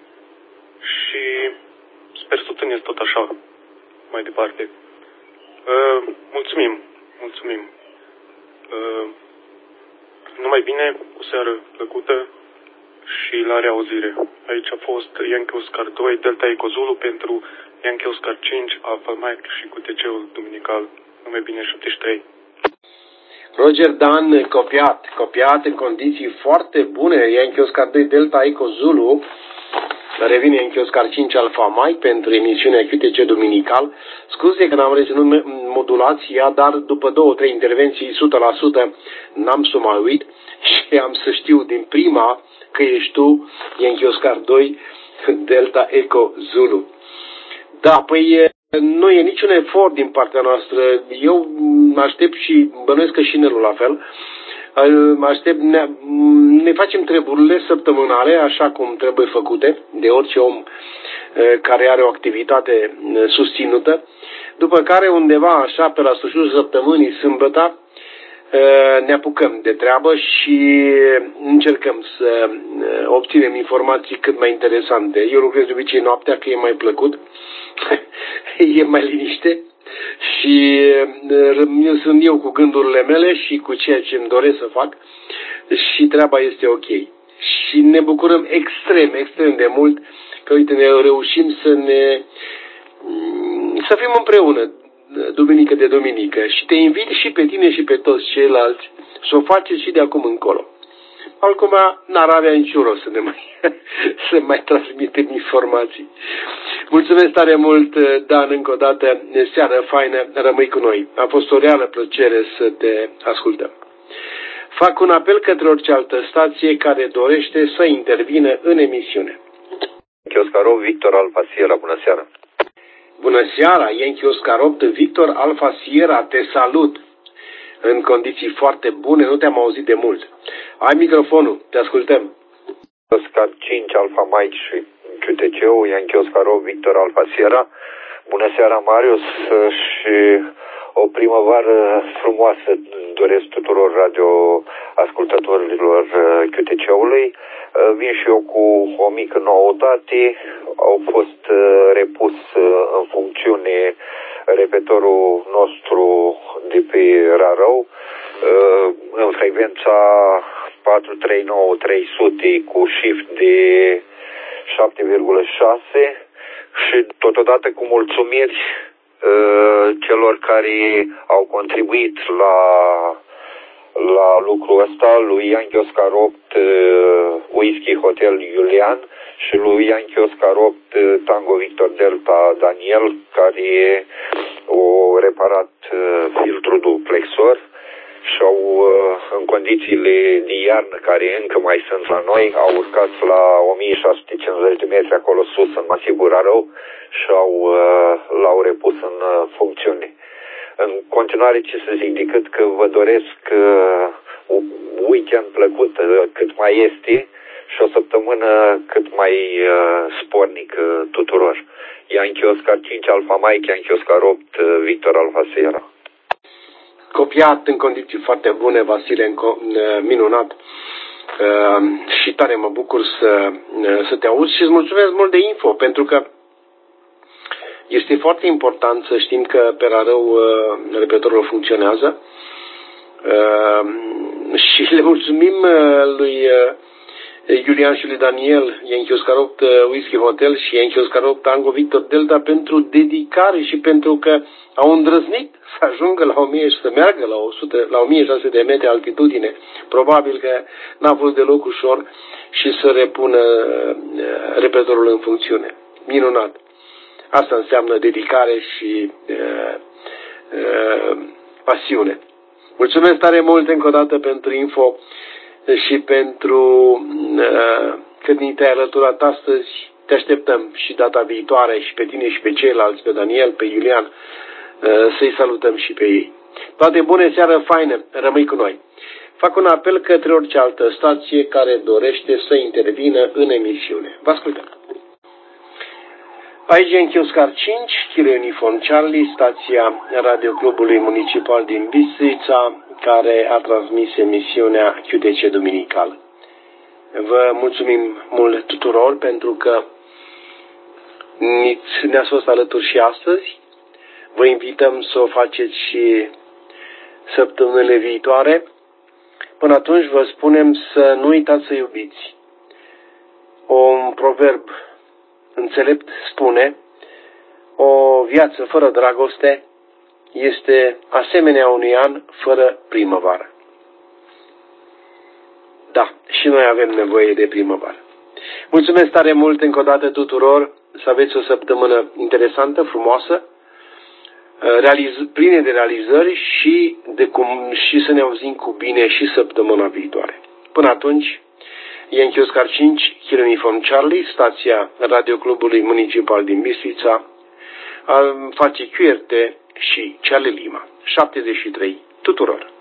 și sper să țineți tot așa mai departe. Uh, mulțumim, mulțumim. Uh, numai bine, o seară plăcută și la reauzire. Aici a fost Yankee Oscar doi Delta Eco Zulu pentru Yankee Oscar cinci Alpha Mike și cu T C-ul duminical. Numai bine, șaptezeci și trei. Roger Dan, copiat, copiat în condiții foarte bune, Yankee Oscar doi Delta Eco Zulu, revine Yankee Oscar cinci Alpha Mike pentru emisiunea Q T C duminical. Scuze că n-am reținut modulația, dar după două, trei intervenții, o sută la sută n-am să mă uit și am să știu din prima că ești tu, Yankee Oscar doi Delta Eco Zulu. Da, păi nu e niciun efort din partea noastră. Eu mă aștept și bănuiesc că și Nelu la fel. Mă aștept, ne, ne facem treburile săptămânale așa cum trebuie făcute de orice om care are o activitate susținută. După care undeva așa pe la sfârșitul săptămânii, sâmbătă, ne apucăm de treabă și încercăm să obținem informații cât mai interesante. Eu lucrez de obicei noaptea, că e mai plăcut, e mai liniște și eu sunt eu cu gândurile mele și cu ceea ce îmi doresc să fac și treaba este ok. Și ne bucurăm extrem, extrem de mult că, uite, ne reușim să ne să fim împreună duminică de duminică și te invit și pe tine și pe toți ceilalți să o faceți și de acum încolo. Acum n-ar avea niciun rost să ne mai, să mai transmitem informații. Mulțumesc tare mult, Dan, încă o dată, seară faină, rămâi cu noi. A fost o reală plăcere să te ascultăm. Fac un apel către orice altă stație care dorește să intervină în emisiune. Oscar Victor Alfa Sierra, bună seara. Bună seara, Yankee Oscar opt Victor Alfa Sierra, te salut. În condiții foarte bune, nu te-am auzit de mult. Ai microfonul, te ascultăm. Oscar cinci Alpha Mike și Q T C-ul, Yankee Oscar opt Victor Alfa Sierra. Bună seara, Marius, și o primăvară frumoasă doresc tuturor radioascultătorilor Q T C-ului. Vin și eu cu o mică noutate. Au fost repus în funcțiune repetorul nostru de pe Rarău în frecvența patru trei nouă trei sute cu shift de șapte virgulă șase și totodată cu mulțumiri celor care au contribuit la la lucrul ăsta, lui Yankee Oscar opt Whisky Hotel Iulian și lui Yankee Oscar opt Tango Victor Delta Daniel, care au reparat filtrul duplexor și au, în condițiile de iarnă care încă mai sunt la noi, au urcat la o mie șase sute cincizeci de metri acolo sus în masivul Rarău și au, l-au repus în funcțiune. În continuare, ce să zic, decât că vă doresc uh, un weekend plăcut uh, cât mai este și o săptămână cât mai uh, spornic uh, tuturor. Yankee Oscar cinci Alpha Mike, Yankee Oscar opt uh, Victor Alfa Sierra. Copiat în condiții foarte bune, Vasile, minunat. Uh, și tare mă bucur să, uh, să te auzi și îți mulțumesc mult de info, pentru că este foarte important să știm că pe Rarău uh, repetorul funcționează uh, și le mulțumim uh, lui uh, Iulian și lui Daniel, Yankee Oscar opt uh, Whisky Hotel și Yankee Oscar opt Tango Victor Delta pentru dedicare și pentru că au îndrăznit să ajungă la o mie și să meargă la, o sută, la o mie șase sute de metri altitudine. Probabil că n-a fost deloc ușor și să repună uh, repetorul în funcțiune. Minunat! Asta înseamnă dedicare și uh, uh, pasiune. Mulțumesc tare mult încă o dată pentru info și pentru uh, că ni te-ai alăturat astăzi. Te așteptăm și data viitoare și pe tine și pe ceilalți, pe Daniel, pe Iulian, uh, să-i salutăm și pe ei. Toate bune, seară faină, rămâi cu noi. Fac un apel către orice altă stație care dorește să intervină în emisiune. Vă ascultăm. Aici e Oscar cinci, Kilo Uniform Charlie, stația Radioclubului Municipal din Bistrița, care a transmis emisiunea Q T C Duminical. Vă mulțumim mult tuturor pentru că ne-ați fost alături și astăzi. Vă invităm să o faceți și săptămânile viitoare. Până atunci vă spunem să nu uitați să iubiți. Un proverb înțelept spune: o viață fără dragoste este asemenea unui an fără primăvară. Da, și noi avem nevoie de primăvară. Mulțumesc tare mult încă o dată tuturor, să aveți o săptămână interesantă, frumoasă, realiz- pline de realizări și, de cum, și să ne auzim cu bine și săptămâna viitoare. Până atunci, Yankee Oscar cinci, Kilo Uniform Charlie, stația Radioclubului Municipal din Bistrița, face Q R T și Charlie Lima. șaptezeci și trei tuturor!